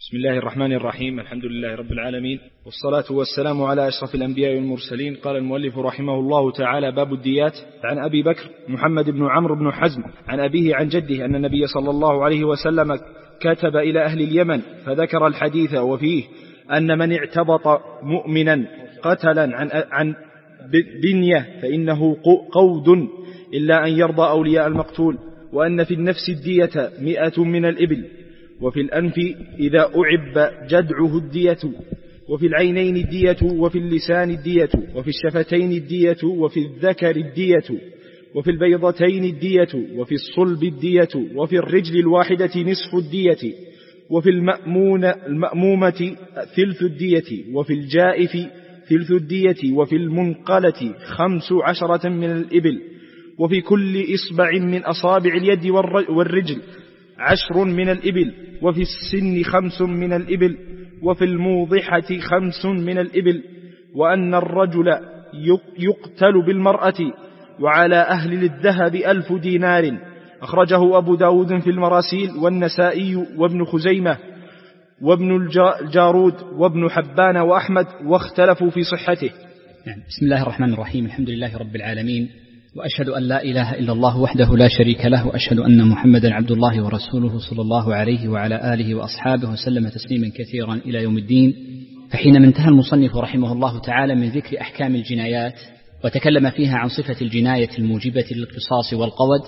بسم الله الرحمن الرحيم. الحمد لله رب العالمين، والصلاة والسلام على أشرف الأنبياء والمرسلين. قال المؤلف رحمه الله تعالى: باب الديات. عن أبي بكر محمد بن عمرو بن حزم عن أبيه عن جده أن النبي صلى الله عليه وسلم كتب إلى أهل اليمن فذكر الحديث وفيه أن من اعتبط مؤمنا قتلا عن بنية فإنه قود إلا أن يرضى أولياء المقتول، وأن في النفس الدية 100 من الإبل، وفي الأنف إذا أعب جدعه الدية، وفي العينين الدية، وفي اللسان الدية، وفي الشفتين الدية، وفي الذكر الدية، وفي البيضتين الدية، وفي الصلب الدية، وفي الرجل الواحدة نصف الدية، وفي المأمومة ثلث الدية، وفي الجائف ثلث الدية، وفي المنقلة 15 من الإبل، وفي كل إصبع من أصابع اليد والرجل 10 من الإبل، وفي السن 5 من الإبل، وفي الموضحة 5 من الإبل، وأن الرجل يقتل بالمرأة، وعلى أهل الذهب 1000 دينار. أخرجه أبو داود في المراسيل والنسائي وابن خزيمة وابن الجارود وابن حبان وأحمد، واختلفوا في صحته. بسم الله الرحمن الرحيم. الحمد لله رب العالمين، وأشهد أن لا إله إلا الله وحده لا شريك له، وأشهد أن محمدا عبد الله ورسوله صلى الله عليه وعلى آله وأصحابه وسلم تسليما كثيرا إلى يوم الدين. فحينما انتهى المصنف رحمه الله تعالى من ذكر أحكام الجنايات وتكلم فيها عن صفة الجناية الموجبة للقصاص والقود،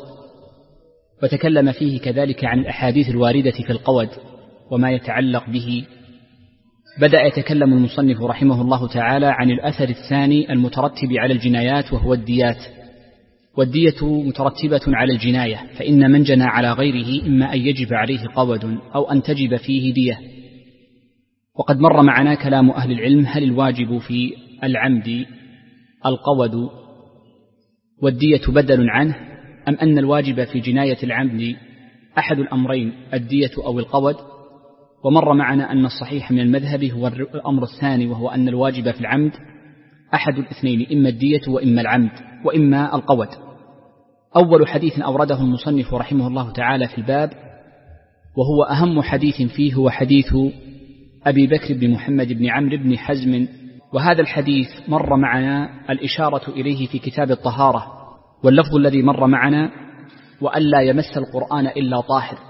وتكلم فيه كذلك عن الأحاديث الواردة في القود وما يتعلق به، بدأ يتكلم المصنف رحمه الله تعالى عن الأثر الثاني المترتب على الجنايات، وهو الديات. والدية مترتبة على الجناية، فإن من جنى على غيره إما أن يجب عليه قود أو أن تجب فيه دية. وقد مر معنا كلام أهل العلم: هل الواجب في العمد القود والدية بدل عنه، أم أن الواجب في جناية العمد أحد الأمرين، الدية أو القود؟ ومر معنا أن الصحيح من المذهب هو الأمر الثاني، وهو أن الواجب في العمد أحد الاثنين، إما الدية وإما العمد وإما القود. أول حديث أورده المصنف رحمه الله تعالى في الباب، وهو أهم حديث فيه، هو حديث أبي بكر بن محمد بن عمرو بن حزم. وهذا الحديث مر معنا الإشارة إليه في كتاب الطهارة، واللفظ الذي مر معنا: وألا يمس القرآن إلا طاهر.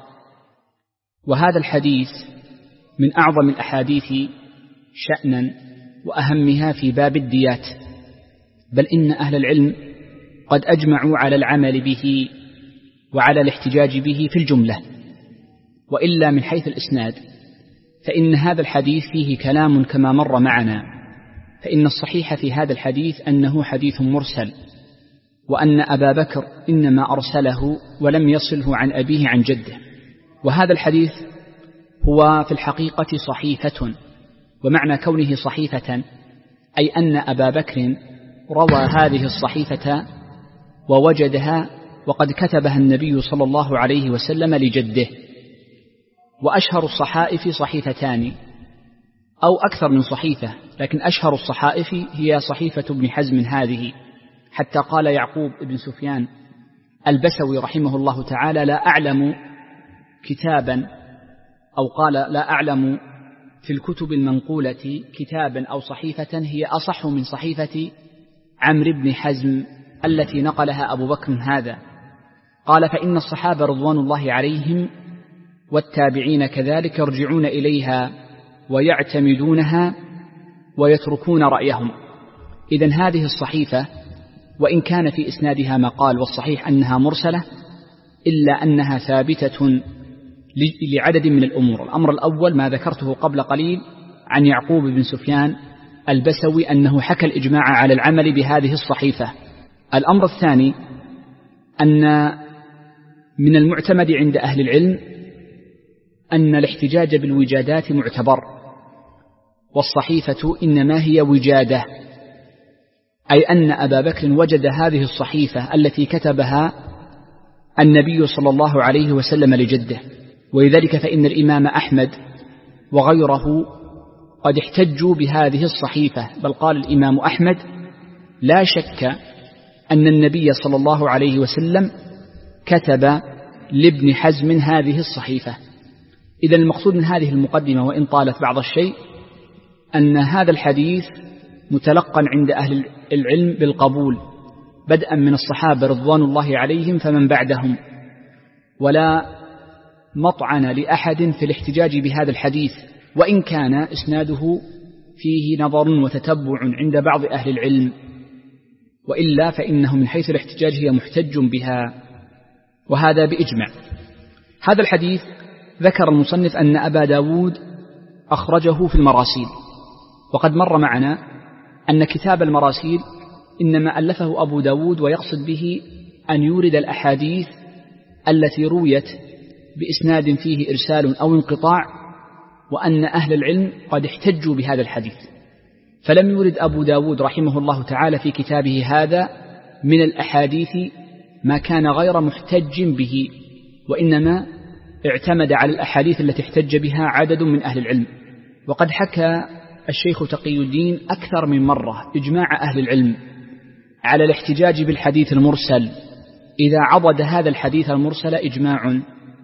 وهذا الحديث من أعظم الأحاديث شأنا وأهمها في باب الديات، بل إن أهل العلم قد أجمعوا على العمل به وعلى الاحتجاج به في الجملة. وإلا من حيث الإسناد فإن هذا الحديث فيه كلام كما مر معنا، فإن الصحيح في هذا الحديث أنه حديث مرسل، وأن أبا بكر إنما أرسله ولم يصله عن أبيه عن جده. وهذا الحديث هو في الحقيقة صحيفة، ومعنى كونه صحيفة أي أن أبا بكر روى هذه الصحيفة ووجدها وقد كتبها النبي صلى الله عليه وسلم لجده. وأشهر الصحائف صحيفتان أو أكثر من صحيفة، لكن أشهر الصحائف هي صحيفة ابن حزم هذه، حتى قال يعقوب بن سفيان البسوي رحمه الله تعالى: لا أعلم كتابا، أو قال: لا أعلم في الكتب المنقولة كتابا أو صحيفة هي أصح من صحيفة عمرو بن حزم التي نقلها أبو بكر هذا. قال: فإن الصحابة رضوان الله عليهم والتابعين كذلك يرجعون إليها ويعتمدونها ويتركون رأيهم. إذن هذه الصحيفة وإن كان في إسنادها مقال، والصحيح أنها مرسلة، إلا أنها ثابتة لعدد من الأمور. الأمر الأول ما ذكرته قبل قليل عن يعقوب بن سفيان البسوي أنه حكى الإجماع على العمل بهذه الصحيفة. الأمر الثاني أن من المعتمد عند أهل العلم أن الاحتجاج بالوجادات معتبر، والصحيفة إنما هي وجادة، أي أن أبا بكر وجد هذه الصحيفة التي كتبها النبي صلى الله عليه وسلم لجده. ولذلك فإن الإمام أحمد وغيره قد احتجوا بهذه الصحيفة، بل قال الإمام أحمد: لا شك أن النبي صلى الله عليه وسلم كتب لابن حزم هذه الصحيفة، إذا المقصود من هذه المقدمة وإن طالت بعض الشيء أن هذا الحديث متلقى عند أهل العلم بالقبول بدءا من الصحابة رضوان الله عليهم فمن بعدهم، ولا مطعن لأحد في الاحتجاج بهذا الحديث، وإن كان إسناده فيه نظر وتتبع عند بعض أهل العلم، وإلا فإنه من حيث الاحتجاج هي محتج بها، وهذا بإجماع. هذا الحديث ذكر المصنف أن أبا داود أخرجه في المراسيل، وقد مر معنا أن كتاب المراسيل إنما ألفه أبو داود ويقصد به أن يورد الأحاديث التي رويت بإسناد فيه إرسال أو انقطاع، وأن أهل العلم قد احتجوا بهذا الحديث، فلم يورد أبو داود رحمه الله تعالى في كتابه هذا من الأحاديث ما كان غير محتج به، وإنما اعتمد على الأحاديث التي احتج بها عدد من أهل العلم. وقد حكى الشيخ تقي الدين أكثر من مرة إجماع أهل العلم على الاحتجاج بالحديث المرسل إذا عضد هذا الحديث المرسل إجماع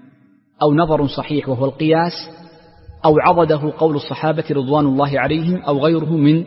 أو نظر صحيح وهو القياس، أو عضده قول الصحابة رضوان الله عليهم أو غيره من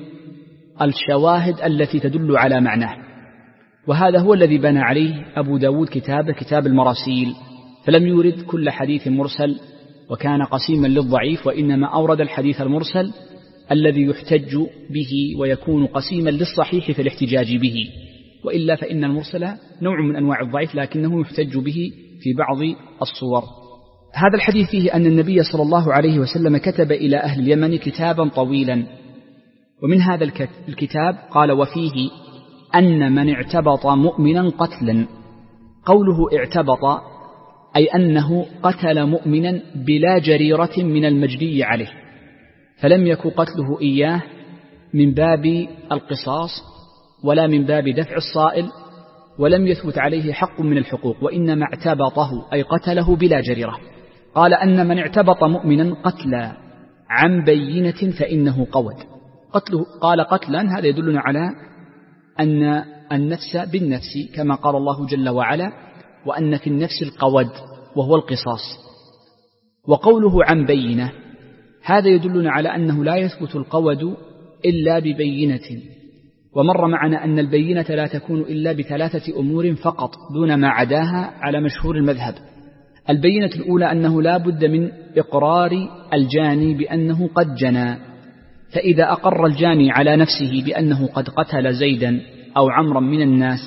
الشواهد التي تدل على معناه. وهذا هو الذي بنى عليه أبو داود كتاب المراسيل، فلم يورد كل حديث مرسل وكان قسيما للضعيف، وإنما أورد الحديث المرسل الذي يحتج به ويكون قسيما للصحيح في الاحتجاج به، وإلا فإن المرسل نوع من أنواع الضعيف لكنه يحتج به في بعض الصور. هذا الحديث فيه أن النبي صلى الله عليه وسلم كتب إلى أهل اليمن كتابا طويلا، ومن هذا الكتاب قال: وفيه أن من اعتبط مؤمنا قتلا. قوله اعتبط أي أنه قتل مؤمنا بلا جريرة من المجني عليه، فلم يكن قتله إياه من باب القصاص ولا من باب دفع الصائل، ولم يثبت عليه حق من الحقوق، وإنما اعتبطه أي قتله بلا جريرة. قال: أن من اعتبط مؤمنا قتلا عن بينة فإنه قود. قتله قال قتلا، هذا يدلنا على أن النفس بالنفس كما قال الله جل وعلا: وأن في النفس القود وهو القصاص. وقوله عن بينة هذا يدلنا على أنه لا يثبت القود إلا ببينة، ومر معنا أن البينة لا تكون إلا بثلاثة أمور فقط دون ما عداها على مشهور المذهب. البينة الأولى أنه لا بد من إقرار الجاني بأنه قد جنى، فإذا أقر الجاني على نفسه بأنه قد قتل زيدا أو عمرا من الناس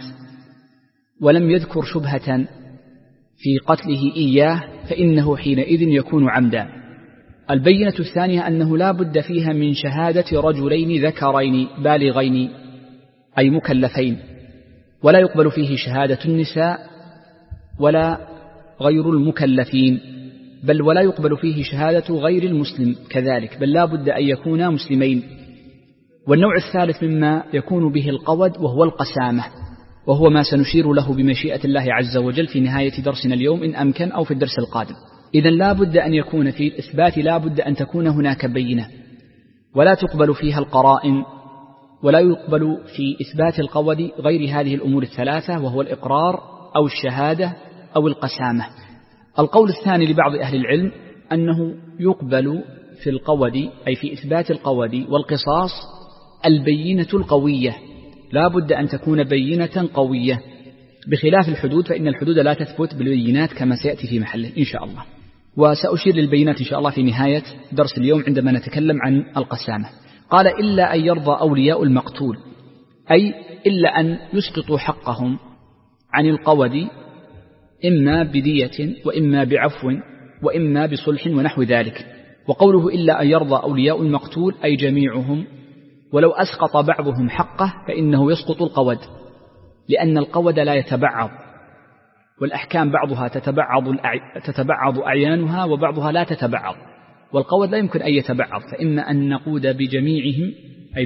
ولم يذكر شبهة في قتله إياه فإنه حينئذ يكون عمدا. البينة الثانية أنه لا بد فيها من شهادة رجلين ذكرين بالغين أي مكلفين، ولا يقبل فيه شهادة النساء ولا غير المكلفين، بل ولا يقبل فيه شهادة غير المسلم كذلك، بل لا بد أن يكونا مسلمين. والنوع الثالث مما يكون به القود وهو القسامة، وهو ما سنشير له بمشيئة الله عز وجل في نهاية درسنا اليوم إن أمكن أو في الدرس القادم. إذن لا بد أن يكون في الإثبات لا بد أن تكون هناك بينة، ولا تقبل فيها القرائن، ولا يقبل في إثبات القود غير هذه الأمور الثلاثة، وهو الإقرار أو الشهادة أو القسامة. القول الثاني لبعض أهل العلم أنه يقبل في القود أي في إثبات القود والقصاص البينة القوية، لا بد أن تكون بينة قوية، بخلاف الحدود فإن الحدود لا تثبت بالبينات كما سيأتي في محله إن شاء الله. وسأشير للبينات إن شاء الله في نهاية درس اليوم عندما نتكلم عن القسامة. قال: إلا أن يرضى أولياء المقتول، أي إلا أن يسقطوا حقهم عن القود إما بدية وإما بعفو وإما بصلح ونحو ذلك. وقوله إلا أن يرضى أولياء المقتول أي جميعهم، ولو أسقط بعضهم حقه فإنه يسقط القود، لأن القود لا يتبعض، والأحكام بعضها تتبعض أعيانها وبعضها لا تتبعض، والقود لا يمكن أن يتبعض، فإما أن نقود بجميعهم أي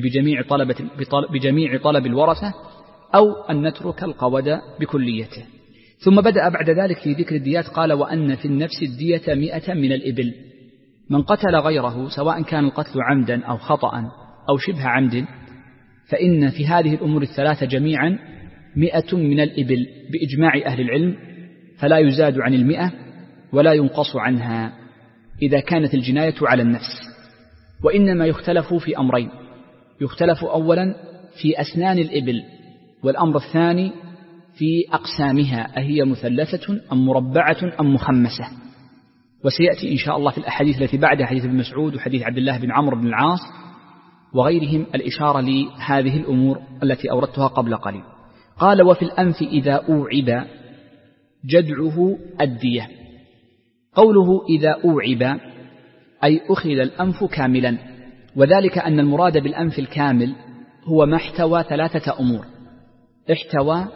بجميع طلب الورثة، أو أن نترك القود بكليته. ثم بدأ بعد ذلك في ذكر الديات، قال: وأن في النفس الدية 100 من الإبل. من قتل غيره سواء كان القتل عمدا أو خطأ أو شبه عمد، فإن في هذه الأمور الثلاثة جميعا 100 من الإبل بإجماع أهل العلم، فلا يزاد عن 100 ولا ينقص عنها. إذا كانت الجناية على النفس، وإنما يختلف في أمرين: يختلف أولا في أسنان الإبل، والأمر الثاني في أقسامها، أهي مثلثة أم مربعة أم مخمسة. وسيأتي إن شاء الله في الأحاديث التي بعدها، حديث ابن مسعود وحديث عبد الله بن عمرو بن العاص وغيرهم، الإشارة لهذه الأمور التي أوردتها قبل قليل. قال: وفي الأنف إذا أوعب جدعه الدية. قوله إذا أوعب أي أخذ الأنف كاملا، وذلك أن المراد بالأنف الكامل هو ما احتوى ثلاثة أمور: احتوى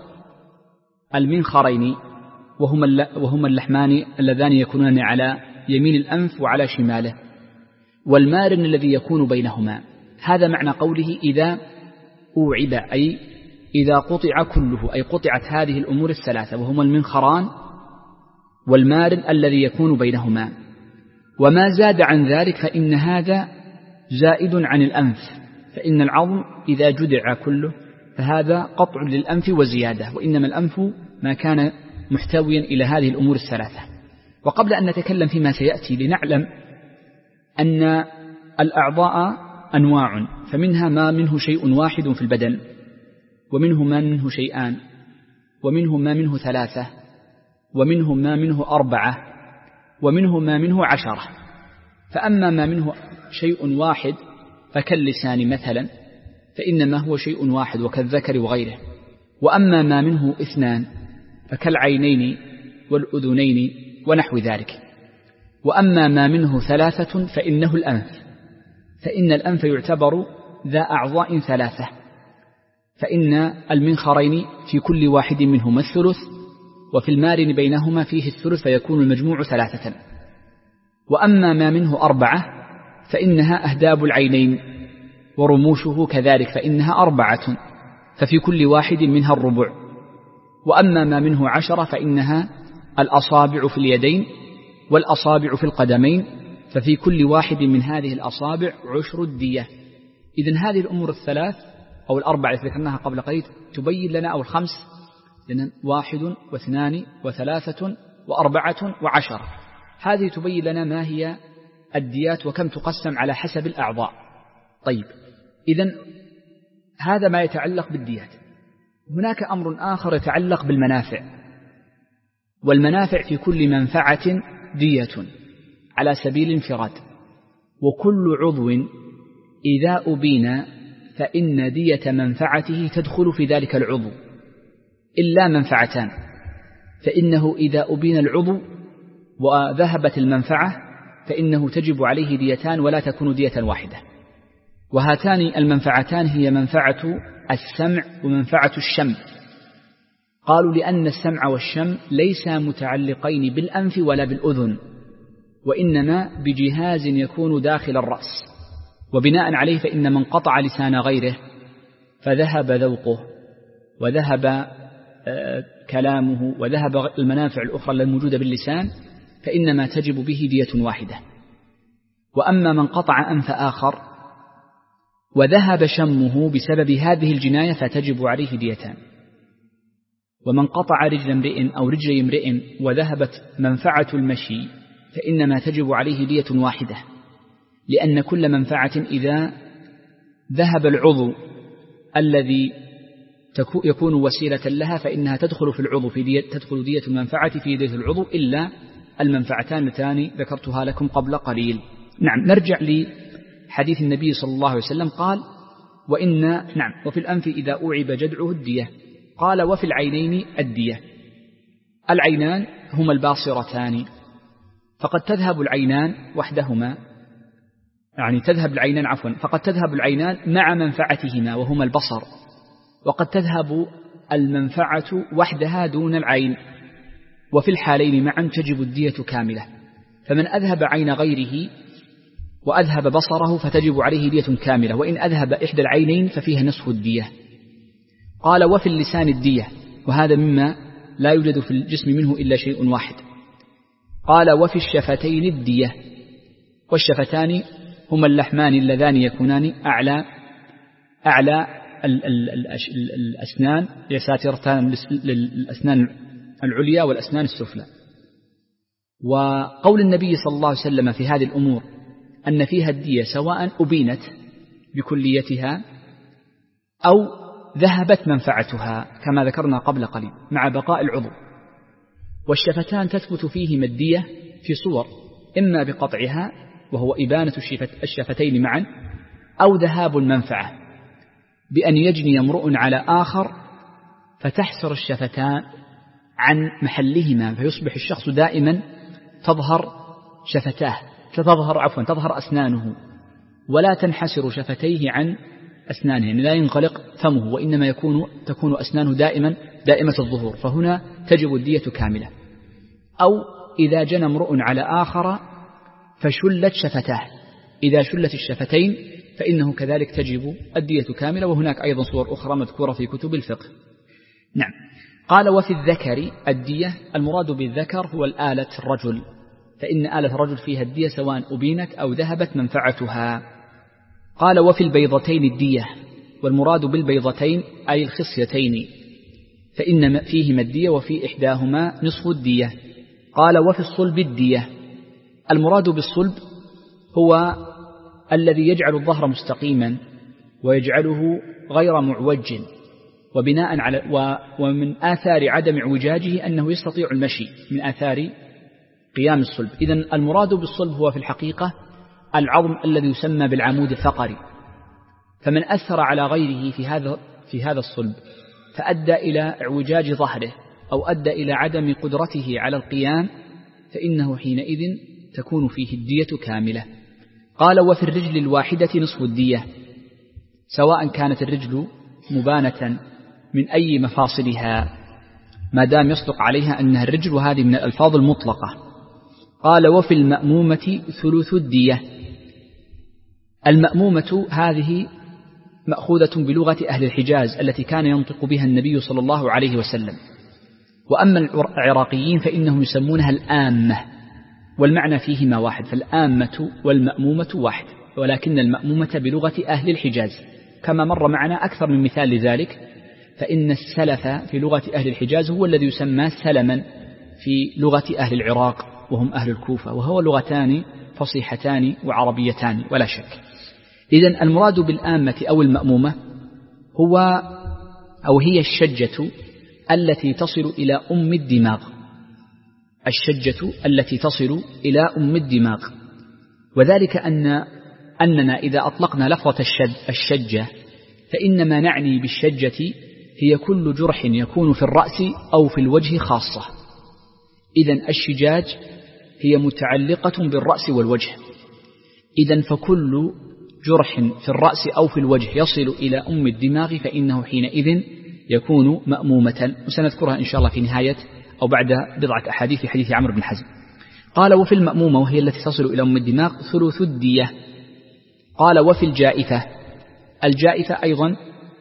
المنخرين وهما اللحمان اللذان يكونان على يمين الأنف وعلى شماله، والمارن الذي يكون بينهما. هذا معنى قوله إذا أوعب، أي إذا قطع كله، أي قطعت هذه الأمور الثلاثة، وهما المنخران والمارن الذي يكون بينهما. وما زاد عن ذلك فإن هذا زائد عن الأنف، فإن العظم إذا جدع كله فهذا قطع للأنف وزيادة، وإنما الأنف ما كان محتويا إلى هذه الأمور الثلاثة. وقبل أن نتكلم فيما سيأتي لنعلم أن الأعضاء أنواع، فمنها ما منه شيء واحد في البدن، ومنه ما منه شيئان، ومنه ما منه ثلاثة، ومنه ما منه أربعة، ومنه ما منه 10. فأما ما منه شيء واحد فكاللسان مثلا، فإنما هو شيء واحد وكالذكر وغيره. وأما ما منه 2 فكالعينين والأذنين ونحو ذلك. وأما ما منه 3 فإنه الأنف، فإن الأنف يعتبر ذا أعضاء 3، فإن المنخرين في كل واحد منهما 1/3، وفي المارن بينهما فيه 1/3، فيكون المجموع 3. وأما ما منه 4 فإنها أهداب العينين، ورموشه كذلك، فإنها 4، ففي كل واحد منها 1/4. وأما ما منه 10 فإنها الأصابع في اليدين والأصابع في القدمين، ففي كل واحد من هذه الأصابع 10 الدية. إذن هذه الأمور الثلاث أو الأربع التي ذكرناها قبل قليل تبين لنا، أو الخمس، لأن 1 و2 و3 و4 و10، هذه تبين لنا ما هي الديات وكم تقسم على حسب الأعضاء. طيب، إذن هذا ما يتعلق بالديات. هناك أمر آخر يتعلق بالمنافع، والمنافع في كل منفعة دية على سبيل الانفراد. وكل عضو إذا أبين فإن دية منفعته تدخل في ذلك العضو، إلا منفعتان، فإنه إذا أبين العضو وذهبت المنفعة فإنه تجب عليه ديتان ولا تكون دية واحدة. وهاتان المنفعتان هي منفعة السمع ومنفعة الشم. قالوا لأن السمع والشم ليسا متعلقين بالأنف ولا بالأذن، وإنما بجهاز يكون داخل الرأس، وبناء عليه فإن من قطع لسان غيره فذهب ذوقه وذهب كلامه وذهب المنافع الأخرى الموجودة باللسان، فإنما تجب به دية واحدة. وأما من قطع أنف آخر وذهب شمه بسبب هذه الجناية فتجب عليه ديتان. ومن قطع رجل امرئ أو رجل امرئ وذهبت منفعة المشي فإنما تجب عليه دية واحدة، لأن كل منفعة إذا ذهب العضو الذي يكون وسيلة لها فإنها تدخل في العضو تدخل دية المنفعة في دية العضو، إلا المنفعتان اللتان ذكرتها لكم قبل قليل. نعم، نرجع لحديث النبي صلى الله عليه وسلم. قال: وفي الأنف إذا أوعب جدعه الدية. قال: وفي العينين الدية. العينان هما الباصرتان، فقد تذهب العينان وحدهما، فقد تذهب العينان مع منفعتهما وهما البصر، وقد تذهب المنفعة وحدها دون العين، وفي الحالين معا تجب الدية كاملة. فمن أذهب عين غيره وأذهب بصره فتجب عليه دية كاملة، وإن أذهب إحدى العينين ففيها نصف الدية. قال: وفي اللسان الدية، وهذا مما لا يوجد في الجسم منه إلا شيء واحد. قال: وفي الشفتين الدية. والشفتان هما اللحمان اللذان يكونان أعلى الأسنان، يساترتان للأسنان العليا والأسنان السفلى. وقول النبي صلى الله عليه وسلم في هذه الأمور أن فيها الدية سواء أبينت بكليتها أو ذهبت منفعتها كما ذكرنا قبل قليل مع بقاء العضو. والشفتان تثبت فيهما الدية في صور، إما بقطعها وهو إبانة الشفتين معا، أو ذهاب المنفعة بأن يجني امرؤ على آخر فتحسر الشفتان عن محلهما، فيصبح الشخص دائما تظهر شفتاه تظهر أسنانه، ولا تنحسر شفتيه عن أسنانه، يعني لا ينغلق فمه، وإنما تكون أسنانه دائمة الظهور، فهنا تجب الدية كاملة. أو إذا جنى امرؤ على آخر فشلت شفتاه، إذا شلت الشفتين فإنه كذلك تجب الدية كاملة، وهناك أيضا صور أخرى مذكورة في كتب الفقه. نعم. قال وفي الذكر الدية، المراد بالذكر هو الآلة الرجل، فإن آلة الرجل فيها الدية سواء أبينت أو ذهبت منفعتها. قال وفي البيضتين الدية، والمراد بالبيضتين أي الخصيتين، فإن فيهما الدية وفي إحداهما نصف الدية. قال وفي الصلب الدية، المراد بالصلب هو الذي يجعل الظهر مستقيما ويجعله غير معوج، وبناء على ومن آثار عدم اعوجاجه أنه يستطيع المشي من آثار قيام الصلب. إذن المراد بالصلب هو في الحقيقة العظم الذي يسمى بالعمود الفقري، فمن أثر على غيره في هذا الصلب فأدى إلى اعوجاج ظهره أو أدى إلى عدم قدرته على القيام، فإنه حينئذ تكون فيه الدية كاملة. قال وفي الرجل الواحدة نصف الدية، سواء كانت الرجل مبانة من أي مفاصلها ما دام يصدق عليها أنها الرجل، وهذه من الألفاظ المطلقة. قال وفي المأمومة ثلث الدية، المأمومة هذه مأخوذة بلغة أهل الحجاز التي كان ينطق بها النبي صلى الله عليه وسلم، وأما العراقيين فإنهم يسمونها الآمة، والمعنى فيهما واحد، فالآمة والمأمومة واحد، ولكن المأمومة بلغة أهل الحجاز، كما مر معنا أكثر من مثال لذلك، فإن السلف في لغة أهل الحجاز هو الذي يسمى سلما في لغة أهل العراق وهم أهل الكوفة، وهو لغتان فصيحتان وعربيتان ولا شك. إذن المراد بالآمة أو المأمومة هي الشجة التي تصل إلى أم الدماغ، الشجة التي تصل إلى أم الدماغ، وذلك أننا إذا أطلقنا لفظة الشجة فإنما نعني بالشجة هي كل جرح يكون في الرأس أو في الوجه خاصة. إذن الشجاج هي متعلقة بالرأس والوجه، إذن فكل جرح في الرأس أو في الوجه يصل إلى أم الدماغ فإنه حينئذ يكون مأمومة، وسنذكرها إن شاء الله في نهاية أو بعد بضعة أحاديث في حديث عمرو بن حزم. قال وفي المأمومة وهي التي تصل إلى أم الدماغ ثلث الدية. قال وفي الجائفة، الجائفة أيضا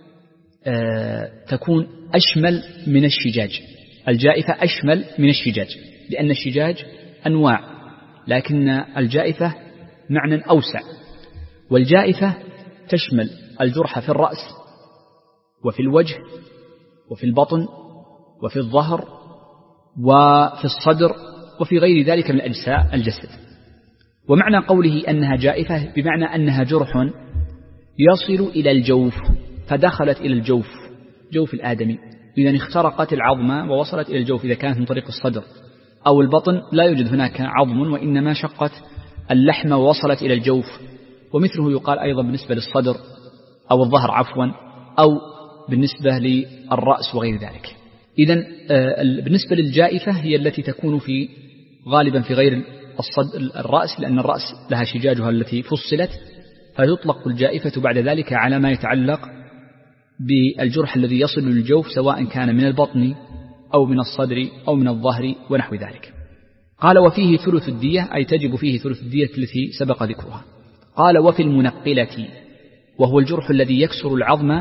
تكون أشمل من الشجاج، الجائفة أشمل من الشجاج، لأن الشجاج أنواع، لكن الجائفة معنى أوسع، والجائفة تشمل الجرح في الرأس وفي الوجه وفي البطن وفي الظهر وفي الصدر وفي غير ذلك من أجزاء الجسد. ومعنى قوله أنها جائفة بمعنى أنها جرح يصل إلى الجوف، فدخلت إلى الجوف، جوف الآدمي، إذن اخترقت العظم ووصلت إلى الجوف. إذا كانت من طريق الصدر أو البطن لا يوجد هناك عظم، وإنما شقت اللحم ووصلت إلى الجوف. ومثله يقال أيضا بالنسبة للصدر أو الظهر عفوا، أو بالنسبة للرأس وغير ذلك. إذن بالنسبة للجائفة هي التي تكون غالبا في غير الرأس، لأن الرأس لها شجاجها التي فصلت، فيطلق الجائفة بعد ذلك على ما يتعلق بالجرح الذي يصل للجوف، سواء كان من البطن أو من الصدر أو من الظهر ونحو ذلك. قال وفيه ثلث الدية، أي تجب فيه ثلث الدية التي سبق ذكرها. قال وفي المنقلة، وهو الجرح الذي يكسر العظم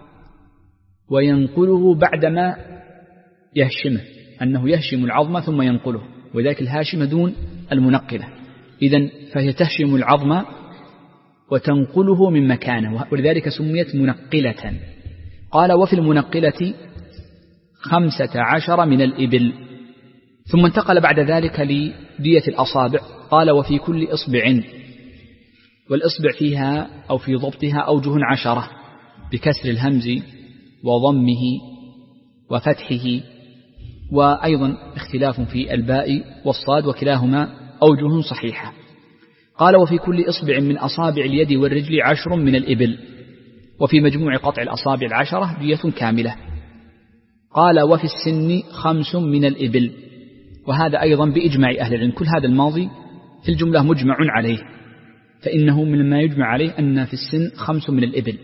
وينقله بعدما يهشمه، أنه يهشم العظم ثم ينقله، وذلك الهاشم دون المنقلة. إذن فهي تهشم العظم وتنقله من مكانه، ولذلك سميت منقلة. قال وفي المنقلة 15 من الإبل، ثم انتقل بعد ذلك دية الأصابع. قال وفي كل إصبع، والإصبع فيها أو في ضبطها أوجه 10 بكسر الهمز وضمه وفتحه، وأيضا اختلاف في الباء والصاد، وكلاهما أوجه صحيحة. قال وفي كل إصبع من أصابع اليد والرجل 10 من الإبل، وفي مجموع قطع الأصابع 10 دية كاملة. قال وفي السن 5 من الإبل، وهذا أيضا بإجماع أهل العلم. كل هذا الماضي في الجملة مجمع عليه، فإنه من ما يجمع عليه أن في السن 5 من الإبل.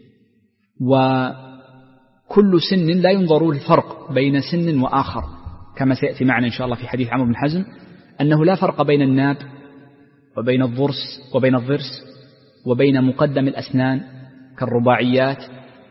وكل سن لا ينظر الفرق بين سن وآخر، كما سيأتي معنا إن شاء الله في حديث عمرو بن حزم أنه لا فرق بين الناب وبين الضرس وبين مقدم الأسنان كالرباعيات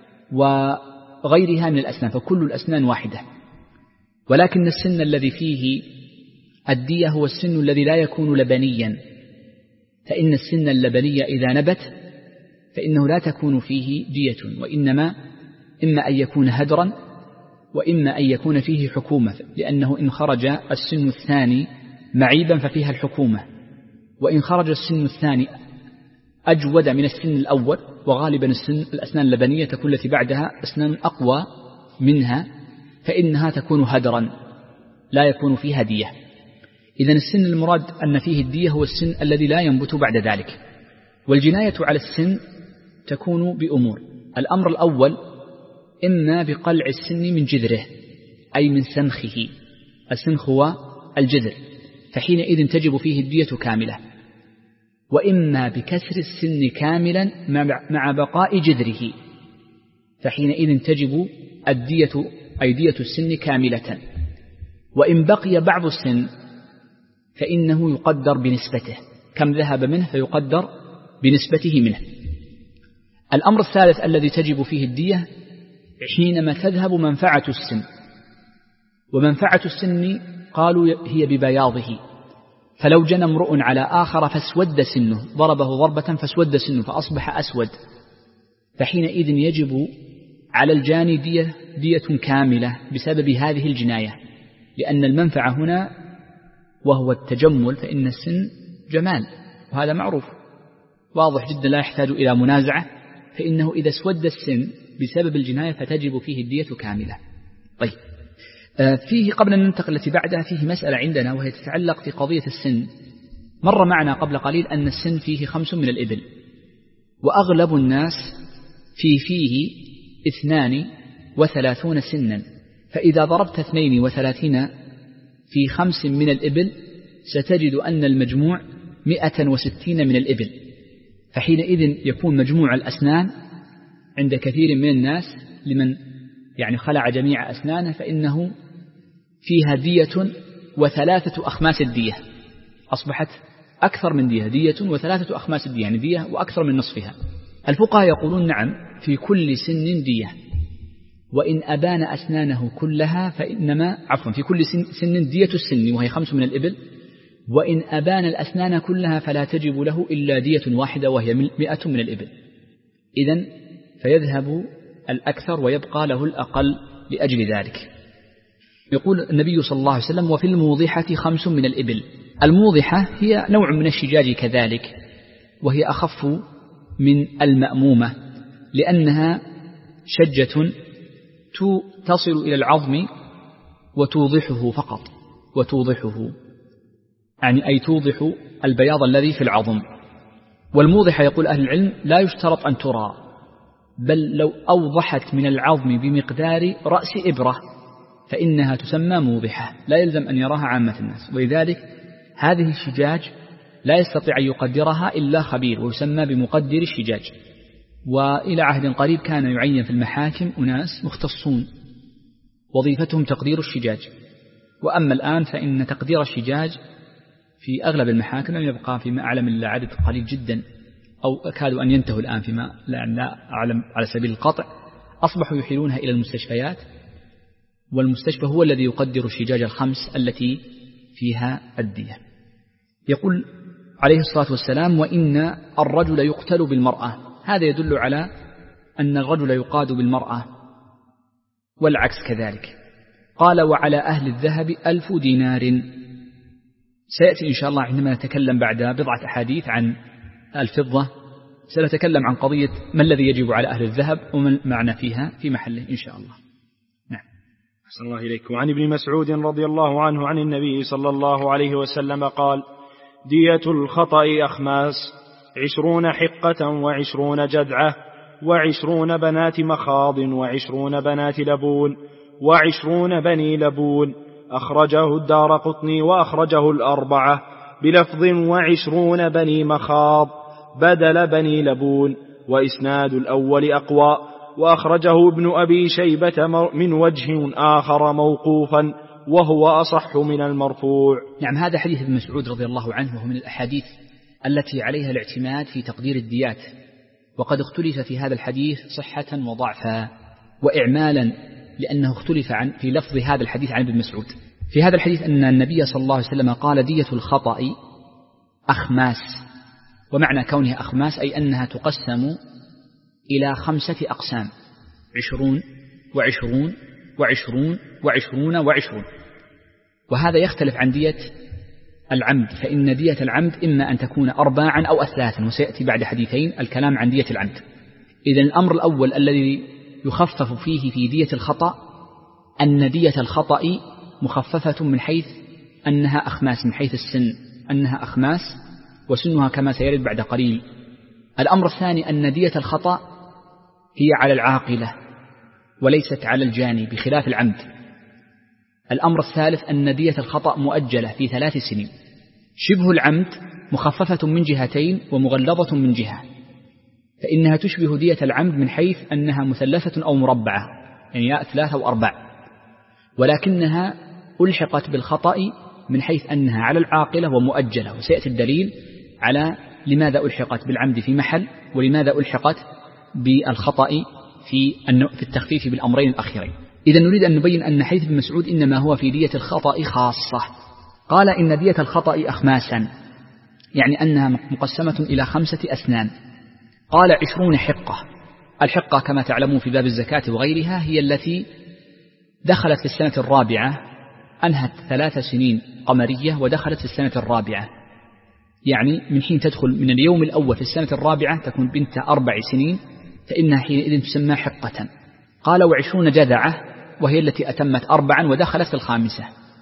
وغيرها من الأسنان، فكل الأسنان واحدة. ولكن السن الذي فيه الدية هو السن الذي لا يكون لبنيا، فإن السن اللبنية إذا نبت فإنه لا تكون فيه دية، وإنما إما أن يكون هدرا وإما أن يكون فيه حكومة، لأنه إن خرج السن الثاني معيبا ففيها الحكومة، وإن خرج السن الثاني أجود من السن الأول، وغالبا الأسنان اللبنية تكون التي بعدها أسنان أقوى منها، فإنها تكون هدرا لا يكون فيها دية. إذن السن المراد أن فيه الدية هو السن الذي لا ينبت بعد ذلك. والجناية على السن تكون بأمور: الأمر الأول إما بقلع السن من جذره، أي من سنخه. السنخ هو الجذر، فحينئذ تجب فيه الدية كاملة. وإما بكسر السن كاملا مع بقاء جذره، فحينئذ تجب الدية أي دية السن كاملة. وإن بقي بعض السن فإنه يقدر بنسبته، كم ذهب منه فيقدر بنسبته منه. الأمر الثالث الذي تجب فيه الدية حينما تذهب منفعة السن. ومنفعة السن قالوا هي ببياضه، فلو جنى امرؤ على آخر فاسود سنه، ضربه ضربة فاسود سنه فأصبح أسود، فحينئذ يجب على الجاني دية كاملة بسبب هذه الجناية، لأن المنفعة هنا وهو التجمل، فإن السن جمال وهذا معروف واضح جدا لا يحتاج إلى منازعة، فإنه إذا اسود السن بسبب الجناية فتجب فيه الدية كاملة. طيب، فيه قبل أن ننتقل التي بعدها فيه مسألة عندنا وهي تتعلق في قضية السن. مر معنا قبل قليل أن السن فيه 5 من الإبل، وأغلب الناس فيه 32 سنا، فإذا ضربت 32 في 5 من الإبل ستجد أن المجموع 160 من الإبل، فحينئذ يكون مجموع الأسنان عند كثير من الناس لمن يعني خلع جميع أسنانه فإنه فيها دية و3 أخماس الدية، أصبحت أكثر من دية و3 أخماس الدية، يعني دية وأكثر من نصفها. الفقهاء يقولون نعم في كل سن دية، وإن أبان أسنانه كلها فإنما في كل سن دية السن وهي 5 من الإبل، وإن أبان الأسنان كلها فلا تجب له إلا دية واحدة وهي 100 من الإبل. إذن فيذهب الأكثر ويبقى له الأقل لأجل ذلك. يقول النبي صلى الله عليه وسلم وفي الموضحة 5 من الإبل. الموضحة هي نوع من الشجاج كذلك، وهي أخف من المأمومة لأنها شجة تصل إلى العظم وتوضحه فقط، وتوضحه يعني أي توضح البياض الذي في العظم. والموضحة يقول أهل العلم لا يشترط أن ترى، بل لو أوضحت من العظم بمقدار رأس إبرة فإنها تسمى موضحة، لا يلزم أن يراها عامة الناس. ولذلك هذه الشجاج لا يستطيع أن يقدرها إلا خبير ويسمى بمقدر الشجاج. وإلى عهد قريب كان يعين في المحاكم أناس مختصون وظيفتهم تقدير الشجاج، وأما الآن فإن تقدير الشجاج في أغلب المحاكم لم يبقى فيما أعلم إلا عدد قليل جدا، أو كادوا أن ينتهوا الآن فيما لا أعلم على سبيل القطع. أصبحوا يحيلونها إلى المستشفيات، والمستشفى هو الذي يقدر الشجاج 5 التي فيها الدية. يقول عليه الصلاة والسلام وإن الرجل يقتل بالمرأة، هذا يدل على أن الرجل يقاد بالمرأة والعكس كذلك. قال وعلى أهل الذهب 1000 دينار، سيأتي إن شاء الله عندما نتكلم بعد بضعة أحاديث عن الفضة سنتكلم عن قضية ما الذي يجب على أهل الذهب وما معنى فيها في محله إن شاء الله. نعم. أحسن الله إليك. وعن ابن مسعود رضي الله عنه عن النبي صلى الله عليه وسلم قال: دية الخطأ أخماس 20 حقة 20 جدعة 20 بنات مخاض 20 بنات لبون 20 بني لبون. أخرجه الدارقطني وأخرجه الأربعة بلفظ 20 بني مخاض بدل بني لبون، وإسناد الأول أقوى. وأخرجه ابن أبي شيبة من وجه آخر موقوفا وهو أصح من المرفوع. نعم، هذا حديث ابن مسعود رضي الله عنه وهو من الأحاديث التي عليها الاعتماد في تقدير الديات، وقد اختلف في هذا الحديث صحة وضعفا وإعمالا، لأنه اختلف في لفظ هذا الحديث عن ابن مسعود. في هذا الحديث أن النبي صلى الله عليه وسلم قال: دية الخطأ أخماس، ومعنى كونها أخماس أي أنها تقسم إلى 5 أقسام: 20 و20 و20 و20 و20. وهذا يختلف عن دية العمد، فإن دية العمد إما أن تكون 4 أو 3، وسيأتي بعد حديثين الكلام عن دية العمد. إذن الأمر الأول الذي يخفف فيه في دية الخطأ أن دية الخطأ مخففة من حيث أنها أخماس، من حيث السن أنها أخماس وسنها كما سيرد بعد قليل. الأمر الثاني أن دية الخطأ هي على العاقلة وليست على الجاني بخلاف العمد. الأمر الثالث أن دية الخطأ مؤجلة في 3 سنين. شبه العمد مخففة من جهتين ومغلظة من جهة، فإنها تشبه دية العمد من حيث أنها مثلثة أو مربعة، يعني 3 و4، ولكنها ألحقت بالخطأ من حيث أنها على العاقلة ومؤجلة، وسيأتي الدليل على لماذا ألحقت بالعمد في محل ولماذا ألحقت بالخطأ في التخفيف بالأمرين الأخيرين. إذا نريد أن نبين أن حديث ابن مسعود إنما هو في دية الخطأ خاصة. قال: إن دية الخطأ أخماسا، يعني أنها مقسمة إلى 5 أسنان. قال: 20 حقة. الحقة كما تعلمون في باب الزكاة وغيرها هي التي دخلت في السنة الرابعة، أنهت 3 سنين قمرية ودخلت في السنة الرابعة، يعني من حين تدخل من اليوم الأول في السنة الرابعة تكون بنت 4 سنين، فإنها حينئذ تسمى حقة. قال: 20 جذعة، وهي التي أتمت 4 ودخلت في 5.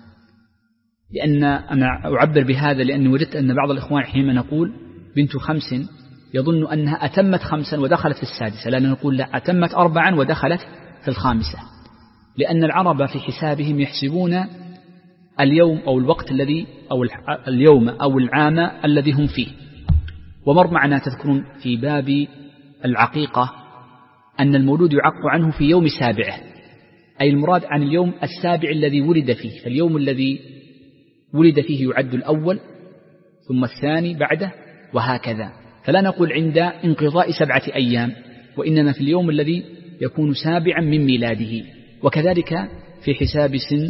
لأن أنا أعبر بهذا لأني وجدت أن بعض الإخوان حينما نقول بنت 5 يظن أنها أتمت 5 ودخلت في 6، لأننا نقول لا، أتمت 4 ودخلت في 5، لأن العرب في حسابهم يحسبون اليوم أو الوقت الذي أو اليوم أو العام الذي هم فيه. ومر معنا تذكرون في باب العقيقة أن المولود يعق عنه في يوم 7، أي المراد عن اليوم 7 الذي ولد فيه، فاليوم الذي ولد فيه يعد الأول ثم الثاني بعده وهكذا. فلا نقول عند انقضاء 7 أيام، وإنما في اليوم الذي يكون 7 من ميلاده. وكذلك في حساب سن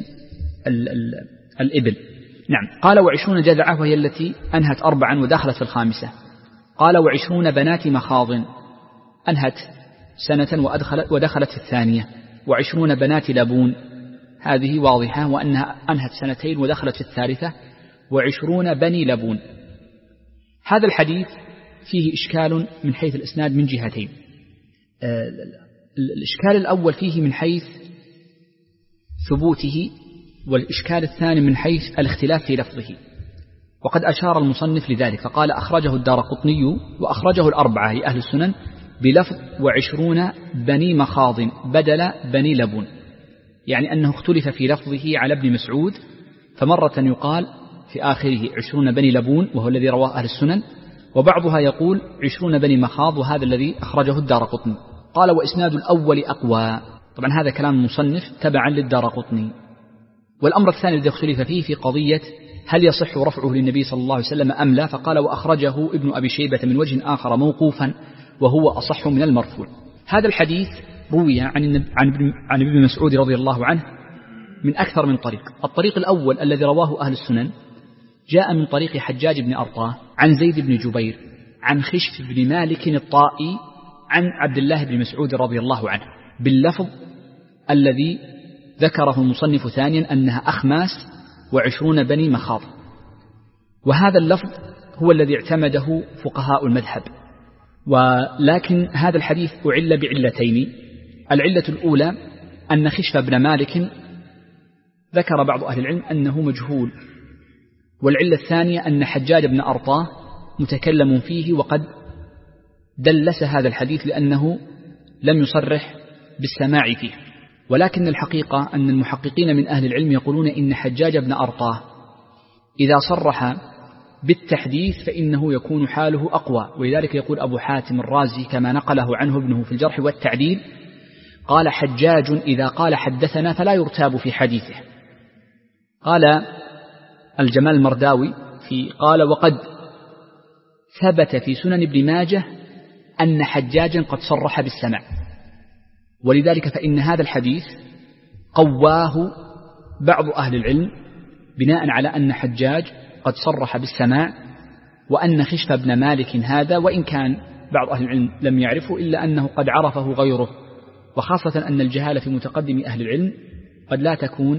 الإبل. نعم. قال: 20 جذعة، وهي التي أنهت 4 ودخلت في 5. قال: 20 بنات مخاض، أنهت 1 ودخلت في 2. 20 بنات لبون، هذه واضحة وأنها أنهت 2 ودخلت في 3. 20 بني لبون. هذا الحديث فيه إشكال من حيث الإسناد من جهتين. الإشكال الأول فيه من حيث ثبوته، والإشكال الثاني من حيث الاختلاف في لفظه، وقد أشار المصنف لذلك فقال: أخرجه الدارقطني وأخرجه الأربعة لأهل السنن بلفظ 20 بني مخاض بدل بني لبون، يعني أنه اختلف في لفظه على ابن مسعود، فمرة يقال في آخره 20 بني لبون وهو الذي رواه أهل السنن، وبعضها يقول 20 بني مخاض وهذا الذي أخرجه الدارقطني. قال: وإسناد الأول أقوى. طبعا هذا كلام المصنف تبعا للدارقطني. والأمر الثاني الذي اختلف فيه في قضية هل يصح رفعه للنبي صلى الله عليه وسلم أم لا، فقال: وأخرجه ابن أبي شيبة من وجه آخر موقوفا وهو أصح من المرفوع. هذا الحديث روي عن ابن مسعود رضي الله عنه من أكثر من طريق. الطريق الأول الذي رواه أهل السنن جاء من طريق حجاج بن أرطاه عن زيد بن جبير عن خشف بن مالك الطائي عن عبد الله بن مسعود رضي الله عنه باللفظ الذي ذكره المصنف ثانيا أنها أخماس 20 بني مخاض. وهذا اللفظ هو الذي اعتمده فقهاء المذهب. ولكن هذا الحديث أعل بعلتين. العلة الأولى أن خشف بن مالك ذكر بعض أهل العلم أنه مجهول، والعلة الثانية أن حجاج بن أرطاه متكلم فيه وقد دلس هذا الحديث لأنه لم يصرح بالسماع فيه. ولكن الحقيقة أن المحققين من أهل العلم يقولون إن حجاج بن أرطاه إذا صرح بالتحديث فإنه يكون حاله أقوى، ولذلك يقول أبو حاتم الرازي كما نقله عنه ابنه في الجرح والتعديل قال حجاج إذا قال حدثنا فلا يرتاب في حديثه. قال الجمال المرداوي قال وقد ثبت في سنن ابن ماجه أن حجاجا قد صرح بالسماع، ولذلك فإن هذا الحديث قواه بعض أهل العلم بناء على أن حجاج قد صرح بالسماع، وأن خشف بن مالك هذا وإن كان بعض أهل العلم لم يعرفه إلا أنه قد عرفه غيره، وخاصة أن الجهالة في متقدم أهل العلم قد لا تكون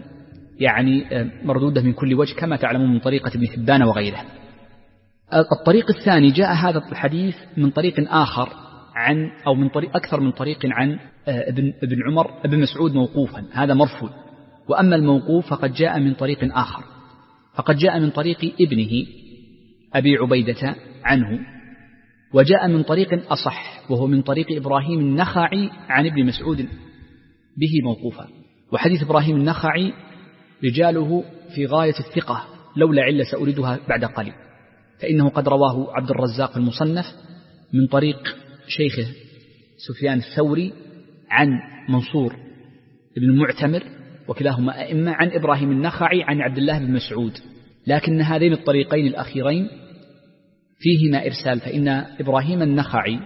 مردودة من كل وجه كما تعلمون من طريقة ابن حبان وغيره. الطريق الثاني جاء هذا الحديث من طريق آخر من طريق أكثر من طريق عن ابن عمر ابن مسعود موقوفا، هذا مرفوع. وأما الموقوف فقد جاء من طريق آخر، فقد جاء من طريق ابنه أبي عبيدة عنه، وجاء من طريق أصح وهو من طريق إبراهيم النخعي عن ابن مسعود به موقوفا. وحديث إبراهيم النخعي رجاله في غاية الثقة، لولا علة سأريدها بعد قليل، فإنه قد رواه عبد الرزاق المصنف من طريق شيخه سفيان الثوري عن منصور بن المعتمر وكلاهما أئمة عن إبراهيم النخعي عن عبد الله بن مسعود، لكن هذين الطريقين الأخيرين فيهما إرسال، فإن إبراهيم النخعي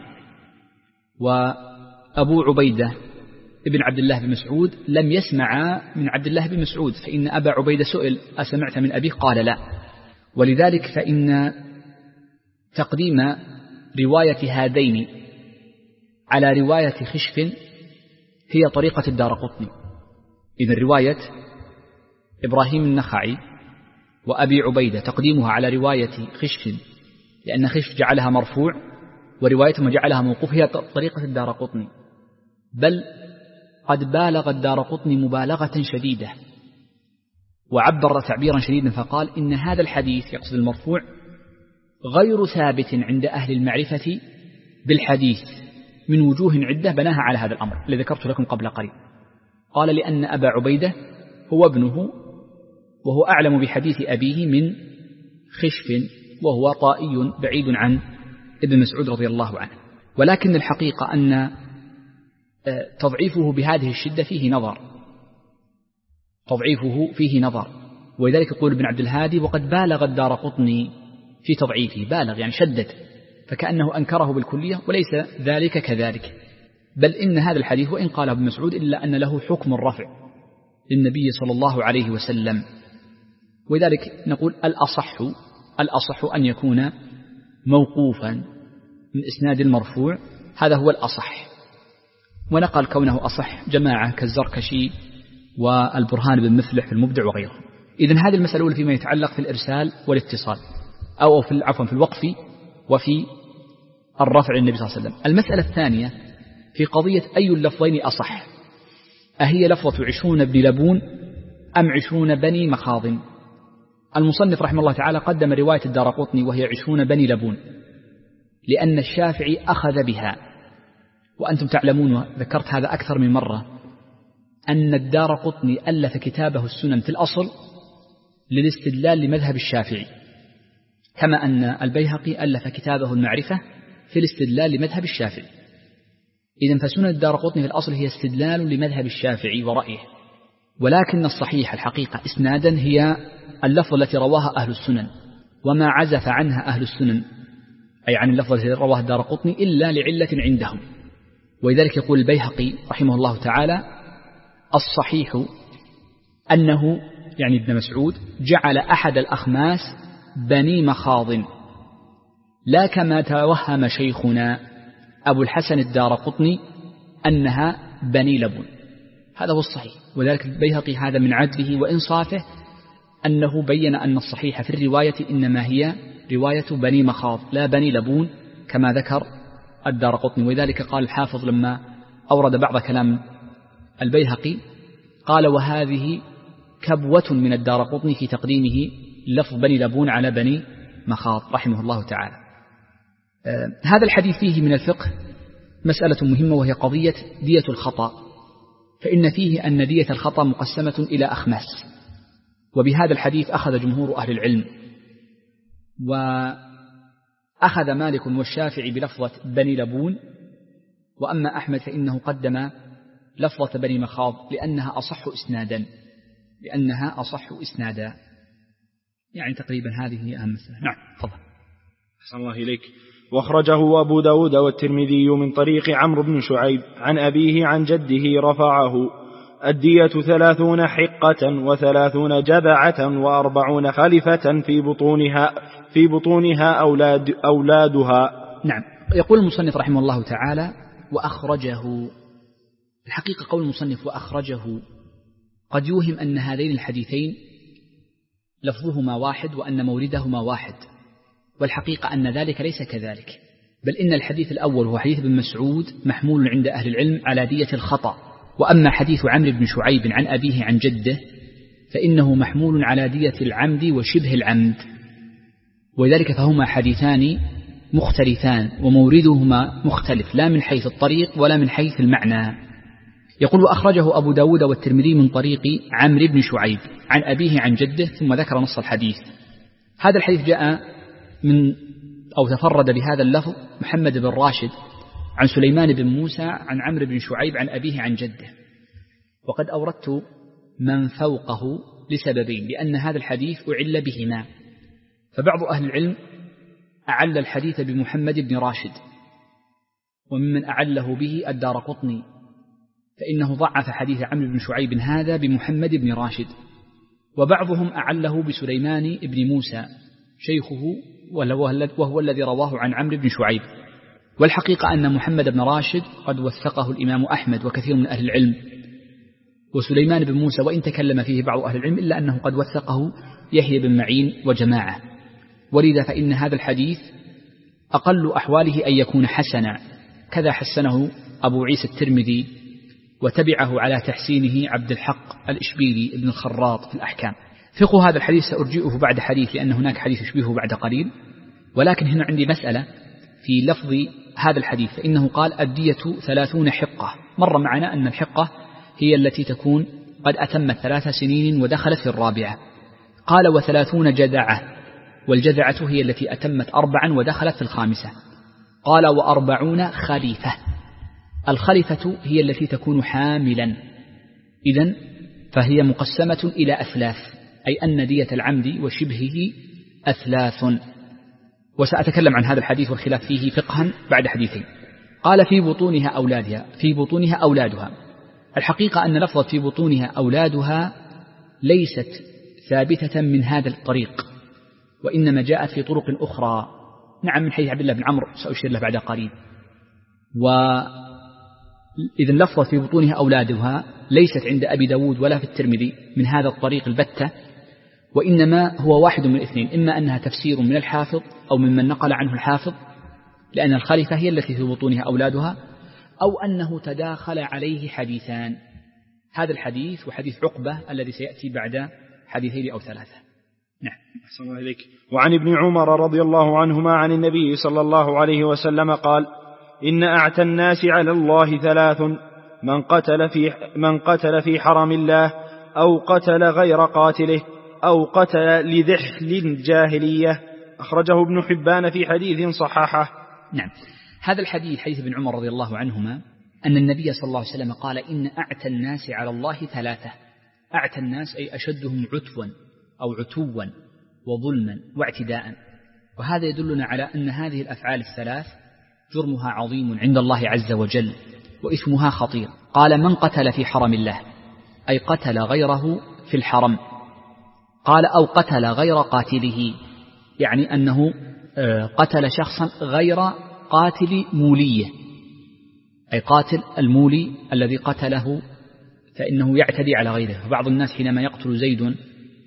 وأبو عبيدة ابن عبد الله بن مسعود لم يسمع من عبد الله بن مسعود، فإن أبا عبيدة سئل أسمعت من أبيه؟ قال لا. ولذلك فإن تقديم رواية هذين على رواية خشف هي طريقة الدارقطني. إذن رواية إبراهيم النخعي وأبي عبيدة تقديمها على رواية خشف لأن خشف جعلها مرفوع وروايته جعلها موقوف هي طريقة الدارقطني، بل قد بالغ الدارقطني مبالغة شديدة وعبر تعبيرا شديدا فقال إن هذا الحديث يقصد المرفوع غير ثابت عند أهل المعرفة بالحديث من وجوه عدة بناها على هذا الأمر الذي ذكرت لكم قبل قليل. قال لأن أبا عبيدة هو ابنه وهو أعلم بحديث أبيه من خشف وهو طائي بعيد عن ابن مسعود رضي الله عنه. ولكن الحقيقة أن تضعيفه بهذه الشدة فيه نظر، ولذلك يقول ابن عبد الهادي وقد بالغ الدارقطني في تضعيفه، بالغ يعني شدد، فكأنه أنكره بالكلية، وليس ذلك كذلك، بل إن هذا الحديث وإن قاله ابن مسعود إلا أن له حكم الرفع للنبي صلى الله عليه وسلم. ولذلك نقول الأصح أن يكون موقوفا من إسناد المرفوع، هذا هو الأصح. ونقل كونه أصح جماعة كالزركشي والبرهان بن مفلح في المبدع وغيره. إذن هذه المسألة الأولى فيما يتعلق في الإرسال والاتصال أو في الوقف وفي الرفع للنبي صلى الله عليه وسلم. المسألة الثانية في قضية أي اللفظين أصح، أهي لفظة 20 بن لبون أم 20 بني مخاض؟ المصنف رحمه الله تعالى قدم رواية الدارقطني وهي 20 بني لبون لأن الشافعي أخذ بها، وأنتم تعلمون ذكرت هذا أكثر من مرة أن الدارقطني ألف كتابه السنن في الأصل للاستدلال لمذهب الشافعي، كما أن البيهقي ألف كتابه المعرفة في الاستدلال لمذهب الشافعي. إذن فسنن الدارقطني في الأصل هي استدلال لمذهب الشافعي ورأيه، ولكن الصحيح الحقيقة إسنادا هي اللفظ التي رواها أهل السنن، وما عزف عنها أهل السنن أي عن اللفظ التي رواها الدارقطني إلا لعلة عندهم. ولذلك يقول البيهقي رحمه الله تعالى الصحيح أنه يعني ابن مسعود جعل أحد الأخماس بني مخاض، لا كما توهم شيخنا أبو الحسن الدارقطني أنها بني لبون، هذا هو الصحيح. وذلك البيهقي هذا من عدله وإنصافه أنه بين أن الصحيح في الرواية إنما هي رواية بني مخاض لا بني لبون كما ذكر الدارقطني. وذلك قال الحافظ لما أورد بعض كلام البيهقي قال وهذه كبوة من الدارقطني في تقديمه لفظ بني لبون على بني مخاض رحمه الله تعالى. هذا الحديث فيه من الفقه مسألة مهمة وهي قضية دية الخطأ، فإن فيه أن دية الخطأ مقسمة إلى أخماس، وبهذا الحديث أخذ جمهور أهل العلم، وأخذ مالك والشافعي بلفظة بني لبون، وأما أحمد فإنه قدم لفظة بني مخاض لأنها أصح إسنادا. يعني تقريبا هذه أهم مسألة. نعم تفضل. أحسن الله إليك. واخرجه أبو داود والترمذي من طريق عمرو بن شعيب عن أبيه عن جده رفعه: الدية 30 حقة و30 جذعة و40 خلفة في بطونها أولادها. نعم. يقول المصنف رحمه الله تعالى وأخرجه. الحقيقة قول المصنف وأخرجه قد يوهم أن هذين الحديثين لفظهما واحد وأن موردهما واحد، والحقيقة أن ذلك ليس كذلك، بل إن الحديث الأول هو حديث ابن مسعود محمول عند أهل العلم على دية الخطأ، وأما حديث عمرو بن شعيب عن أبيه عن جده فإنه محمول على دية العمد وشبه العمد، ولذلك فهما حديثان مختلفان وموردهما مختلف لا من حيث الطريق ولا من حيث المعنى. يقول وأخرجه أبو داود والترمذي من طريق عمرو بن شعيب عن أبيه عن جده، ثم ذكر نص الحديث. هذا الحديث جاء من أو تفرد بهذا اللفظ محمد بن راشد عن سليمان بن موسى عن عمرو بن شعيب عن أبيه عن جده، وقد أوردت من فوقه لسببين: لأن هذا الحديث أعل بهما، فبعض أهل العلم أعل الحديث بمحمد بن راشد، وممن أعله به الدارقطني، فإنه ضعف حديث عمرو بن شعيب هذا بمحمد بن راشد، وبعضهم أعله بسليمان بن موسى شيخه وهو الذي رواه عن عمرو بن شعيب. والحقيقة أن محمد بن راشد قد وثقه الإمام أحمد وكثير من أهل العلم، وسليمان بن موسى وإن تكلم فيه بعض أهل العلم إلا أنه قد وثقه يحيى بن معين وجماعة، ولذا فإن هذا الحديث أقل أحواله أن يكون حسنا، كذا حسنه أبو عيسى الترمذي وتبعه على تحسينه عبد الحق الإشبيلي ابن الخراط في الأحكام. فقه هذا الحديث سأرجئه بعد حديث، لأن هناك حديث يشبهه بعد قليل، ولكن هنا عندي مسألة في لفظ هذا الحديث، فإنه قال الدية 30 حقة. مر معنا أن الحقة هي التي تكون قد أتمت 3 سنين ودخلت في الرابعة. قال و30 جذعة، والجذعة هي التي أتمت 4 ودخلت في الخامسة. قال و40 خليفة، الخليفة هي التي تكون حاملا، إذن فهي مقسمة إلى أثلاث، أي أن دية العمد وشبهه أثلاث، وسأتكلم عن هذا الحديث والخلاف فيه فقها بعد حديثين. قال في بطونها أولادها. الحقيقة أن لفظة في بطونها أولادها ليست ثابتة من هذا الطريق، وإنما جاءت في طرق أخرى، نعم من حيث عبد الله بن عمرو سأشير له بعد قليل. وإذن لفظة في بطونها أولادها ليست عند أبي داود ولا في الترمذي من هذا الطريق البتة، وإنما هو واحد من الاثنين: إما أنها تفسير من الحافظ أو ممن نقل عنه الحافظ، لأن الخليفة هي التي في بطونها أولادها، أو أنه تداخل عليه حديثان، هذا الحديث وحديث عقبة الذي سيأتي بعد حديثين أو 3. نعم. أحسن الله إليك. وعن ابن عمر رضي الله عنهما عن النبي صلى الله عليه وسلم قال: إن أعتى الناس على الله 3: من قتل في حرم الله، أو قتل غير قاتله، أو قتل لذحل جاهلية. أخرجه ابن حبان في حديث صححه. نعم. هذا الحديث حديث ابن عمر رضي الله عنهما أن النبي صلى الله عليه وسلم قال: إن أعتى الناس على الله 3. أعتى الناس أي أشدهم عتوا أو عتوا وظلما واعتداء، وهذا يدلنا على أن هذه الأفعال 3 جرمها عظيم عند الله عز وجل وإثمها خطير. قال: من قتل في حرم الله، أي قتل غيره في الحرم. قال: أو قتل غير قاتله، يعني أنه قتل شخصا غير قاتل مولية، أي قاتل المولي الذي قتله فإنه يعتدي على غيره. فبعض الناس حينما يقتل زيد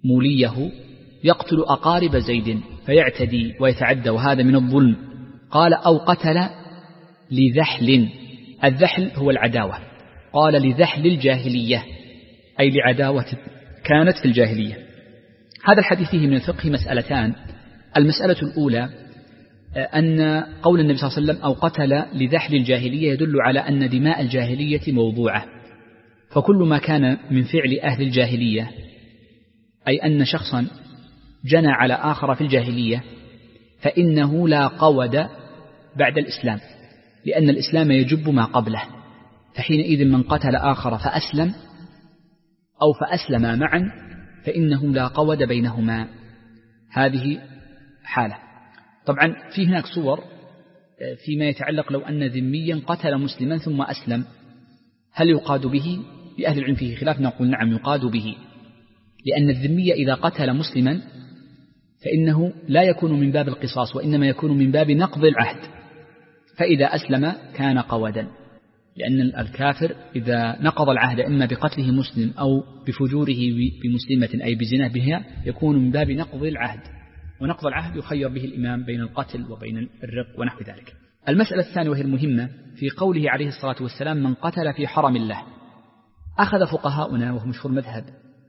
موليه يقتل أقارب زيد فيعتدي ويتعدى وهذا من الظلم. قال أو قتل لذحل، الذحل هو العداوة، قال لذحل الجاهلية أي لعداوة كانت في الجاهلية. هذا الحديث فيه من الفقه مسألتان. المسألة الأولى أن قول النبي صلى الله عليه وسلم أو قتل لذحل الجاهلية يدل على أن دماء الجاهلية موضوعة، فكل ما كان من فعل أهل الجاهلية أي أن شخصا جنى على آخر في الجاهلية فإنه لا قود بعد الإسلام، لأن الإسلام يجب ما قبله، فحينئذ من قتل آخر فأسلم أو فأسلم معا فإنه لا قود بينهما. هذه حالة. طبعا في هناك صور فيما يتعلق لو أن ذميا قتل مسلما ثم أسلم، هل يقاد به؟ لأهل العلم فيه خلاف، نقول نعم يقاد به، لأن الذمي إذا قتل مسلما فإنه لا يكون من باب القصاص وإنما يكون من باب نقض العهد، فإذا أسلم كان قودا، لأن الكافر إذا نقض العهد إما بقتله مسلم أو بفجوره بمسلمة أي بزناه بها يكون من باب نقض العهد، ونقض العهد يخير به الإمام بين القتل وبين الرق ونحو ذلك. المسألة الثانية وهي المهمة في قوله عليه الصلاة والسلام من قتل في حرم الله، أخذ فقهاؤنا وهو مشهور المذهب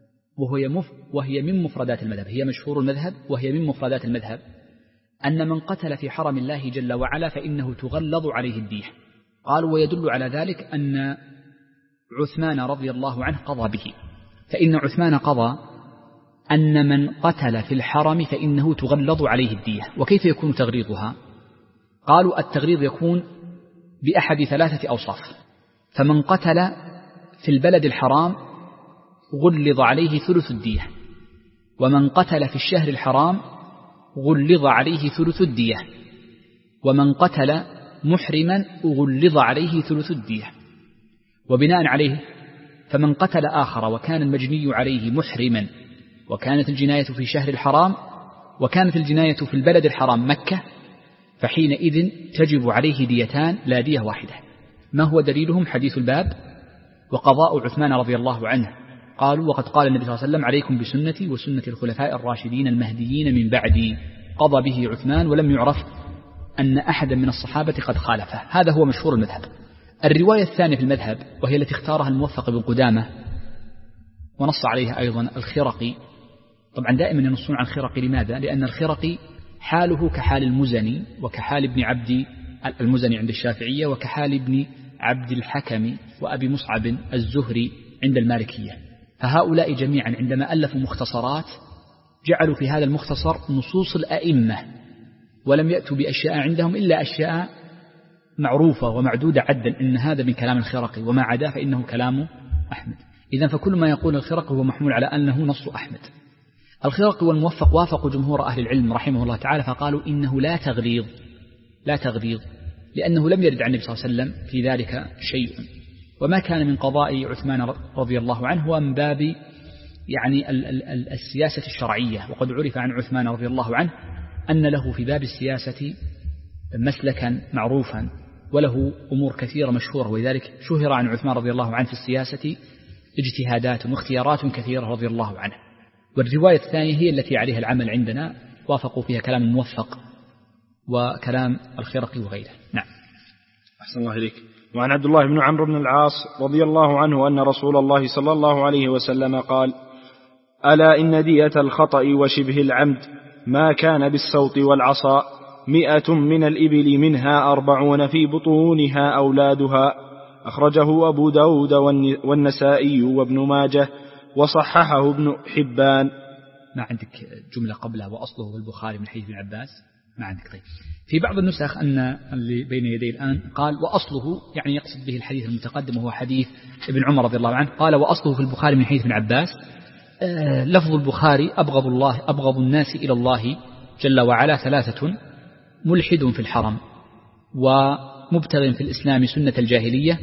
وهي من مفردات المذهب، هي مشهور المذهب وهي من مفردات المذهب، أن من قتل في حرم الله جل وعلا فإنه تغلظ عليه الدية. قالوا ويدل على ذلك أن عثمان رضي الله عنه قضى به، فإن عثمان قضى أن من قتل في الحرم فإنه تغلظ عليه الدية. وكيف يكون تغليظها؟ قالوا التغليظ يكون بأحد ثلاثة أوصاف، فمن قتل في البلد الحرام غلظ عليه ثلث الدية، ومن قتل في الشهر الحرام غلظ عليه ثلث الدية، ومن قتل محرما غلظ عليه ثلث الدية. وبناء عليه فمن قتل آخر وكان المجني عليه محرما وكانت الجناية في شهر الحرام وكانت الجناية في البلد الحرام مكة فحينئذ تجب عليه ديتان لا دية واحدة. ما هو دليلهم؟ حديث الباب وقضاء عثمان رضي الله عنه. قالوا وقد قال النبي صلى الله عليه وسلم عليكم بسنتي وسنة الخلفاء الراشدين المهديين من بعدي، قضى به عثمان ولم يعرف أن أحدا من الصحابة قد خالفه. هذا هو مشهور المذهب. الرواية الثانية في المذهب وهي التي اختارها الموفق بن قدامة ونص عليها أيضا الخرقي، طبعا دائما ينصون عن الخرقي، لماذا؟ لأن الخرقي حاله كحال المزني وكحال ابن عبد المزني عند الشافعية وكحال ابن عبد الحكم وأبي مصعب الزهري عند المالكية، فهؤلاء جميعا عندما ألفوا مختصرات جعلوا في هذا المختصر نصوص الأئمة ولم يأتوا بأشياء عندهم إلا أشياء معروفة ومعدودة عدا إن هذا من كلام الخرقي وما عدا فإنه كلام أحمد. إذن فكل ما يقول الخرقي هو محمول على أنه نص أحمد. الخرقي والموفق وافقوا جمهور أهل العلم رحمه الله تعالى فقالوا إنه لا تغليظ لأنه لم يرد عن النبي صلى الله عليه وسلم في ذلك شيء، وما كان من قضاء عثمان رضي الله عنه هو من باب يعني السياسة الشرعية، وقد عرف عن عثمان رضي الله عنه أن له في باب السياسة مسلكا معروفا وله أمور كثيرة مشهورة، ولذلك شهر عن عثمان رضي الله عنه في السياسة اجتهادات واختيارات كثيرة رضي الله عنه. والرواية الثانية هي التي عليها العمل عندنا، وافقوا فيها كلام الموفق وكلام الخرقي وغيره. نعم. أحسن الله إليك. وعن عبد الله بن عمرو بن العاص رضي الله عنه أن رسول الله صلى الله عليه وسلم قال: ألا إن دية الخطأ وشبه العمد ما كان بالسوط والعصا 100 من الإبل منها 40 في بطونها أولادها. أخرجه أبو داود والنسائي وابن ماجه وصححه ابن حبان. ما عندك جملة قبلها وأصله في البخاري من حديث ابن عباس؟ ما عندك. طيب في بعض النسخ أن اللي بين يدي الآن قال وأصله يعني يقصد به الحديث المتقدم وهو حديث ابن عمر رضي الله عنه، قال وأصله في البخاري من حديث ابن عباس. لفظ البخاري أبغض الناس إلى الله جل وعلا 3: ملحد في الحرم، ومبتغ في الإسلام سنة الجاهلية،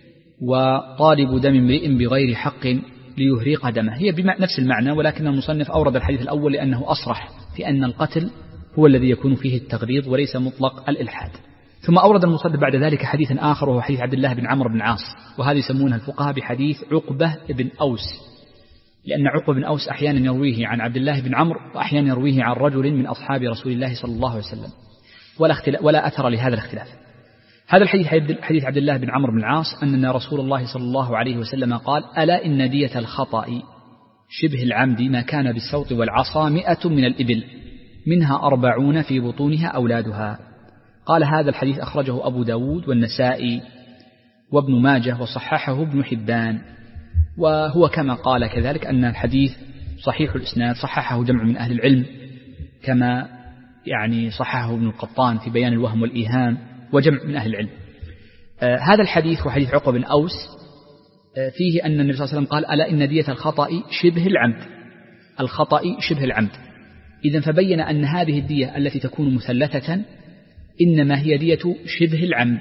وطالب دم امرئ بغير حق ليهريق دمه. هي نفس المعنى، ولكن المصنف أورد الحديث الأول لأنه أصرح في أن القتل هو الذي يكون فيه التغليظ وليس مطلق الإلحاد. ثم أورد المصنف بعد ذلك حديثا آخر وهو حديث عبد الله بن عمرو بن العاص، وهذا يسمونها الفقهاء بحديث عقبة بن أوس، لأن عقبة بن أوس أحيانا يرويه عن عبد الله بن عمرو وأحيانا يرويه عن رجل من أصحاب رسول الله صلى الله عليه وسلم، ولا أثر لهذا الاختلاف. هذا الحديث حديث عبد الله بن عمرو بن العاص أن رسول الله صلى الله عليه وسلم قال: ألا إن دية الخطأ شبه العمد ما كان بالسوط والعصا 100 من الإبل منها 40 في بطونها أولادها. قال: هذا الحديث أخرجه أبو داود والنسائي وابن ماجه وصححه ابن حبان، وهو كما قال كذلك أن الحديث صحيح الإسناد، صححه جمع من أهل العلم كما صححه ابن القطان في بيان الوهم والإيهام وجمع من أهل العلم. هذا الحديث هو حديث عقبة بن أوس، فيه أن النبي صلى الله عليه وسلم قال: ألا إن دية الخطأ شبه العمد، الخطأ شبه العمد. إذن فبين أن هذه الدية التي تكون مثلثة إنما هي دية شبه العمد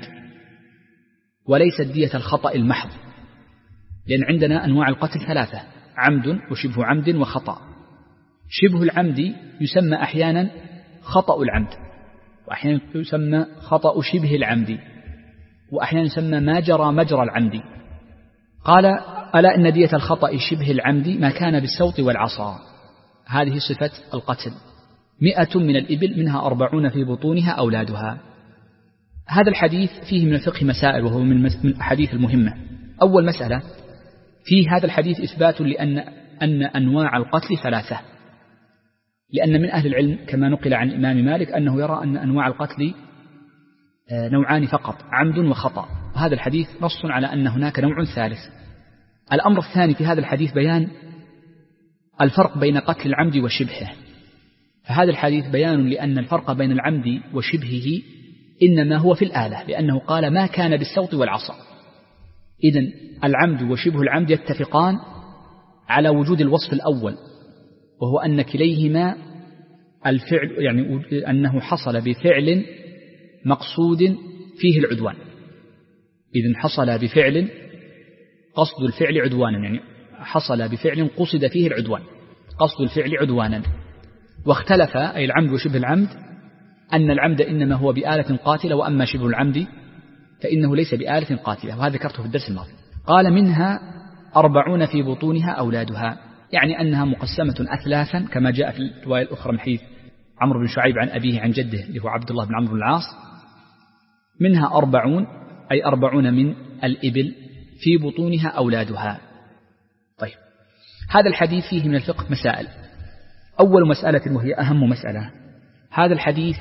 وليست دية الخطأ المحض، لأن عندنا أنواع القتل 3: عمد وشبه عمد وخطأ. شبه العمد يسمى أحيانا خطأ العمد، وأحيانا يسمى خطأ شبه العمد، وأحيانا يسمى ما جرى مجرى العمد. قال: ألا إن دية الخطأ شبه العمد ما كان بالسوط والعصا، هذه صفة القتل، 100 من الإبل منها 40 في بطونها أولادها. هذا الحديث فيه من الفقه مسائل، وهو من الأحاديث المهمة. أول مسألة في هذا الحديث إثبات أن أنواع القتل 3، لأن من أهل العلم كما نقل عن الإمام مالك أنه يرى أن أنواع القتل نوعان فقط: عمد وخطأ، وهذا الحديث نص على أن هناك نوع ثالث. الأمر الثاني في هذا الحديث بيان الفرق بين قتل العمد وشبهه، فهذا الحديث بيان لأن الفرق بين العمد وشبهه إنما هو في الآلة، لأنه قال: ما كان بالسوط والعصا. إذن العمد وشبه العمد يتفقان على وجود الوصف الأول، وهو أن كليهما الفعل، أنه حصل بفعل مقصود فيه العدوان. إذن حصل بفعل قصد الفعل عدوانا، حصل بفعل قصد فيه العدوان، قصد الفعل عدوانا. واختلف أي العمد وشبه العمد أن العمد إنما هو بآلة قاتلة، وأما شبه العمد فإنه ليس بآلة قاتلة، وهذا ذكرته في الدرس الماضي. قال: منها 40 في بطونها أولادها، يعني أنها مقسمة أثلاثا كما جاء في الرواية الأخرى من حديث عمرو بن شعيب عن أبيه عن جده اللي هو عبد الله بن عمرو بن العاص. منها 40 أي 40 من الإبل في بطونها أولادها. طيب، هذا الحديث فيه من الفقه مسائل. أول مسألة وهي أهم مسألة، هذا الحديث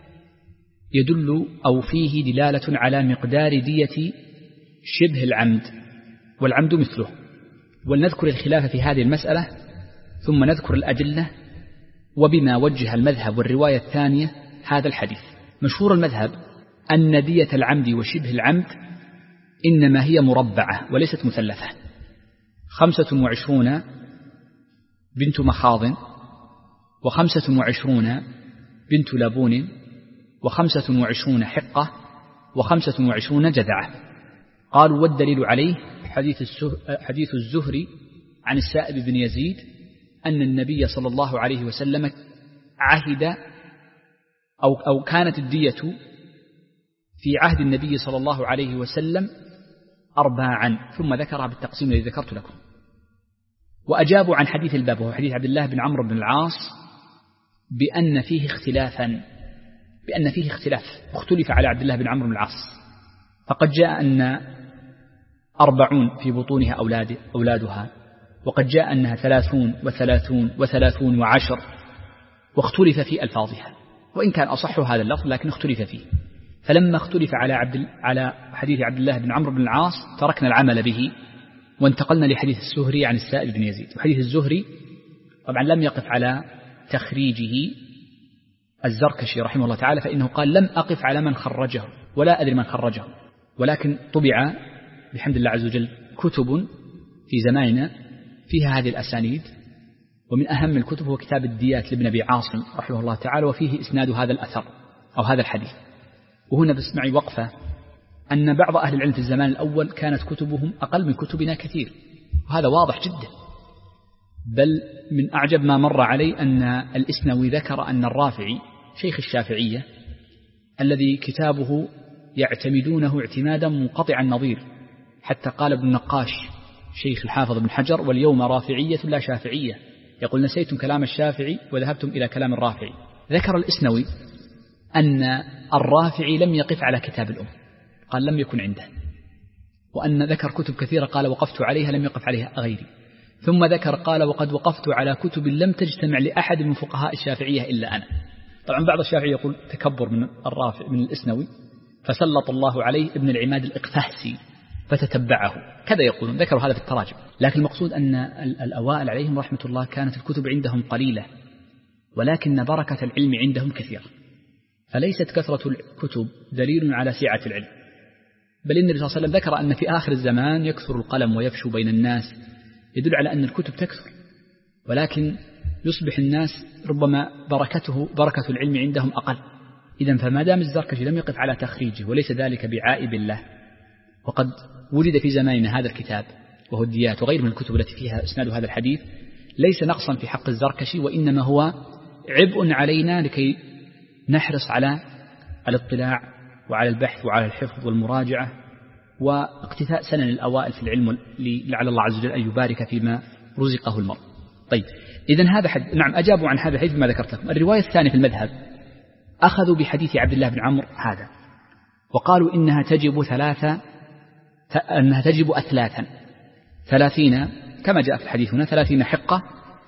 يدل أو فيه دلالة على مقدار دية شبه العمد، والعمد مثله. ولنذكر الخلاف في هذه المسألة ثم نذكر الأدلة وبما وجه المذهب والرواية الثانية هذا الحديث. مشهور المذهب أن دية العمد وشبه العمد إنما هي مربعة وليست مثلثة، 25 بنت مخاض، 25 بنت لبون، 25 حقة، 25 جذعة. قالوا: والدليل عليه حديث الزهري عن السائب بن يزيد أن النبي صلى الله عليه وسلم عهد أو كانت الدية في عهد النبي صلى الله عليه وسلم 4، ثم ذكرها بالتقسيم الذي ذكرت لكم. وأجابوا عن حديث الباب وهو حديث عبد الله بن عمرو بن العاص بأن فيه اختلاف، اختلف على عبد الله بن عمرو بن العاص، فقد جاء أن 40 في بطونها أولادها، وقد جاء أنها 30 و30 و30 و10، واختلف في ألفاظها، وإن كان أصح هذا اللفظ لكن اختلف فيه. فلما اختلف على حديث عبد الله بن عمرو بن العاص تركنا العمل به وانتقلنا لحديث الزهري عن السائب بن يزيد. وحديث الزهري طبعا لم يقف على تخريجه الزركشي رحمه الله تعالى، فإنه قال: لم أقف على من خرجه ولا أدري من خرجه، ولكن طبع بحمد الله عز وجل كتب في زماننا فيها هذه الأسانيد، ومن أهم الكتب هو كتاب الديات لابن أبي عاصم رحمه الله تعالى، وفيه إسناد هذا الأثر أو هذا الحديث. وهنا بس معي وقفة، أن بعض أهل العلم في الزمان الأول كانت كتبهم أقل من كتبنا كثير، وهذا واضح جدا. بل من أعجب ما مر علي أن الإسنوي ذكر أن الرافعي شيخ الشافعية الذي كتابه يعتمدونه اعتمادا منقطع النظير، حتى قال ابن النقاش شيخ الحافظ ابن حجر: واليوم رافعية لا شافعية، يقول: نسيتم كلام الشافعي وذهبتم إلى كلام الرافعي. ذكر الإسنوي أن الرافعي لم يقف على كتاب الأم، قال لم يكن عنده، وأن ذكر كتب كثيرة قال وقفت عليها لم يقف عليها غيري، ثم ذكر قال وقد وقفت على كتب لم تجتمع لأحد من فقهاء الشافعية إلا أنا. طبعا بعض الشافعي يقول تكبر من الرافع من الإسنوي، فسلط الله عليه ابن العماد الإقفهسي فتتبعه، كذا يقولون، ذكروا هذا في التراجم. لكن المقصود أن الأوائل عليهم رحمة الله كانت الكتب عندهم قليلة، ولكن بركة العلم عندهم كثيرة، فليست كثرة الكتب دليل على سعة العلم، بل النبي صلى الله عليه وسلم ذكر أن في آخر الزمان يكثر القلم ويفشو بين الناس، يدل على أن الكتب تكثر، ولكن يصبح الناس ربما بركة العلم عندهم أقل. إذن فما دام الزركشي لم يقف على تخريجه وليس ذلك بعائب الله، وقد ولد في زماننا هذا الكتاب وهو الديات وغير من الكتب التي فيها إسناد هذا الحديث، ليس نقصا في حق الزركشي، وإنما هو عبء علينا لكي نحرص على الاطلاع وعلى البحث وعلى الحفظ والمراجعة واقتفاء سنن الأوائل في العلم، لعل الله عز وجل أن يبارك فيما رزقه المرء. طيب، إذن هذا نعم أجابوا عن هذا الحديث بما ذكرت لكم. الرواية الثانية في المذهب أخذوا بحديث عبد الله بن عمرو هذا، وقالوا إنها تجب أثلاثا، 30 كما جاء في الحديث هنا، 30 حقة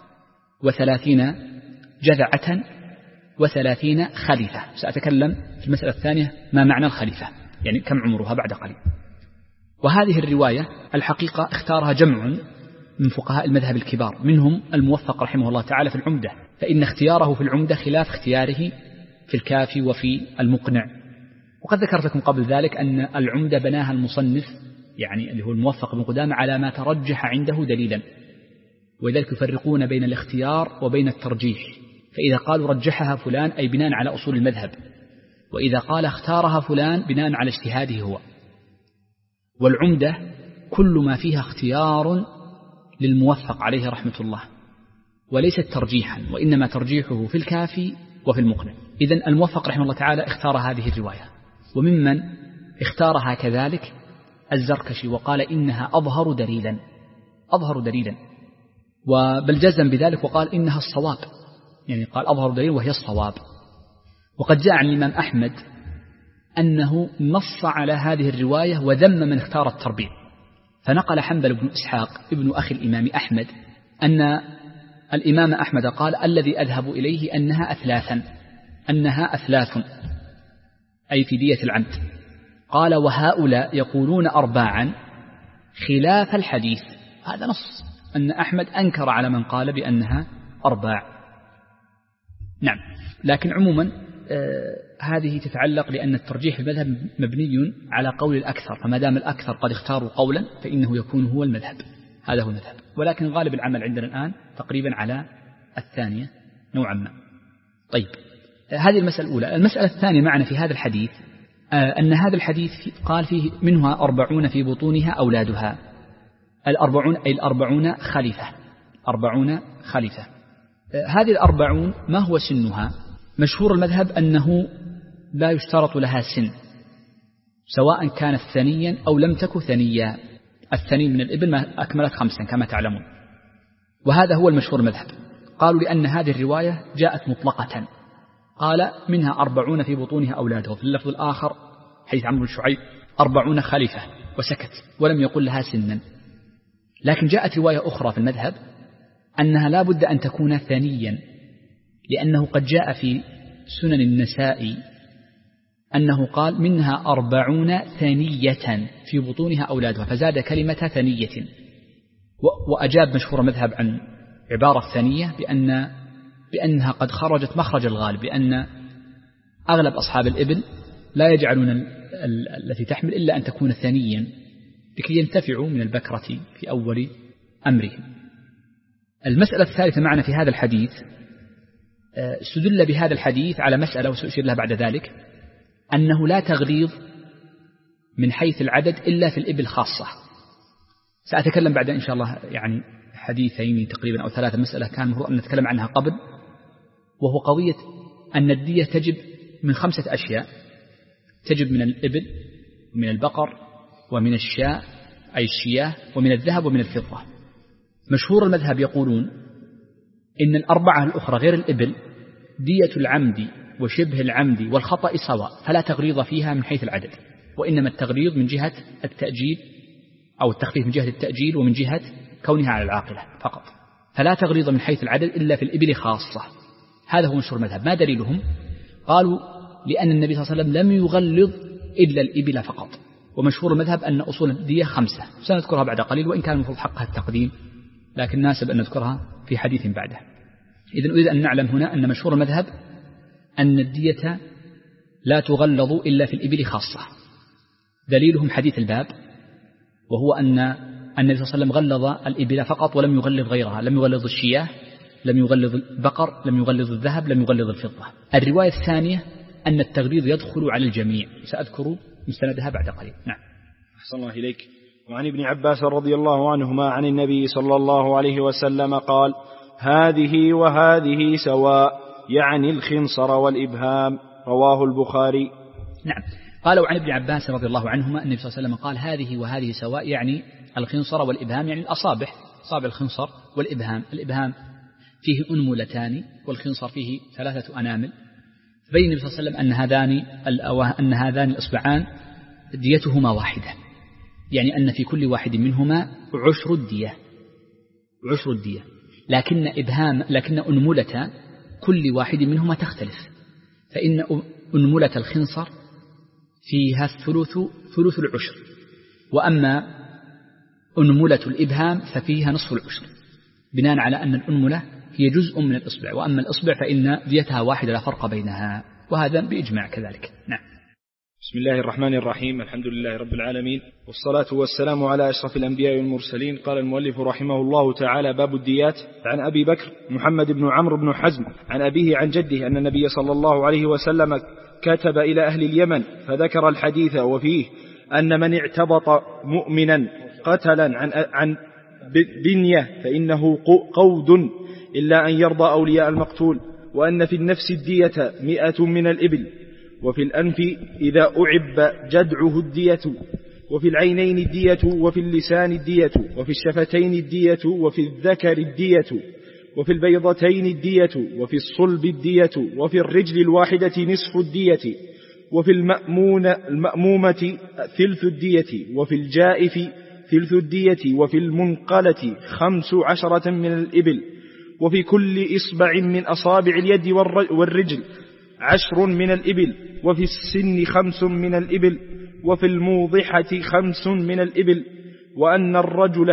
و30 جذعة و30 خليفة. سأتكلم في المسألة الثانية ما معنى الخليفة، يعني كم عمرها بعد قليل. وهذه الرواية الحقيقة اختارها جمع من فقهاء المذهب الكبار، منهم الموفق رحمه الله تعالى في العمدة، فإن اختياره في العمدة خلاف اختياره في الكافي وفي المقنع. وقد ذكرت لكم قبل ذلك أن العمدة بناها المصنف يعني اللي هو الموفق بن قدامة على ما ترجح عنده دليلا، ولذلك يفرقون بين الاختيار وبين الترجيح، فإذا قالوا رجحها فلان أي بناء على أصول المذهب، وإذا قال اختارها فلان بناء على اجتهاده هو. والعمدة كل ما فيها اختيار للموفق عليه رحمة الله، وليست ترجيحا، وإنما ترجيحه في الكافي وفي المقنع. إذن الموفق رحمه الله تعالى اختار هذه الرواية، وممن اختارها كذلك الزركشي وقال إنها أظهر دليلا، وبل جزم بذلك وقال إنها الصواب، يعني قال أظهر دليل وهي الصواب. وقد جاء عن الإمام أحمد أنه نص على هذه الرواية وذم من اختار التربيع، فنقل حنبل بن إسحاق ابن أخي الإمام أحمد أن الإمام أحمد قال الذي أذهب إليه أنها أثلاث أي في دية العمد. قال وهؤلاء يقولون 4 خلاف الحديث. هذا نص أن أحمد أنكر على من قال بأنها 4. نعم، لكن عموما هذه تتعلق لأن الترجيح في المذهب مبني على قول الأكثر، فما دام الأكثر قد اختاروا قولا فإنه يكون هو المذهب، هذا هو المذهب. ولكن غالب العمل عندنا الآن تقريبا على الثانية نوعا ما. طيب، هذه المسألة الأولى. المسألة الثانية معنا في هذا الحديث أن هذا الحديث قال فيه منها 40 في بطونها أولادها. 40 أي 40 خليفة، 40 خليفة. هذه 40 ما هو سنها؟ مشهور المذهب أنه لا يشترط لها سن، سواء كانت ثنيا أو لم تكن ثنيا. الثني من الإبل ما أكملت 5 كما تعلمون، وهذا هو المشهور المذهب. قالوا لأن هذه الرواية جاءت مطلقة، قال منها 40 في بطونها أولادها، وفي اللفظ الآخر حيث عمرو بن شعيب 40 خليفة وسكت ولم يقل لها سنا. لكن جاءت رواية أخرى في المذهب أنها لا بد أن تكون ثنيا، لأنه قد جاء في سنن النسائي أنه قال منها 40 ثنية في بطونها أولادها، فزاد كلمة ثنية. وأجاب مشهور المذهب عن عبارة ثنية بأنها قد خرجت مخرج الغالب، لأن أغلب أصحاب الإبل لا يجعلون التي تحمل إلا أن تكون ثنيا لكي ينتفعوا من البكرة في أول أمرهم. المسألة الثالثة معنا في هذا الحديث، استدل بهذا الحديث على مسألة وسأشير لها بعد ذلك، أنه لا تغليظ من حيث العدد إلا في الإبل خاصة. سأتكلم بعد إن شاء الله يعني حديثين تقريبا أو 3 مسألة كان المفروض أن نتكلم عنها قبل، وهو قضية أن الدية تجب من 5 أشياء: تجب من الإبل ومن البقر ومن الشاء أي الشياه، ومن الذهب ومن الفضة. مشهور المذهب يقولون إن الأربعة الأخرى غير الإبل دية العمد وشبه العمد والخطأ سواء، فلا تغليظ فيها من حيث العدد، وإنما التغليظ من جهة التأجيل أو التخفيف من جهة التأجيل ومن جهة كونها على العاقلة فقط، فلا تغليظ من حيث العدد إلا في الإبل خاصة. هذا هو مشهور المذهب. ما دليلهم؟ قالوا لأن النبي صلى الله عليه وسلم لم يغلظ إلا الإبل فقط. ومشهور المذهب أن أصول الدية 5 سنذكرها بعد قليل، وإن كان المفروض حقها التقديم لكن ناسب أن نذكرها في حديث بعده. إذن أريد أن نعلم هنا أن مشهور المذهب أن الدية لا تغلظ إلا في الإبل خاصة. دليلهم حديث الباب، وهو أن النبي صلى الله عليه وسلم غلظ الإبل فقط ولم يغلظ غيرها، لم يغلظ الشياه، لم يغلظ البقر، لم يغلظ الذهب، لم يغلظ الفضة. الرواية الثانية أن التغليظ يدخل على الجميع، سأذكر مستندها بعد قليل. نعم. أحسن الله إليك. وعن ابن عباس رضي الله عنهما عن النبي صلى الله عليه وسلم قال: هذه وهذه سواء، يعني الخنصر والإبهام. رواه البخاري. نعم. قالوا عن ابن عباس رضي الله عنهما النبي صلى الله عليه وسلم قال: هذه وهذه سواء، يعني الخنصر والإبهام، يعني الأصابع، أصابع الخنصر والإبهام. الإبهام فيه أنملتان والخنصر فيه 3 أنامل. بين النبي صلى الله عليه وسلم أن هذان الإصبعان ديتهما واحدة، يعني أن في كل واحد منهما عشر الدية، لكن أنملة كل واحد منهما تختلف، فإن أنملة الخنصر فيها ثلث العشر، وأما أنملة الإبهام ففيها نصف العشر، بناء على أن الأنملة هي جزء من الإصبع، وأما الإصبع فإن ديتها واحدة لا فرق بينها، وهذا بإجماع كذلك. نعم. بسم الله الرحمن الرحيم. الحمد لله رب العالمين، والصلاة والسلام على أشرف الأنبياء والمرسلين. قال المؤلف رحمه الله تعالى: باب الديات. عن أبي بكر محمد بن عمرو بن حزم عن أبيه عن جده أن النبي صلى الله عليه وسلم كتب إلى أهل اليمن فذكر الحديث وفيه أن من اعتبط مؤمنا قتلا عن بنية فإنه قود إلا أن يرضى أولياء المقتول، وأن في النفس الدية 100 من الإبل، وفي الأنف إذا أعب جدعه الدية، وفي العينين الدية، وفي اللسان الدية، وفي الشفتين الدية، وفي الذكر الدية، وفي البيضتين الدية، وفي الصلب الدية، وفي الرجل الواحدة نصف الدية، وفي المأمومة ثلث الدية، وفي الجائف ثلث الدية، وفي المنقلة 15 من الإبل، وفي كل إصبع من أصابع اليد والرجل 10 من الإبل، وفي السن 5 من الإبل، وفي الموضحة 5 من الإبل، وأن الرجل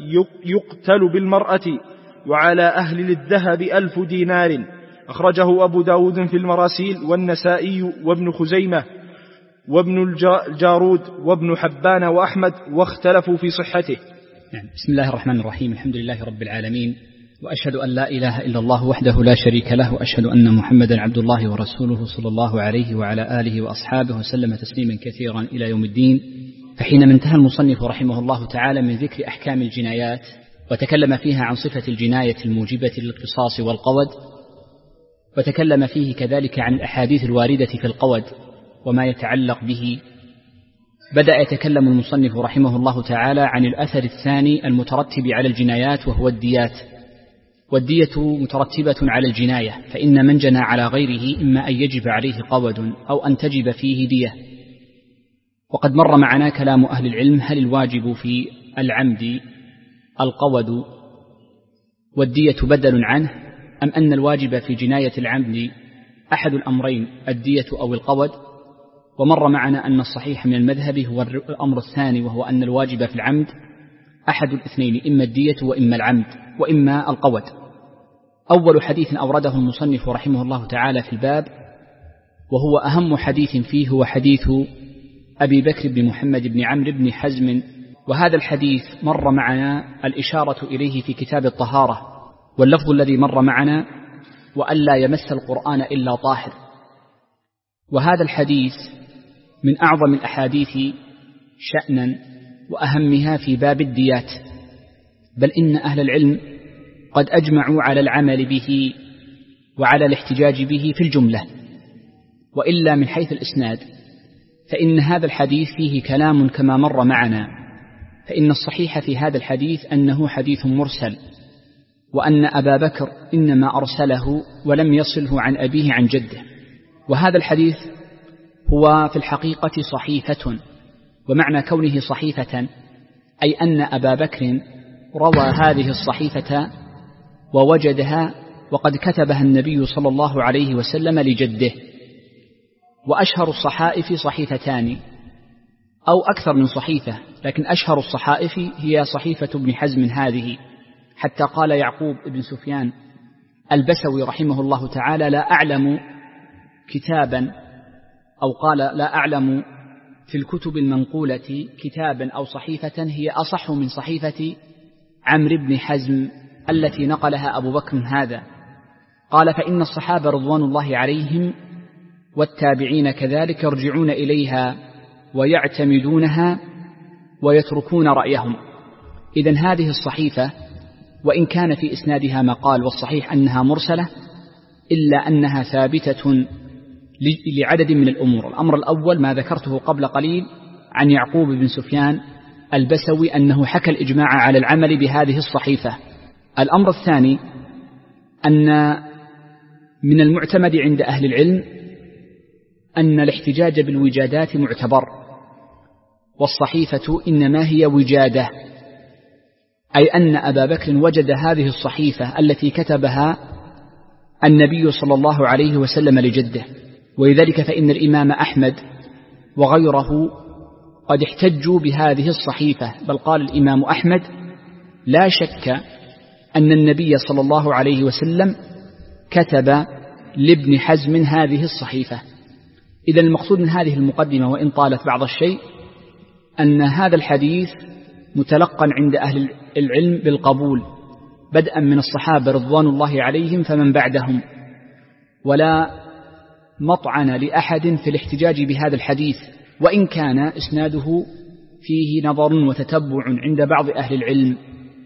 يقتل بالمرأة، وعلى أهل الذهب 1000 دينار. أخرجه أبو داود في المراسيل والنسائي وابن خزيمة وابن الجارود وابن حبان وأحمد، واختلفوا في صحته. يعني بسم الله الرحمن الرحيم. الحمد لله رب العالمين، وأشهد أن لا إله إلا الله وحده لا شريك له، وأشهد أن محمدا عبد الله ورسوله صلى الله عليه وعلى آله وأصحابه وسلم تسليما كثيرا إلى يوم الدين. فحينما انتهى المصنف رحمه الله تعالى من ذكر أحكام الجنايات وتكلم فيها عن صفة الجناية الموجبة للقصاص والقود، وتكلم فيه كذلك عن الأحاديث الواردة في القود وما يتعلق به، بدأ يتكلم المصنف رحمه الله تعالى عن الأثر الثاني المترتب على الجنايات، وهو الديات. والدية مترتبة على الجناية، فإن من جنى على غيره إما أن يجب عليه قود أو أن تجب فيه دية. وقد مر معنا كلام أهل العلم هل الواجب في العمد القود والدية بدل عنه، أم أن الواجب في جناية العمد أحد الأمرين الدية أو القود. ومر معنا أن الصحيح من المذهب هو الأمر الثاني، وهو أن الواجب في العمد أحد الاثنين، إما الدية وإما العمد وإما القود. أول حديث أورده المصنف رحمه الله تعالى في الباب، وهو أهم حديث فيه، هو حديث أبي بكر بن محمد بن عمرو بن حزم. وهذا الحديث مر معنا الإشارة إليه في كتاب الطهارة، واللفظ الذي مر معنا وألا يمس القرآن إلا طاهر. وهذا الحديث من أعظم الأحاديث شأنا وأهمها في باب الديات، بل إن أهل العلم قد أجمعوا على العمل به وعلى الاحتجاج به في الجملة. وإلا من حيث الإسناد فإن هذا الحديث فيه كلام كما مر معنا فإن الصحيح في هذا الحديث أنه حديث مرسل، وأن أبا بكر إنما أرسله ولم يصله عن أبيه عن جده. وهذا الحديث هو في الحقيقة صحيفة، ومعنى كونه صحيفة أي أن أبا بكر روى هذه الصحيفة ووجدها وقد كتبها النبي صلى الله عليه وسلم لجده. وأشهر الصحائف صحيفتان أو أكثر من صحيفة، لكن أشهر الصحائف هي صحيفة ابن حزم هذه، حتى قال يعقوب بن سفيان البسوي رحمه الله تعالى: لا أعلم كتابا، أو قال لا أعلم في الكتب المنقولة كتابا أو صحيفة هي أصح من صحيفة عمرو بن حزم التي نقلها أبو بكر هذا. قال: فإن الصحابة رضوان الله عليهم والتابعين كذلك يرجعون إليها ويعتمدونها ويتركون رأيهم. إذن هذه الصحيفة وإن كان في إسنادها مقال، والصحيح أنها مرسلة، إلا أنها ثابتة لعدد من الأمور. الأمر الأول ما ذكرته قبل قليل عن يعقوب بن سفيان البسوي أنه حكى الإجماع على العمل بهذه الصحيفة. الأمر الثاني أن من المعتمد عند أهل العلم أن الاحتجاج بالوجادات معتبر، والصحيفة إنما هي وجادة، أي أن أبا بكر وجد هذه الصحيفة التي كتبها النبي صلى الله عليه وسلم لجده. ولذلك فإن الإمام أحمد وغيره قد احتجوا بهذه الصحيفة، بل قال الإمام أحمد: لا شك أن النبي صلى الله عليه وسلم كتب لابن حزم هذه الصحيفة. إذا المقصود من هذه المقدمة وإن طالت بعض الشيء أن هذا الحديث متلقى عند أهل العلم بالقبول، بدءا من الصحابة رضوان الله عليهم فمن بعدهم، ولا مطعن لأحد في الاحتجاج بهذا الحديث، وإن كان إسناده فيه نظر وتتبع عند بعض أهل العلم،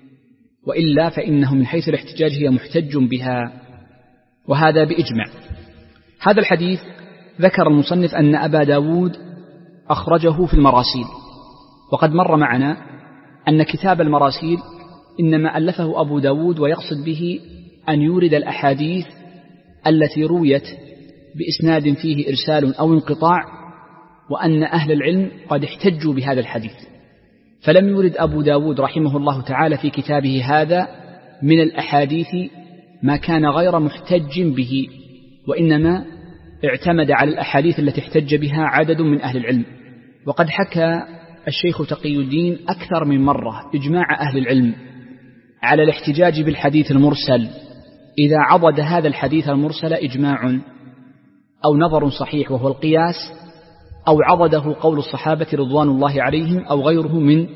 وإلا فإنه من حيث الاحتجاج هي محتج بها، وهذا بإجماع. هذا الحديث ذكر المصنف أن أبا داود أخرجه في المراسيل، وقد مر معنا أن كتاب المراسيل إنما ألفه أبو داود ويقصد به أن يورد الأحاديث التي رويت بإسناد فيه إرسال أو انقطاع، وأن أهل العلم قد احتجوا بهذا الحديث. فلم يورد أبو داود رحمه الله تعالى في كتابه هذا من الأحاديث ما كان غير محتج به، وإنما اعتمد على الأحاديث التي احتج بها عدد من أهل العلم. وقد حكى الشيخ تقي الدين أكثر من مرة إجماع أهل العلم على الاحتجاج بالحديث المرسل إذا عضد هذا الحديث المرسل إجماع أو نظر صحيح وهو القياس، أو عضده قول الصحابة رضوان الله عليهم أو غيره من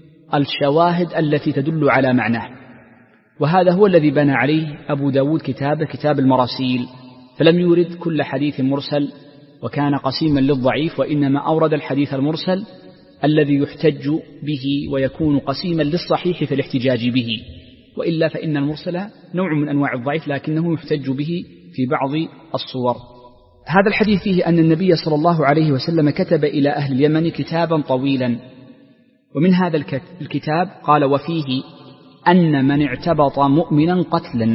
الشواهد التي تدل على معناه. وهذا هو الذي بنى عليه أبو داود كتاب المراسيل، فلم يورد كل حديث مرسل وكان قسيما للضعيف، وإنما أورد الحديث المرسل الذي يحتج به ويكون قسيما للصحيح في الاحتجاج به، وإلا فإن المرسل نوع من أنواع الضعيف لكنه يحتج به في بعض الصور. هذا الحديث فيه أن النبي صلى الله عليه وسلم كتب إلى أهل اليمن كتابا طويلا، ومن هذا الكتاب قال: وفيه أن من اعتبط مؤمنا قتلا.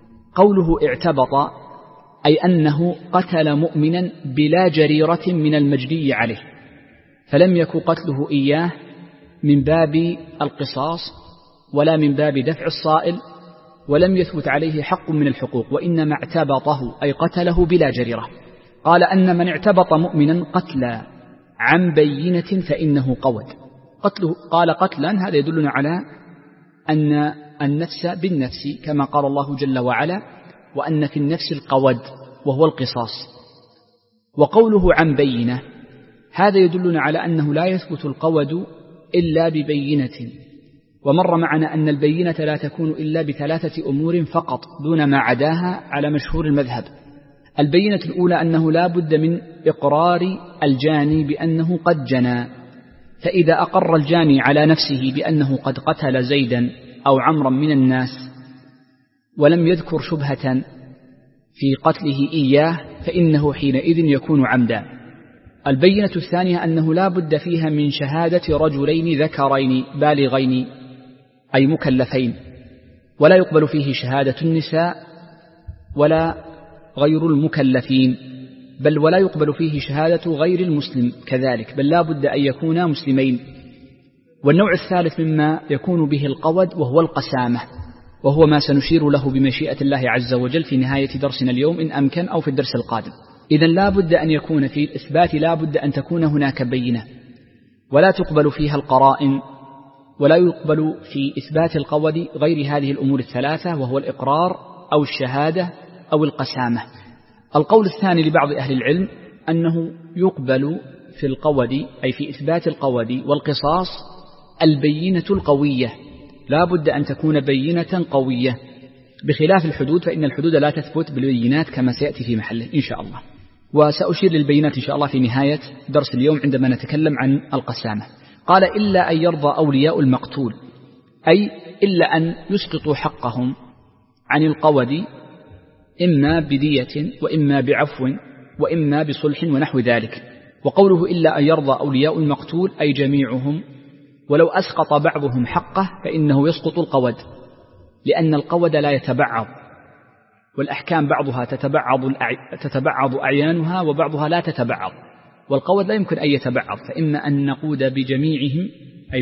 قوله اعتبط أي أنه قتل مؤمنا بلا جريرة من المجني عليه، فلم يكن قتله إياه من باب القصاص ولا من باب دفع الصائل، ولم يثبت عليه حق من الحقوق، وإنما اعتبطه أي قتله بلا جريرة. قال: أن من اعتبط مؤمنا قتلا عن بينة فإنه قود. قتله قال قتلا، هذا يدلنا على أن النفس بالنفس كما قال الله جل وعلا: وأن في النفس القود وهو القصاص. وقوله عن بينة هذا يدلنا على أنه لا يثبت القود إلا ببينة، ومر معنا أن البينة لا تكون إلا بثلاثة أمور فقط دون ما عداها على مشهور المذهب. البينة الأولى أنه لا بد من إقرار الجاني بأنه قد جنى، فإذا أقر الجاني على نفسه بأنه قد قتل زيدا أو عمرا من الناس ولم يذكر شبهة في قتله إياه فإنه حينئذ يكون عمدا. البينة الثانية أنه لا بد فيها من شهادة رجلين ذكرين بالغين أي مكلفين، ولا يقبل فيه شهادة النساء ولا غير المكلفين، بل ولا يقبل فيه شهادة غير المسلم كذلك، بل لا بد أن يكونا مسلمين. والنوع الثالث مما يكون به القود وهو القسامة، وهو ما سنشير له بمشيئة الله عز وجل في نهاية درسنا اليوم إن أمكن أو في الدرس القادم. إذن لا بد أن يكون في الإثبات لا بد أن تكون هناك بينة، ولا تقبل فيها القرائن، ولا يقبل في إثبات القود غير هذه الأمور الثلاثة، وهو الإقرار أو الشهادة أو القسامة. القول الثاني لبعض أهل العلم أنه يقبل في القود أي في إثبات القود والقصاص البينة القوية، لا بد أن تكون بينة قوية، بخلاف الحدود فإن الحدود لا تثبت بالبينات كما سيأتي في محله إن شاء الله. وسأشير للبينات إن شاء الله في نهاية درس اليوم عندما نتكلم عن القسامة. قال إلا أن يرضى أولياء المقتول، أي إلا أن يسقطوا حقهم عن القود إما بدية وإما بعفو وإما بصلح ونحو ذلك. وقوله إلا أن يرضى أولياء المقتول أي جميعهم، ولو أسقط بعضهم حقه فإنه يسقط القود، لأن القود لا يتبعض، والأحكام بعضها تتبعض أعيانها وبعضها لا تتبعض، والقود لا يمكن أن يتبعض، فإما أن نقود بجميعهم أي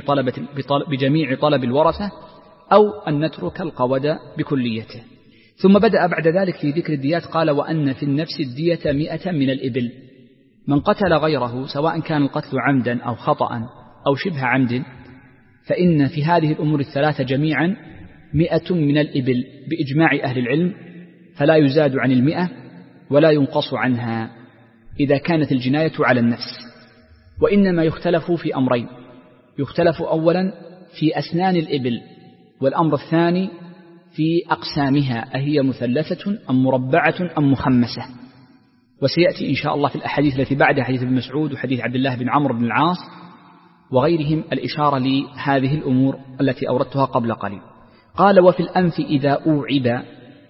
بجميع طلب الورثة، أو أن نترك القود بكليته. ثم بدأ بعد ذلك في ذكر الديات، قال وأن في النفس الدية 100 من الإبل، من قتل غيره سواء كان القتل عمدا أو خطأ أو شبه عمد، فإن في هذه الأمور الثلاثة جميعا 100 من الإبل بإجماع أهل العلم، فلا يزاد عن 100 ولا ينقص عنها إذا كانت الجناية على النفس. وإنما يختلف في أمرين، يختلف أولا في أسنان الإبل، والأمر الثاني في أقسامها، أهي مثلثة أم مربعة أم مخمسة. وسيأتي إن شاء الله في الأحاديث التي بعدها حديث ابن مسعود وحديث عبد الله بن عمرو بن العاص وغيرهم الإشارة لهذه الأمور التي أوردتها قبل قليل. قال وفي الأنف إذا أوعب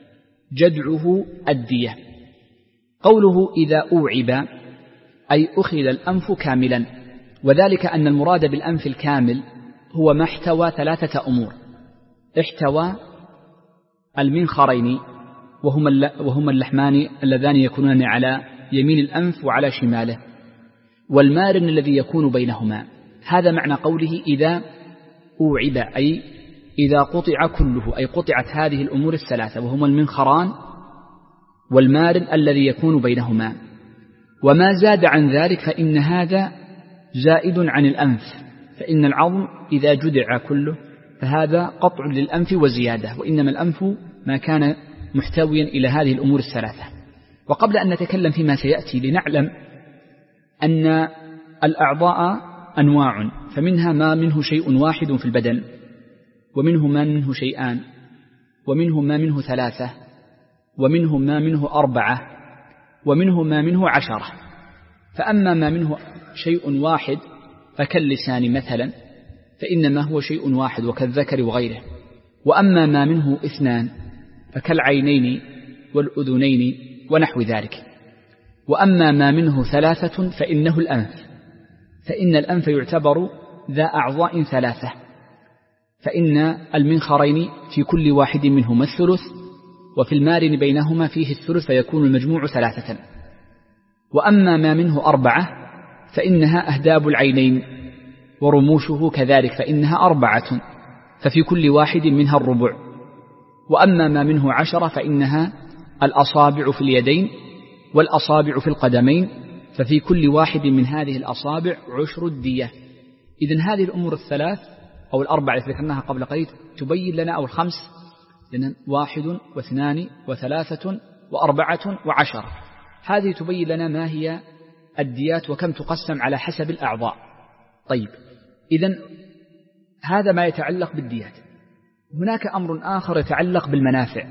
جدعه الدية. قوله إذا أوعب أي أخذ الأنف كاملا، وذلك أن المراد بالأنف الكامل هو ما احتوى 3 أمور: احتوى المنخرين وهما اللحمان اللذان يكونان على يمين الأنف وعلى شماله، والمارن الذي يكون بينهما. هذا معنى قوله إذا أوعب أي إذا قطع كله، أي قطعت هذه الأمور الثلاثة وهما المنخران والمارن الذي يكون بينهما. وما زاد عن ذلك فإن هذا زائد عن الأنف، فإن العظم إذا جدع كله فهذا قطع للأنف وزيادة، وإنما الأنف ما كان محتويا إلى هذه الأمور الثلاثة. وقبل أن نتكلم فيما سيأتي لنعلم أن الأعضاء أنواع، فمنها ما منه شيء واحد في البدن، ومنه ما منه شيئان، ومنه ما منه 3، ومنه ما منه 4، ومنه ما منه 10. فأما ما منه شيء واحد فكاللسان مثلا، فإنما هو شيء واحد وكالذكر وغيره. وأما ما منه 2 فكالعينين والأذنين ونحو ذلك. وأما ما منه 3 فإنه الأنف، فإن الأنف يعتبر ذا أعضاء 3، فإن المنخرين في كل واحد منهما 1/3، وفي المارن بينهما فيه 1/3، فيكون المجموع 3. وأما ما منه 4 فإنها أهداب العينين، ورموشه كذلك فإنها 4، ففي كل واحد منها 1/4. وأما ما منه 10 فإنها الأصابع في اليدين والأصابع في القدمين، ففي كل واحد من هذه الأصابع 10 الدية. إذن هذه الأمور الثلاث أو 4 التي ذكرناها قبل قليل تبين لنا، أو 5، لأن 1 و2 و3 و4 و10، هذه تبين لنا ما هي الديات وكم تقسم على حسب الأعضاء. طيب، إذن هذا ما يتعلق بالديات. هناك أمر آخر يتعلق بالمنافع،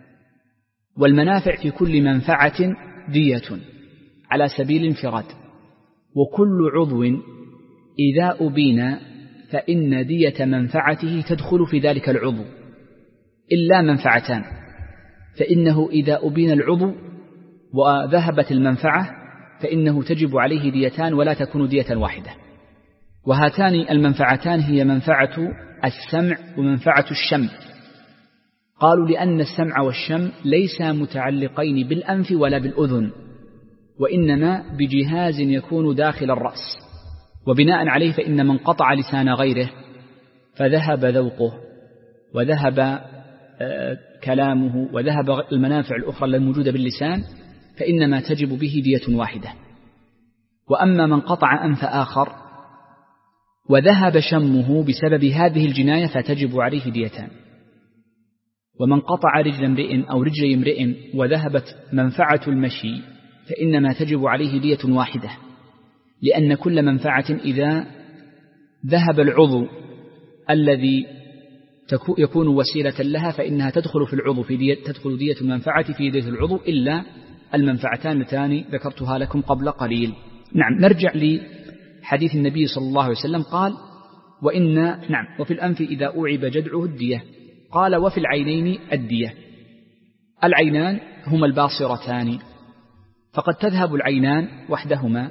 والمنافع في كل منفعة دية على سبيل الانفراد، وكل عضو إذا أبين فإن دية منفعته تدخل في ذلك العضو إلا منفعتان، فإنه إذا أبين العضو وذهبت المنفعة فإنه تجب عليه ديتان ولا تكون دية واحدة. وهاتان المنفعتان هي منفعة السمع ومنفعة الشم. قالوا لأن السمع والشم ليسا متعلقين بالأنف ولا بالأذن، وإنما بجهاز يكون داخل الرأس، وبناء عليه فإن من قطع لسان غيره فذهب ذوقه وذهب كلامه وذهب المنافع الأخرى الموجودة باللسان فإنما تجب به دية واحدة. وأما من قطع أنف آخر وذهب شمه بسبب هذه الجناية فتجب عليه ديتان. ومن قطع رجل امرئ أو رجل امرئ وذهبت منفعة المشي فإنما تجب عليه دية واحدة، لأن كل منفعة إذا ذهب العضو الذي يكون وسيلة لها فإنها تدخل في العضو تدخل دية المنفعة في دية العضو إلا المنفعتان اللتان ذكرتها لكم قبل قليل. نعم، نرجع لحديث النبي صلى الله عليه وسلم قال وفي الأنف إذا أوعب جدعه الدية. قال وفي العينين الدية. العينان هما الباصرتان، فقد تذهب العينان وحدهما،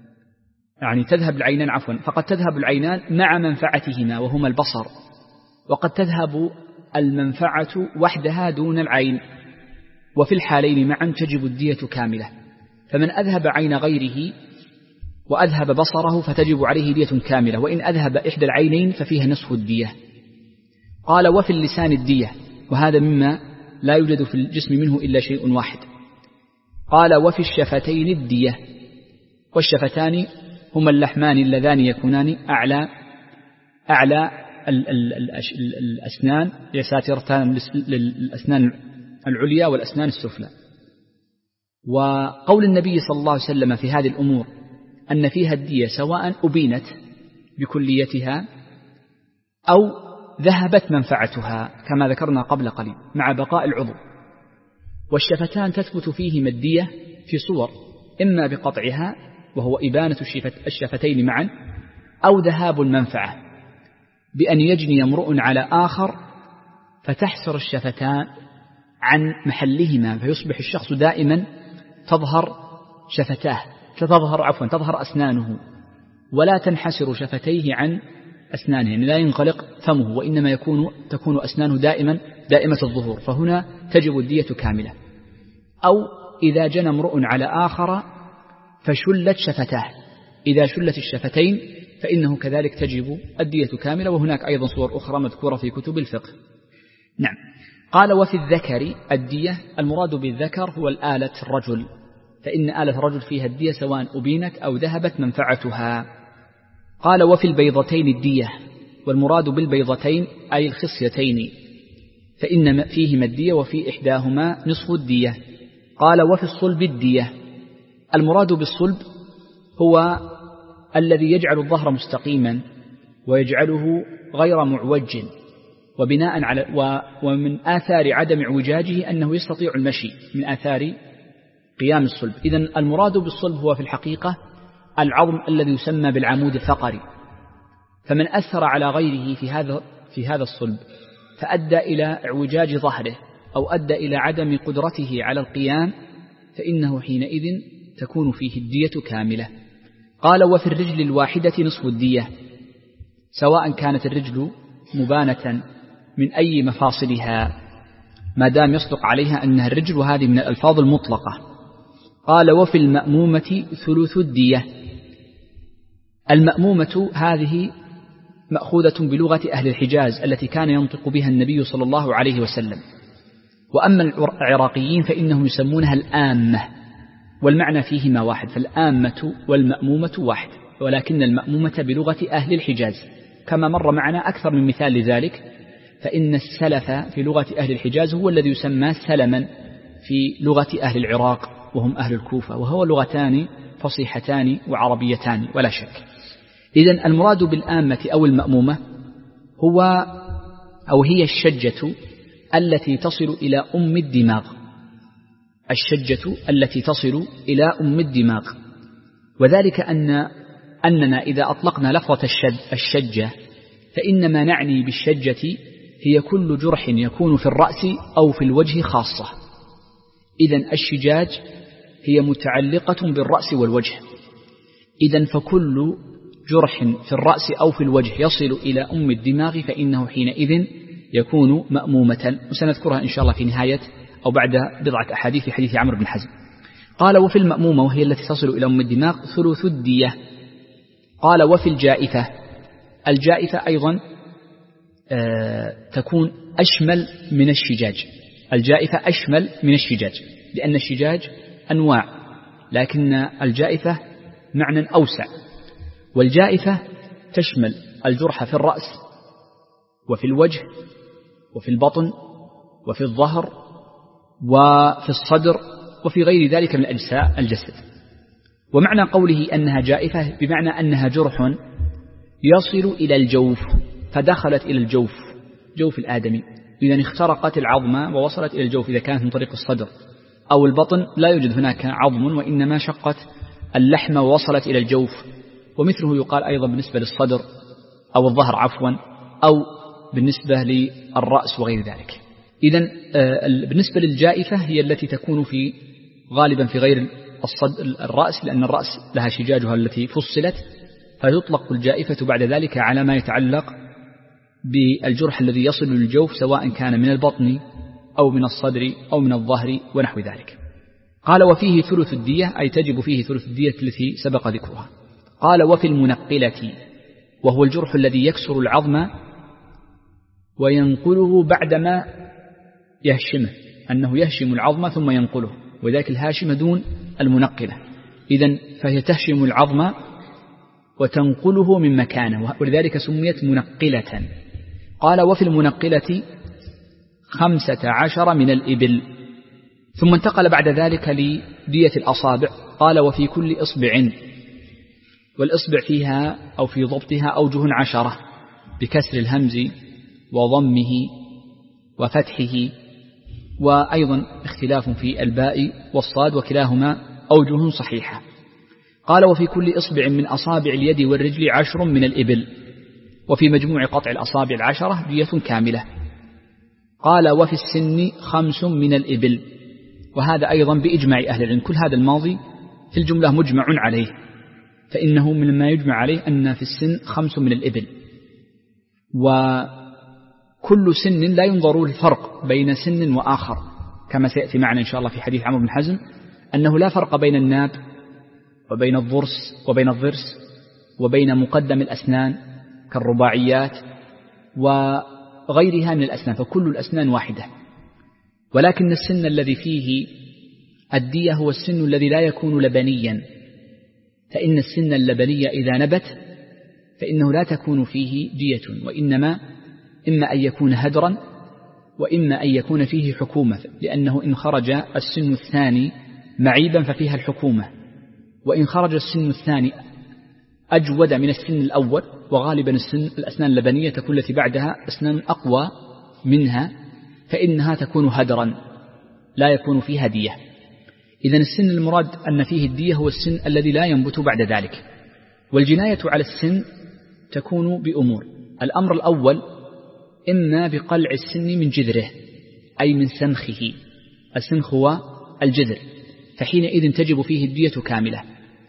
فقد تذهب العينان مع منفعتهما وهما البصر، وقد تذهب المنفعة وحدها دون العين، وفي الحالين معا تجب الدية كاملة. فمن أذهب عين غيره وأذهب بصره فتجب عليه دية كاملة، وإن أذهب إحدى العينين ففيها نصف الدية. قال وفي اللسان الدية، وهذا مما لا يوجد في الجسم منه إلا شيء واحد. قال وفي الشفتين الدية، والشفتان هما اللحمان اللذان يكونان أعلى الأسنان يساترتان للأسنان العليا والأسنان السفلى. وقول النبي صلى الله عليه وسلم في هذه الأمور أن فيها الدية سواء أبينت بكليتها أو ذهبت منفعتها كما ذكرنا قبل قليل مع بقاء العضو. والشفتان تثبت فيهما الدية في صور، إما بقطعها وهو إبانة الشفتين معا، أو ذهاب المنفعة بأن يجني امرؤ على آخر فتحسر الشفتان عن محلهما، فيصبح الشخص دائما تظهر تظهر أسنانه ولا تنحسر شفتيه عن أسنانه، يعني لا ينغلق فمه، وإنما تكون أسنانه دائمة الظهور، فهنا تجب الدية كاملة. أو إذا جنى امرؤ على آخر فشلت شفتاه، إذا شلت الشفتين فإنه كذلك تجب الدية كاملة، وهناك أيضا صور أخرى مذكورة في كتب الفقه. نعم. قال وفي الذكر الدية، المراد بالذكر هو الآلة الرجل، فإن آلة الرجل فيها الدية سواء أبينت أو ذهبت منفعتها. قال وفي البيضتين الدية، والمراد بالبيضتين أي الخصيتين، فإن فيهما الدية وفي إحداهما نصف الدية. قال وفي الصلب الدية، المراد بالصلب هو الذي يجعل الظهر مستقيما ويجعله غير معوج، وبناء على ومن آثار عدم اعوجاجه أنه يستطيع المشي من آثار قيام الصلب. إذن المراد بالصلب هو في الحقيقة العظم الذي يسمى بالعمود الفقري، فمن أثر على غيره في هذا الصلب فأدى إلى اعوجاج ظهره أو أدى إلى عدم قدرته على القيام فإنه حينئذ تكون فيه الدية كاملة. قال وفي الرجل الواحدة نصف الدية، سواء كانت الرجل مبانة من أي مفاصلها ما دام يصدق عليها أنها الرجل، وهذه من الألفاظ المطلقة. قال وفي المأمومة ثلث الدية. المأمومة هذه مأخوذة بلغة أهل الحجاز التي كان ينطق بها النبي صلى الله عليه وسلم، وأما العراقيين فإنهم يسمونها الآمة، والمعنى فيهما واحد، فالآمة والمأمومة واحد، ولكن المأمومة بلغة أهل الحجاز، كما مر معنا أكثر من مثال لذلك، فإن السلف في لغة أهل الحجاز هو الذي يسمى سلما في لغة أهل العراق وهم أهل الكوفة، وهو لغتان فصيحتان وعربيتان ولا شك. إذن المراد بالآمة أو المأمومة هي الشجة التي تصل إلى أم الدماغ، الشجة التي تصل إلى أم الدماغ، وذلك أننا إذا أطلقنا لفظة الشجة فإنما نعني بالشجة هي كل جرح يكون في الرأس أو في الوجه خاصة. إذن الشجاج هي متعلقة بالرأس والوجه. إذن فكل جرح في الرأس أو في الوجه يصل إلى أم الدماغ فإنه حينئذ يكون مأمومة، وسنذكرها إن شاء الله في نهاية أو بعد بضعة أحاديث في حديث عمرو بن حزم. قال وفي المأمومة وهي التي تصل إلى أم الدماغ ثلث الدية. قال وفي الجائفة، الجائفة أيضا تكون أشمل من الشجاج. الجائفة أشمل من الشجاج لأن الشجاج أنواع، لكن الجائفة معنى أوسع. والجائفة تشمل الجرح في الرأس وفي الوجه وفي البطن وفي الظهر وفي الصدر وفي غير ذلك من أجزاء الجسد. ومعنى قوله أنها جائفة بمعنى أنها جرح يصل إلى الجوف، فدخلت إلى الجوف، جوف الآدمي. إذا اخترقت العظم ووصلت إلى الجوف إذا كانت من طريق الصدر أو البطن لا يوجد هناك عظم، وإنما شقت اللحم ووصلت إلى الجوف. ومثله يقال أيضا بالنسبة للصدر أو الظهر عفوا، أو بالنسبة للرأس وغير ذلك. إذن بالنسبة للجائفة هي التي تكون في غالبا في غير الرأس، لأن الرأس لها شجاجها التي فصلت، فيطلق الجائفة بعد ذلك على ما يتعلق بالجرح الذي يصل للجوف سواء كان من البطن أو من الصدر أو من الظهر ونحو ذلك. قال وفيه ثلث الدية، أي تجب فيه ثلث الدية التي سبق ذكرها. قال وفي المنقلة، وهو الجرح الذي يكسر العظم وينقله بعدما يهشمه، أنه يهشم العظم ثم ينقله، وذلك الهاشم دون المنقلة. إذن فهي تهشم العظم وتنقله من مكانه، ولذلك سميت منقلة. قال وفي المنقلة 15 من الإبل. ثم انتقل بعد ذلك لدية الأصابع. قال وفي كل إصبع، والإصبع فيها أو في ضبطها أوجه 10 بكسر الهمز وضمه وفتحه، وأيضا اختلاف في الباء والصاد، وكلاهما أوجه صحيحة. قال وفي كل إصبع من أصابع اليد والرجل 10 من الإبل، وفي مجموع قطع الأصابع 10 دية كاملة. قال وفي السن 5 من الإبل، وهذا أيضا بإجماع أهل العلم. كل هذا الماضي في الجملة مجمع عليه، فإنه من ما يجمع عليه أن في السن 5 من الإبل. وكل سن لا ينظر الفرق بين سن وآخر، كما سيأتي معنا إن شاء الله في حديث عمرو بن حزم أنه لا فرق بين الناب وبين الضرس وبين مقدم الأسنان كالرباعيات وغيرها من الأسنان، فكل الأسنان واحدة. ولكن السن الذي فيه الدية هو السن الذي لا يكون لبنيا، فإن السن اللبنية إذا نبت فإنه لا تكون فيه دية، وإنما إما أن يكون هدرا وإما أن يكون فيه حكومة، لأنه إن خرج السن الثاني معيبا ففيها الحكومة، وإن خرج السن الثاني أجود من السن الأول، وغالبا الأسنان اللبنية تكون التي بعدها أسنان أقوى منها، فإنها تكون هدرا لا يكون فيها دية. إذن السن المراد أن فيه الدية هو السن الذي لا ينبت بعد ذلك. والجناية على السن تكون بأمور: الأمر الأول إما بقلع السن من جذره أي من سنخه، السنخ هو الجذر، فحينئذ تجب فيه الدية كاملة،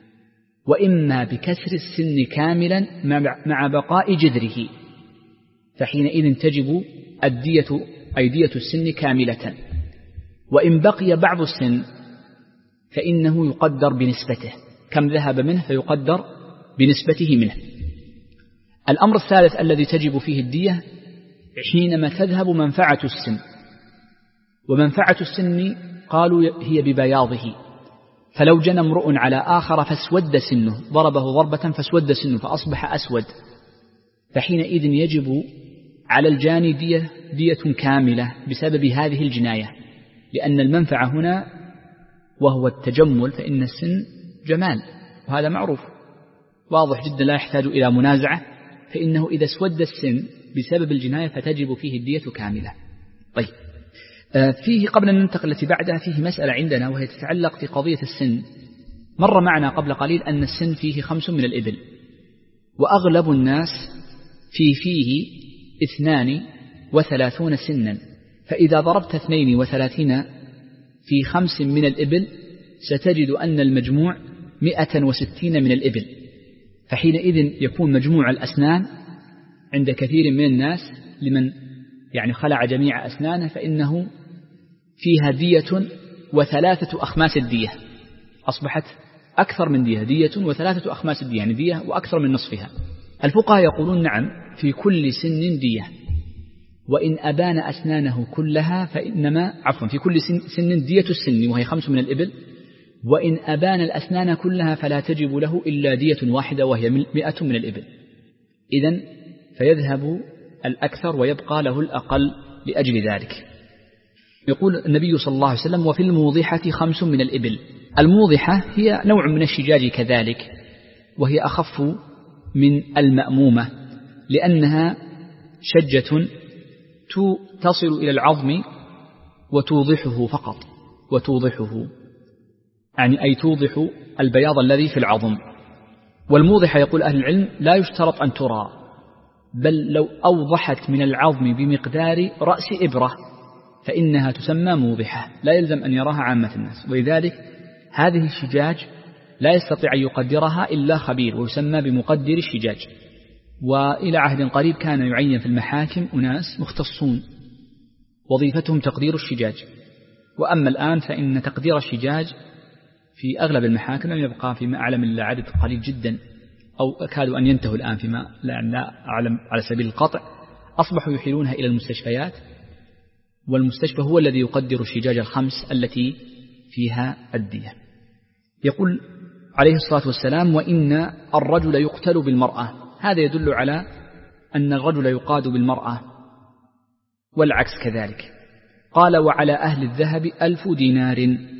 وإما بكسر السن كاملا مع بقاء جذره، فحينئذ تجب الدية أي دية السن كاملة. وإن بقي بعض السن فإنه يقدر بنسبته، كم ذهب منه فيقدر بنسبته منه. الأمر الثالث الذي تجب فيه الدية حينما تذهب منفعة السن، ومنفعة السن قالوا هي ببياضه، فلو جنى امرؤ على آخر فاسود سنه، ضربه ضربة فاسود سنه فأصبح أسود، فحينئذ يجب على الجاني دية كاملة بسبب هذه الجناية، لأن المنفعة هنا وهو التجمل، فإن السن جمال وهذا معروف واضح جدا لا يحتاج إلى منازعة، فإنه إذا اسود السن بسبب الجناية فتجب فيه الدية كاملة. طيب، فيه قبل أن ننتقل التي بعدها فيه مسألة عندنا وهي تتعلق في قضية السن. مر معنا قبل قليل أن السن فيه 5 من الإبل، وأغلب الناس فيه 32 سنا، فإذا ضربت 32 في 5 من الإبل ستجد أن المجموع 160 من الإبل، فحينئذ يكون مجموع الأسنان عند كثير من الناس لمن يعني خلع جميع أسنانه فإنه فيها دية و3 أخماس الدية، أصبحت أكثر من دية و3 أخماس الدية، يعني دية وأكثر من نصفها. الفقهاء يقولون نعم في كل سن دية، وإن أبان أسنانه كلها فإنما في كل سن دية السن وهي 5 من الإبل، وإن أبان الأسنان كلها فلا تجب له إلا دية واحدة وهي 100 من الإبل. إذن فيذهب الأكثر ويبقى له الأقل لأجل ذلك. يقول النبي صلى الله عليه وسلم: وفي الموضحة 5 من الإبل. الموضحة هي نوع من الشجاج كذلك، وهي أخف من المأمومة لأنها شجة تصل إلى العظم وتوضحه فقط، وتوضحه يعني أي توضح البياض الذي في العظم. والموضحة يقول أهل العلم لا يشترط أن ترى، بل لو أوضحت من العظم بمقدار رأس إبرة فإنها تسمى موضحة، لا يلزم أن يراها عامة الناس. ولذلك هذه الشجاج لا يستطيع أن يقدرها إلا خبير ويسمى بمقدر الشجاج. وإلى عهد قريب كان يعين في المحاكم أناس مختصون وظيفتهم تقدير الشجاج، وأما الآن فإن تقدير الشجاج في أغلب المحاكم لم يبقى فيما أعلم إلا عدد قليل جدا، أو كادوا أن ينتهوا الآن فيما لا أعلم على سبيل القطع. أصبحوا يحيلونها إلى المستشفيات، والمستشفى هو الذي يقدر الشجاج 5 التي فيها الدية. يقول عليه الصلاة والسلام: وإن الرجل يقتل بالمرأة. هذا يدل على أن الرجل يقاد بالمرأة والعكس كذلك. قال: وعلى أهل الذهب 1000 دينار.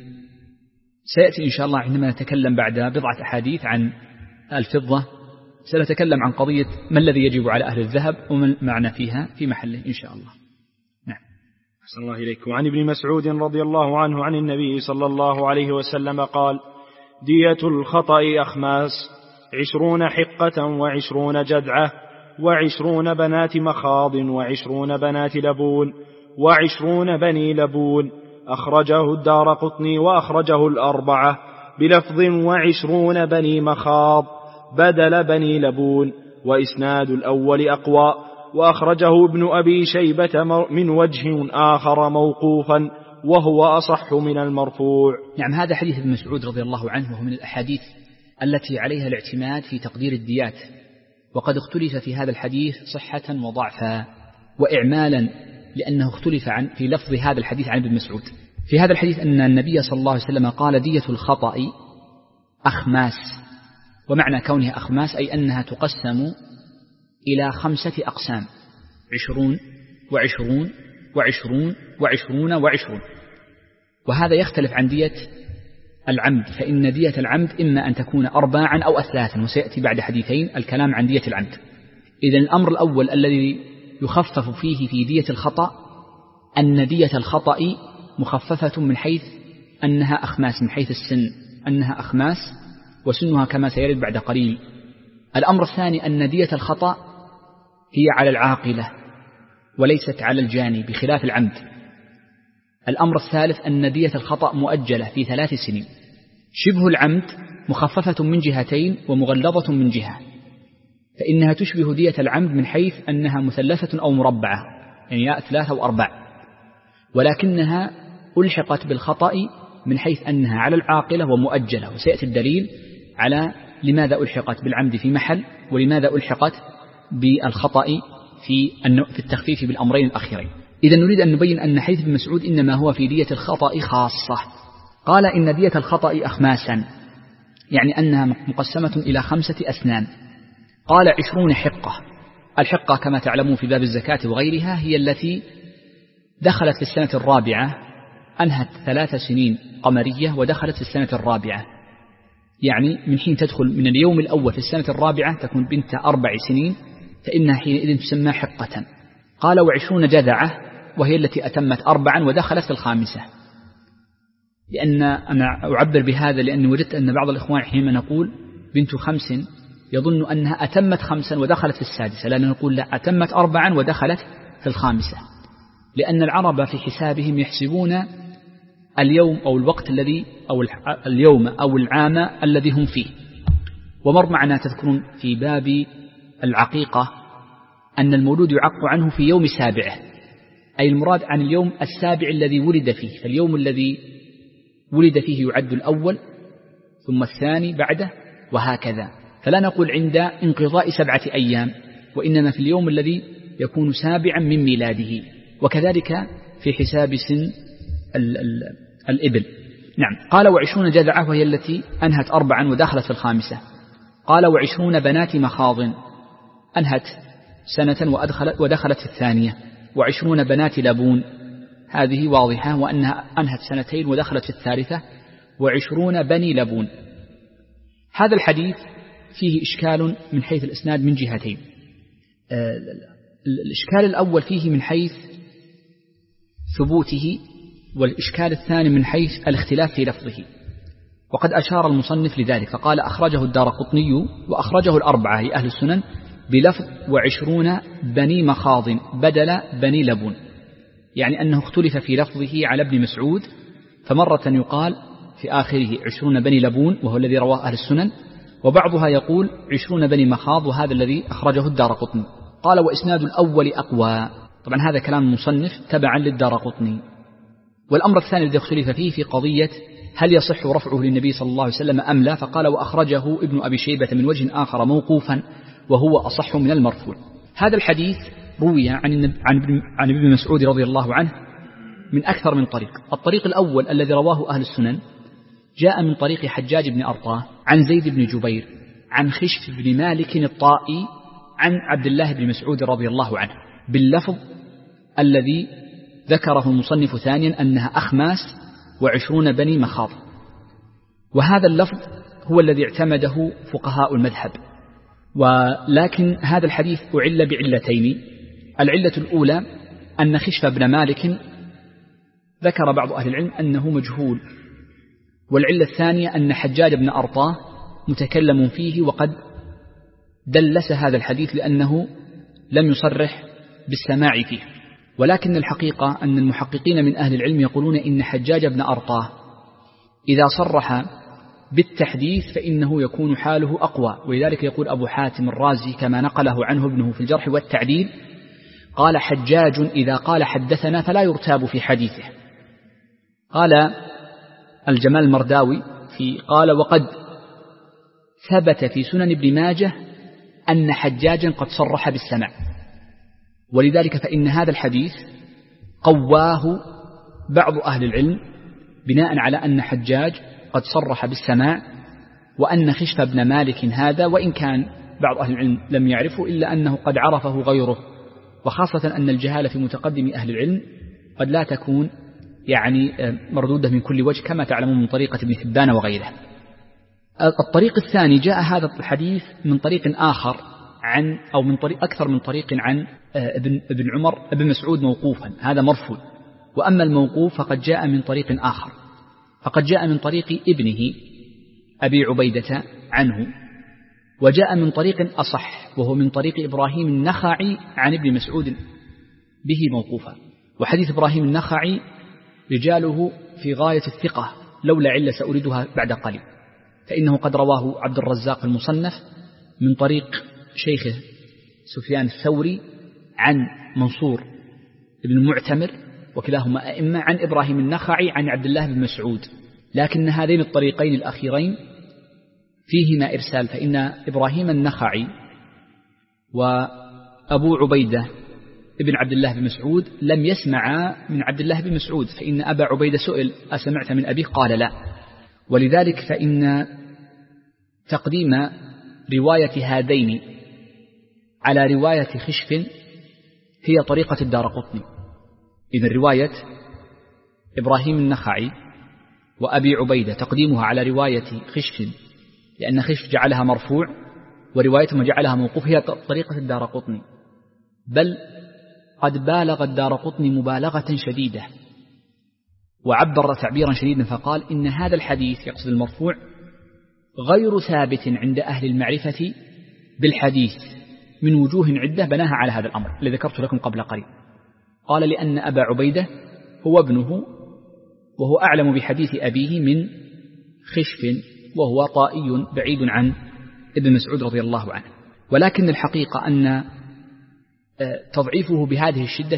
سيأتي إن شاء الله عندما نتكلم بعد بضعة أحاديث عن الفضة سنتكلم عن قضية ما الذي يجب على أهل الذهب وما معنى فيها في محله إن شاء الله. نعم. أحسن الله إليك. وعن ابن مسعود رضي الله عنه عن النبي صلى الله عليه وسلم قال: دية الخطأ أخماس 20 حقة 20 جدعة 20 بنات مخاض 20 بنات لبون 20 بني لبون. أخرجه الدارقطني وأخرجه الأربعة بلفظ 20 بني مخاض بدل بني لبون، وإسناد الأول أقوى. وأخرجه ابن أبي شيبة من وجه آخر موقوفا وهو أصح من المرفوع. نعم، هذا حديث ابن مسعود رضي الله عنه، وهو من الأحاديث التي عليها الاعتماد في تقدير الديات، وقد اختلف في هذا الحديث صحة وضعفا وإعمالا، لأنه اختلف في لفظ هذا الحديث عن ابن مسعود. في هذا الحديث أن النبي صلى الله عليه وسلم قال: دية الخطأ أخماس، ومعنى كونها أخماس أي أنها تقسم إلى 5 أقسام: 20 و20 و20 و20 و20. وهذا يختلف عن دية العمد، فإن دية العمد إما أن تكون 4 أو 3، وسيأتي بعد حديثين الكلام عن دية العمد. إذن الأمر الأول الذي يخفف فيه في دية الخطأ أن دية الخطأ مخففة من حيث أنها أخماس، من حيث السن أنها أخماس وسنها كما سيرد بعد قليل. الأمر الثاني أن دية الخطأ هي على العاقلة وليست على الجاني بخلاف العمد. الأمر الثالث أن دية الخطأ مؤجلة في 3 سنين. شبه العمد مخففة من جهتين ومغلظة من جهة، فإنها تشبه دية العمد من حيث أنها مثلثة أو مربعة، يعني 3 و4، ولكنها ألحقت بالخطأ من حيث أنها على العاقلة ومؤجلة، وسيأتي الدليل على لماذا ألحقت بالعمد في محل ولماذا ألحقت بالخطأ في التخفيف بالأمرين الأخيرين. إذا نريد أن نبين أن حديث ابن مسعود إنما هو في دية الخطأ خاصة. قال: إن دية الخطأ أخماسا، يعني أنها مقسمة إلى 5 أسنان. قال: 20 حقة. الحقة كما تعلمون في باب الزكاة وغيرها هي التي دخلت في السنة الرابعة، أنهت 3 سنين قمرية ودخلت في السنة الرابعة، يعني من حين تدخل من اليوم الأول في السنة الرابعة تكون بنت 4 سنين، فإنها حينئذ تسمى حقة. قال: 20 جذعة، وهي التي أتمت 4 ودخلت في 5. لأن أنا أعبر بهذا لأني وجدت أن بعض الإخوان حينما نقول بنت 5 يظن أنها أتمت 5 ودخلت في 6، لأننا نقول لا، أتمت 4 ودخلت في 5، لأن العرب في حسابهم يحسبون اليوم أو الوقت الذي أو اليوم أو العام الذي هم فيه. ومر معنا تذكرون في باب العقيقة أن المولود يعق عنه في يوم سابعه، أي المراد عن اليوم السابع الذي ولد فيه، فاليوم الذي ولد فيه يعد الأول ثم الثاني بعده وهكذا، فلا نقول عند انقضاء 7 أيام، وإنما في اليوم الذي يكون سابعا من ميلاده. وكذلك في حساب سن الإبل. نعم. قال 20 جذعة وهي التي أنهت 4 ودخلت في 5. قال 20 بنات مخاض أنهت 1 سنة ودخلت في 2. 20 بنات لبون هذه واضحة وأنها أنهت 2 ودخلت في 3. 20 بني لبون. هذا الحديث فيه إشكال من حيث الإسناد من جهتين. الإشكال الأول فيه من حيث ثبوته، والإشكال الثاني من حيث الاختلاف في لفظه، وقد أشار المصنف لذلك فقال أخرجه الدارقطني وأخرجه 4 أهل السنن بلفظ 20 بني مخاض بدل بني لبون، يعني أنه اختلف في لفظه على ابن مسعود، فمرة يقال في آخره 20 بني لبون وهو الذي رواه أهل السنن، وبعضها يقول 20 بني مخاض وهذا الذي أخرجه الدارقطني. قال وإسناد الأول أقوى. طبعا هذا كلام المصنف تبعا للدارقطني. والأمر الثاني الذي اختلف فيه في قضية هل يصح رفعه للنبي صلى الله عليه وسلم أم لا، فقال وأخرجه ابن أبي شيبة من وجه آخر موقوفا وهو أصح من المرفوع. هذا الحديث روي عن ابن مسعود رضي الله عنه من أكثر من طريق. الطريق الأول الذي رواه أهل السنن جاء من طريق حجاج بن أرطاه عن زيد بن جبير عن خشف بن مالك الطائي عن عبد الله بن مسعود رضي الله عنه باللفظ الذي ذكره المصنف ثانيا أنها أخماس 20 بني مخاض، وهذا اللفظ هو الذي اعتمده فقهاء المذهب. ولكن هذا الحديث أعل بعلتين. العلة الأولى أن خشف بن مالك ذكر بعض أهل العلم أنه مجهول، والعلة الثانية أن حجاج بن أرطاه متكلم فيه وقد دلس هذا الحديث لأنه لم يصرح بالسماع فيه. ولكن الحقيقة أن المحققين من أهل العلم يقولون إن حجاج بن أرطاه إذا صرح بالتحديث فإنه يكون حاله أقوى، ولذلك يقول أبو حاتم الرازي كما نقله عنه ابنه في الجرح والتعديل قال حجاج إذا قال حدثنا فلا يرتاب في حديثه. قال الجمال المرداوي قال وقد ثبت في سنن ابن ماجه أن حجاجا قد صرح بالسماع، ولذلك فإن هذا الحديث قواه بعض أهل العلم بناء على أن حجاج قد صرح بالسماع، وأن خشف بن مالك هذا وإن كان بعض أهل العلم لم يعرفه إلا أنه قد عرفه غيره، وخاصة أن الجهالة في متقدم أهل العلم قد لا تكون يعني مردودة من كل وجه كما تعلمون من طريقة ابن حبان وغيره. الطريق الثاني جاء هذا الحديث من طريق آخر أو من طريق أكثر من طريق عن ابن مسعود موقوفا، هذا مرفوع. وأما الموقوف فقد جاء من طريق آخر، فقد جاء من طريق ابنه أبي عبيدة عنه، وجاء من طريق أصح وهو من طريق إبراهيم النخعي عن ابن مسعود به موقوفا. وحديث إبراهيم النخعي رجاله في غاية الثقة، لولا علة سأردها بعد قليل، فإنه قد رواه عبد الرزاق المصنف من طريق شيخه سفيان الثوري عن منصور بن المعتمر وكلاهما أئمة عن إبراهيم النخعي عن عبد الله بن مسعود، لكن هذين الطريقين الأخيرين فيهما إرسال، فإن إبراهيم النخعي وأبو عبيدة ابن عبد الله بن مسعود لم يسمع من عبد الله بن مسعود، فإن أبا عبيدة سئل أسمعت من أبيه قال لا. ولذلك فإن تقديم رواية هذين على رواية خشف هي طريقة الدارقطني. إذن رواية إبراهيم النخعي وأبي عبيدة تقديمها على رواية خشف لأن خشف جعلها مرفوع وروايته جعلها موقوف هي طريقة الدارقطني، بل قد بالغ الدارقطني مبالغة شديدة وعبر تعبيرا شديدا فقال إن هذا الحديث يقصد المرفوع غير ثابت عند أهل المعرفة بالحديث من وجوه عدة بناها على هذا الأمر الذي ذكرت لكم قبل قليل. قال لأن أبا عبيدة هو ابنه وهو أعلم بحديث أبيه من خشف، وهو طائي بعيد عن ابن مسعود رضي الله عنه. ولكن الحقيقة أن تضعيفه بهذه الشدة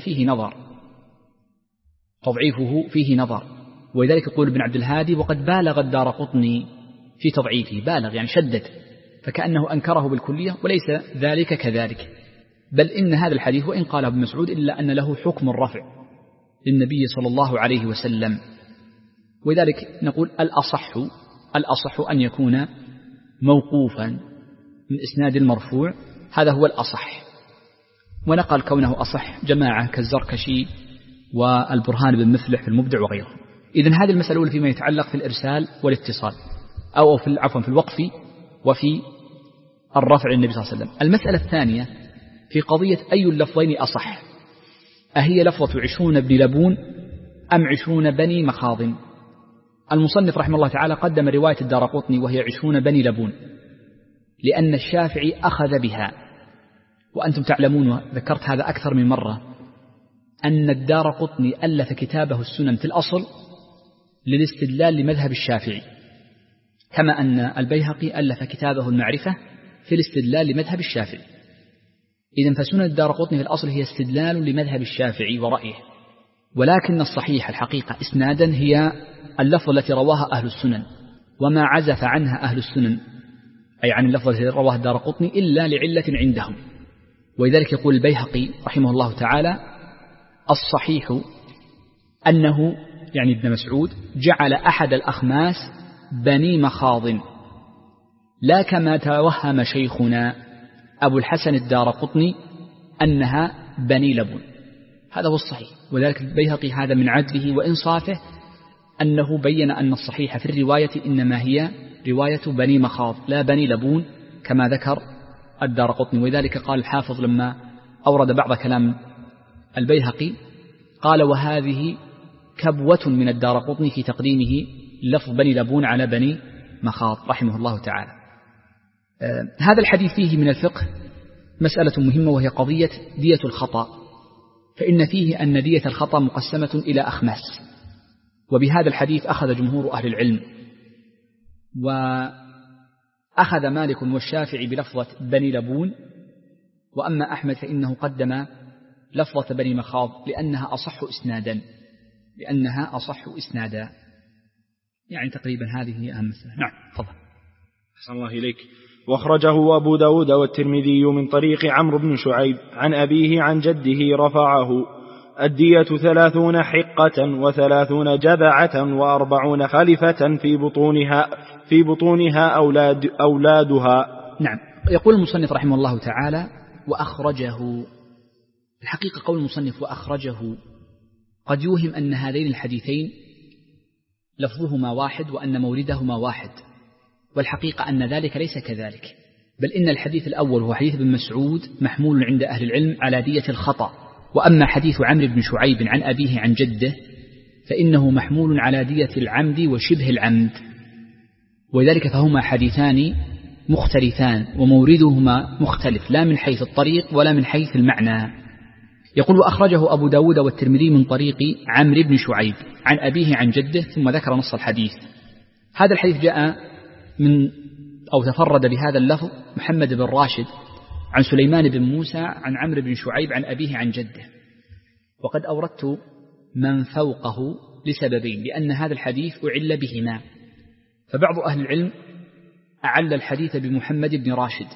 فيه نظر، ولذلك يقول ابن عبد الهادي: وقد بالغ الدارقطني في تضعيفه، بالغ يعني شدد، فكأنه أنكره بالكلية، وليس ذلك كذلك، بل إن هذا الحديث وإن قاله ابن مسعود إلا أن له حكم الرفع للنبي صلى الله عليه وسلم. ولذلك نقول الأصح أن يكون موقوفا من إسناد المرفوع، هذا هو الأصح. ونقل كونه أصح جماعة كالزركشي والبرهان بن مفلح في المبدع وغيره. إذن هذه المسألة الأولى فيما يتعلق في الإرسال والاتصال، أو في الوقف وفي الرفع للنبي صلى الله عليه وسلم. المسألة الثانية في قضية أي اللفظين أصح، أهي لفظة 20 بن لبون أم 20 بني مخاض؟ المصنف رحمه الله تعالى قدم رواية الدارقطني وهي 20 بني لبون، لأن الشافعي أخذ بها. وأنتم تعلمون، ذكرت هذا أكثر من مرة، أن الدارقطني ألف كتابه السنن في الأصل للاستدلال لمذهب الشافعي، كما أن البيهقي ألف كتابه المعرفة في الاستدلال لمذهب الشافعي. إذن فسنن الدارقطني في الأصل هي استدلال لمذهب الشافعي ورأيه، ولكن الصحيح الحقيقة إسنادا هي اللفظ التي رواها أهل السنن، وما عزف عنها أهل السنن، أي عن اللفظ التي رواها الدارقطني، إلا لعلة عندهم. ولذلك يقول البيهقي رحمه الله تعالى: الصحيح أنه، يعني ابن مسعود، جعل أحد الأخماس بني مخاض، لا كما توهم شيخنا أبو الحسن الدارقطني أنها بني لبون. هذا هو الصحيح. وذلك البيهقي هذا من عدله وإنصافه أنه بين أن الصحيح في الرواية إنما هي رواية بني مخاض لا بني لبون كما ذكر الدارقطني. ولذلك قال الحافظ لما أورد بعض كلام البيهقي قال: وهذه كبوة من الدارقطني في تقديمه لفظ بني لبون على بني مخاض رحمه الله تعالى. هذا الحديث فيه من الفقه مسألة مهمة، وهي قضية دية الخطأ، فإن فيه أن دية الخطأ مقسمة إلى أخماس، وبهذا الحديث أخذ جمهور أهل العلم، وأخذ مالك والشافعي بلفظة بني لبون، وأما أحمد فإنه قدم لفظة بني مخاض لأنها أصح إسنادا. يعني تقريبا هذه أهم مسألة. نعم تفضل. أحسن الله إليك. واخرجه أبو داود والترمذي من طريق عمرو بن شعيب عن أبيه عن جده رفعه: الدية 30 حقة و30 جذعة و40 خلفة في بطونها أولادها. نعم. يقول المصنف رحمه الله تعالى: وأخرجه. الحقيقة قول المصنف وأخرجه قد يوهم أن هذين الحديثين لفظهما واحد وأن موردهما واحد، والحقيقة أن ذلك ليس كذلك، بل إن الحديث الأول هو حديث ابن مسعود محمول عند أهل العلم على دية الخطأ، وأما حديث عمرو بن شعيب عن أبيه عن جده فإنه محمول على دية العمد وشبه العمد، ولذلك فهما حديثان مختلفان وموردهما مختلف، لا من حيث الطريق ولا من حيث المعنى. يقول: وأخرجه أبو داود والترمذي من طريق عمرو بن شعيب عن أبيه عن جده، ثم ذكر نص الحديث. هذا الحديث جاء تفرد بهذا اللفظ محمد بن راشد عن سليمان بن موسى عن عمرو بن شعيب عن أبيه عن جده، وقد أوردت من فوقه لسببين: لأن هذا الحديث أعل بهما، فبعض أهل العلم أعل الحديث بمحمد بن راشد،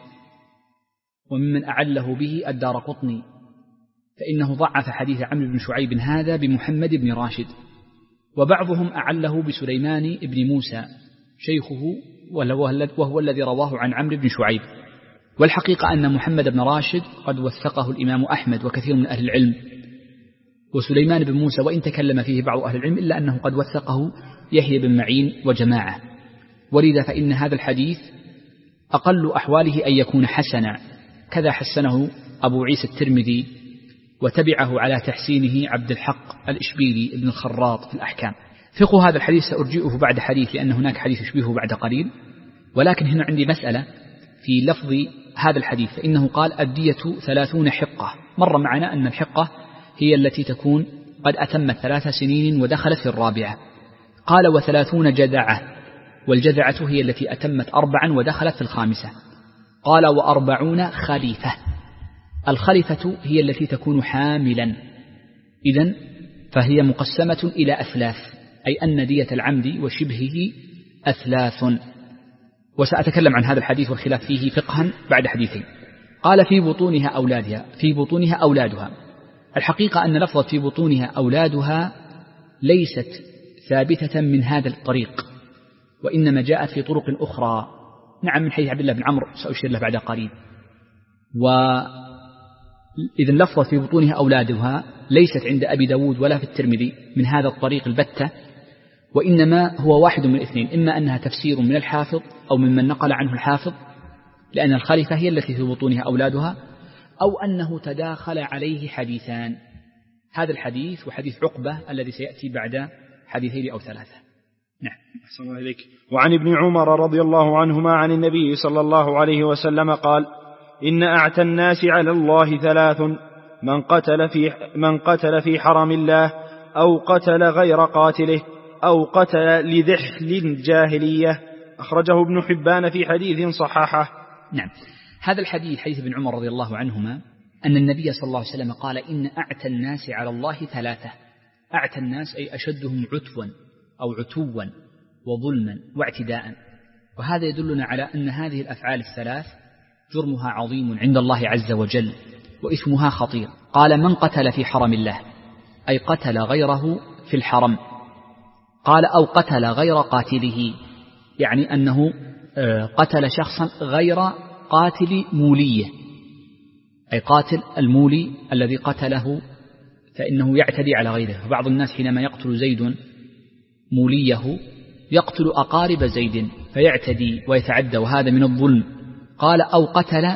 وممن أعله به الدارقطني، فإنه ضعف حديث عمرو بن شعيب هذا بمحمد بن راشد، وبعضهم أعله بسليمان بن موسى شيخه وهو الذي رواه عن عمرو بن شعيب. والحقيقة أن محمد بن راشد قد وثقه الإمام أحمد وكثير من أهل العلم، وسليمان بن موسى وإن تكلم فيه بعض أهل العلم إلا أنه قد وثقه يحيى بن معين وجماعة، ولذا فإن هذا الحديث أقل أحواله أن يكون حسنا، كذا حسنه أبو عيسى الترمذي، وتبعه على تحسينه عبد الحق الإشبيلي ابن الخراط في الأحكام. فقه هذا الحديث سأرجئه بعد حديث، لأن هناك حديث يشبهه بعد قليل، ولكن هنا عندي مسألة في لفظ هذا الحديث، فإنه قال: الدية 30 حقة. مر معنا أن الحقة هي التي تكون قد أتمت 3 سنين ودخلت في الرابعة، قال 30 جذعة، والجذعة هي التي أتمت 4 ودخلت في 5. قال 40 خليفة، الخليفة هي التي تكون حاملا، إذن فهي مقسمة إلى أثلاث، أي أن دية العمد وشبهه أثلاث. وسأتكلم عن هذا الحديث والخلاف فيه فقها بعد حديثين. قال في بطونها أولادها، في بطونها أولادها. الحقيقة أن لفظة في بطونها أولادها ليست ثابتة من هذا الطريق، وإنما جاءت في طرق أخرى، نعم، من حديث عبد الله بن عمرو سأشير له بعد قليل. وإذن لفظة في بطونها أولادها ليست عند أبي داود ولا في الترمذي من هذا الطريق البتة، وإنما هو واحد من الاثنين، إما أنها تفسير من الحافظ أو ممن نقل عنه الحافظ، لأن الخليفة هي التي في بطونها أولادها، أو أنه تداخل عليه حديثان، هذا الحديث وحديث عقبة الذي سيأتي بعد حديثين أو 3. نعم. أحسن الله إليك. وعن ابن عمر رضي الله عنهما عن النبي صلى الله عليه وسلم قال: إن أعتى الناس على الله 3: من قتل في حرم الله، أو قتل غير قاتله، أو قتل لذحل جاهلية. أخرجه ابن حبان في حديث صححه. نعم. هذا الحديث حديث ابن عمر رضي الله عنهما أن النبي صلى الله عليه وسلم قال: إن أعتى الناس على الله 3. أعتى الناس أي أشدهم عتوا أو عتوا وظلما واعتداء. وهذا يدلنا على أن هذه الأفعال الثلاث جرمها عظيم عند الله عز وجل وإثمها خطير. قال: من قتل في حرم الله، أي قتل غيره في الحرم. قال: أو قتل غير قاتله، يعني أنه قتل شخصا غير قاتل موليه، أي قاتل المولي الذي قتله فإنه يعتدي على غيره. فبعض الناس حينما يقتل زيد موليه يقتل أقارب زيد فيعتدي ويتعدى، وهذا من الظلم. قال: أو قتل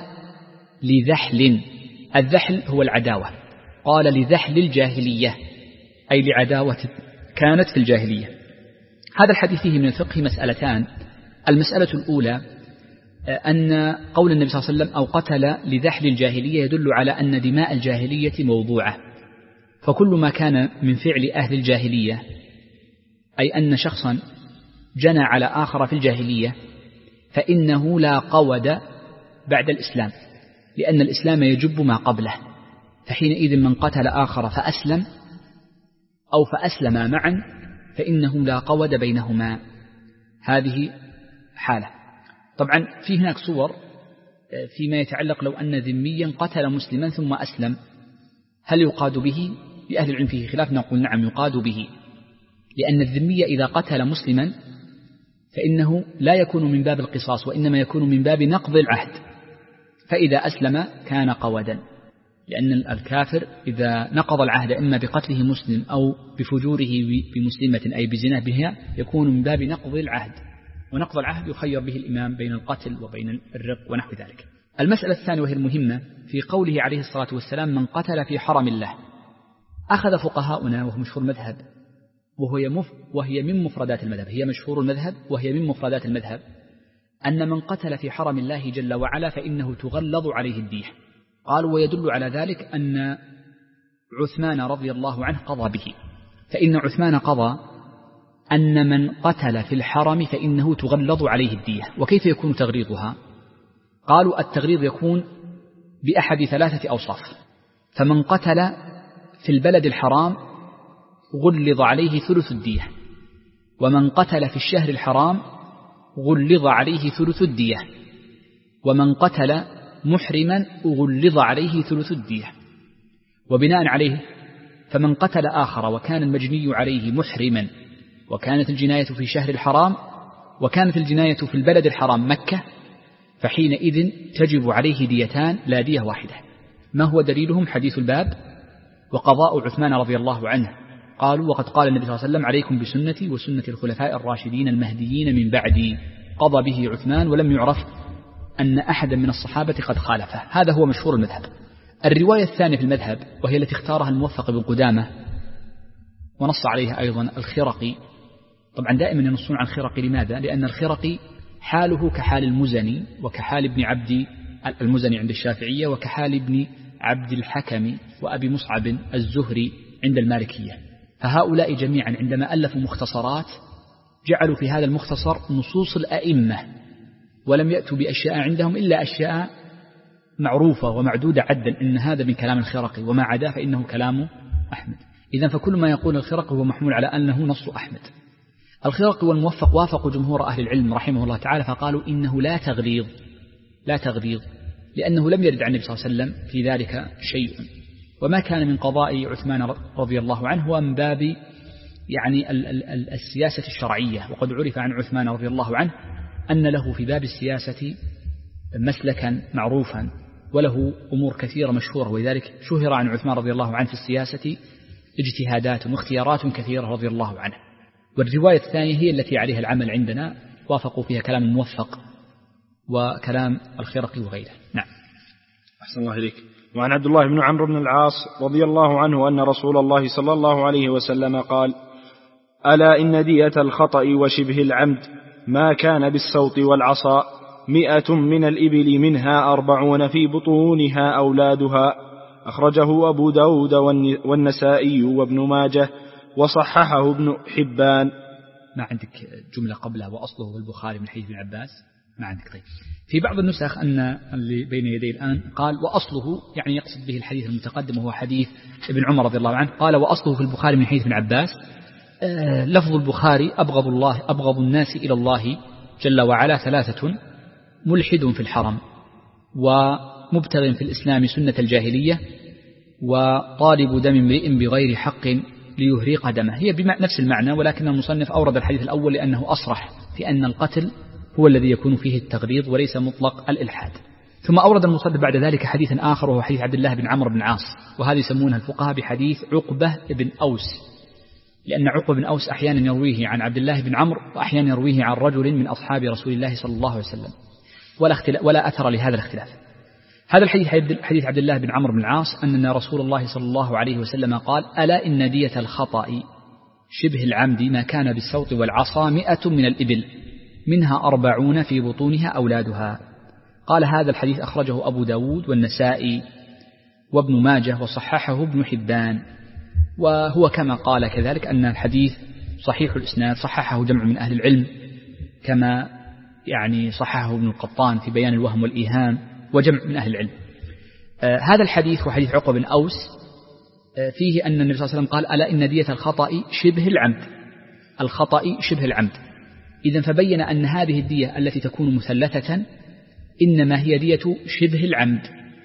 لذحل، الذحل هو العداوة. قال: لذحل الجاهلية، أي لعداوة كانت في الجاهلية. هذا الحديث فيه من الفقه مسألتان. المسألة الأولى أن قول النبي صلى الله عليه وسلم: أو قتل لذحل الجاهلية، يدل على أن دماء الجاهلية موضوعة، فكل ما كان من فعل أهل الجاهلية، أي أن شخصا جنى على آخر في الجاهلية، فإنه لا قود بعد الإسلام، لأن الإسلام يجب ما قبله. فحينئذ من قتل آخر فأسلم أو فأسلم معا فإنه لا قود بينهما. هذه حالة. طبعا في هناك صور فيما يتعلق لو أن ذميا قتل مسلما ثم أسلم، هل يقاد به؟ لأهل العلم فيه خلاف، نقول نعم يقاد به، لأن الذمي إذا قتل مسلما فإنه لا يكون من باب القصاص، وإنما يكون من باب نقض العهد، فإذا أسلم كان قودا، لأن الكافر إذا نقض العهد إما بقتله مسلم أو بفجوره بمسلمة أي بزنا بها يكون من باب نقض العهد، ونقض العهد يخير به الإمام بين القتل وبين الرق ونحو ذلك. المسألة الثانية وهي المهمة في قوله عليه الصلاة والسلام: من قتل في حرم الله. أخذ فقهاؤنا وهو مشهور المذهب وهي من مفردات المذهب، هي مشهور المذهب وهي من مفردات المذهب، أن من قتل في حرم الله جل وعلا فإنه تغلظ عليه الدية. قالوا: ويدل على ذلك أن عثمان رضي الله عنه قضى به، فإن عثمان قضى أن من قتل في الحرم فإنه تغلظ عليه الدية. وكيف يكون تغليظها؟ قالوا: التغليظ يكون بأحد 3 أوصاف. فمن قتل في البلد الحرام غلظ عليه ثلث الدية، ومن قتل في الشهر الحرام غلظ عليه ثلث الدية، ومن قتل محرما غلظ عليه ثلث الدية. وبناء عليه فمن قتل آخر وكان المجني عليه محرما وكانت الجناية في شهر الحرام وكانت الجناية في البلد الحرام مكة، فحينئذ تجب عليه ديتان لا دية واحدة. ما هو دليلهم؟ حديث الباب وقضاء عثمان رضي الله عنه. قالوا: وقد قال النبي صلى الله عليه وسلم: عليكم بسنتي وسنة الخلفاء الراشدين المهديين من بعدي. قضى به عثمان ولم يعرف أن أحدا من الصحابة قد خالفه. هذا هو مشهور المذهب. الرواية الثانية في المذهب وهي التي اختارها الموفق بن قدامة ونص عليها أيضا الخرقي. طبعا دائما ينصون عن الخرقي، لماذا؟ لأن الخرقي حاله كحال المزني وكحال ابن عبد المزني عند الشافعية وكحال ابن عبد الحكم وأبي مصعب الزهري عند المالكية. فهؤلاء جميعا عندما ألفوا مختصرات جعلوا في هذا المختصر نصوص الأئمة، ولم يأتوا بأشياء عندهم إلا أشياء معروفة ومعدودة عدا، إن هذا من كلام الخرقي وما عدا فإنه كلام أحمد. إذن فكل ما يقول الخرقي هو محمول على أنه نص أحمد. الخرقي والموفق وافقوا جمهور أهل العلم رحمه الله تعالى، فقالوا إنه لا تغليظ، لأنه لم يرد عن النبي صلى الله عليه وسلم في ذلك شيء، وما كان من قضاء عثمان رضي الله عنه هو من باب يعني السياسة الشرعية، وقد عرف عن عثمان رضي الله عنه أن له في باب السياسة مسلكا معروفا وله أمور كثيرة مشهورة، ولذلك شهر عن عثمان رضي الله عنه في السياسة اجتهادات واختيارات كثيرة رضي الله عنه. والرواية الثانية هي التي عليها العمل عندنا، وافقوا فيها كلام الموفق وكلام الخرقي وغيره. نعم. أحسن الله إليك. وعن عبد الله بن عمرو بن العاص رضي الله عنه أن رسول الله صلى الله عليه وسلم قال: ألا إن دية الخطأ وشبه العمد ما كان بالسوط والعصا 100 من الإبل منها 40 في بطونها أولادها. أخرجه أبو داود والنسائي وابن ماجه وصححه ابن حبان. ما عندك جملة قبلها وأصله في البخاري من حديث ابن عباس؟ ما عندك. طيب، في بعض النسخ أن اللي بين يدي الآن قال وأصله، يعني يقصد به الحديث المتقدم وهو حديث ابن عمر رضي الله عنه، قال وأصله في البخاري من حديث ابن عباس. لفظ البخاري: أبغض الناس إلى الله جل وعلا 3: ملحد في الحرم، ومبتغ في الإسلام سنة الجاهلية، وطالب دم امرئ بغير حق ليهريق دمه. هي بنفس المعنى، ولكن المصنف أورد الحديث الأول لأنه أصرح في أن القتل هو الذي يكون فيه التغليظ وليس مطلق الإلحاد. ثم أورد المصنف بعد ذلك حديثا آخر وهو حديث عبد الله بن عمرو بن العاص، وهذا يسمونها الفقهاء بحديث عقبة بن أوس، لأن عقبة بن أوس أحيانا يرويه عن عبد الله بن عمرو وأحيانا يرويه عن رجل من أصحاب رسول الله صلى الله عليه وسلم، ولا أثر لهذا الاختلاف. هذا الحديث حديث عبد الله بن عمرو بن العاص أن رسول الله صلى الله عليه وسلم قال: ألا إن دية الخطأ شبه العمد ما كان بالسوط والعصا 100 من الإبل منها 40 في بطونها أولادها. قال: هذا الحديث أخرجه أبو داود والنسائي وابن ماجه وصححه ابن حبان. وهو كما قال كذلك أن الحديث صحيح الإسناد، صححه جمع من أهل العلم كما يعني صححه ابن القطان في بيان الوهم والإيهام وجمع من أهل العلم. هذا الحديث هو حديث عقبة بن أوس، فيه أن النبي صلى الله عليه وسلم قال: ألا إن دية الخطأ شبه العمد. الخطأ شبه العمد. إذن فبين أن هذه الدية التي تكون مثلثة إنما هي دية شبه العمد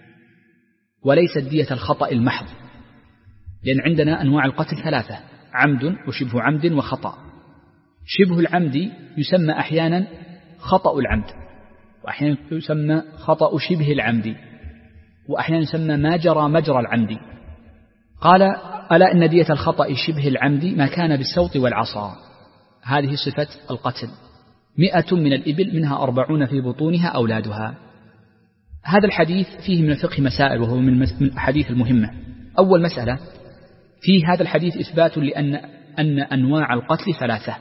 وليست دية الخطأ المحض، لأن عندنا أنواع القتل 3: عمد وشبه عمد وخطأ. شبه العمد يسمى أحيانا خطأ العمد، وأحيانا يسمى خطأ شبه العمد، وأحيانا يسمى ما جرى مجرى العمد. قال: ألا إن دية الخطأ شبه العمد ما كان بالسوط والعصا. هذه صفة القتل: 100 من الإبل منها 40 في بطونها أولادها. هذا الحديث فيه من الفقه مسائل، وهو من الأحاديث المهمة. أول مسألة في هذا الحديث إثبات أن أنواع القتل 3،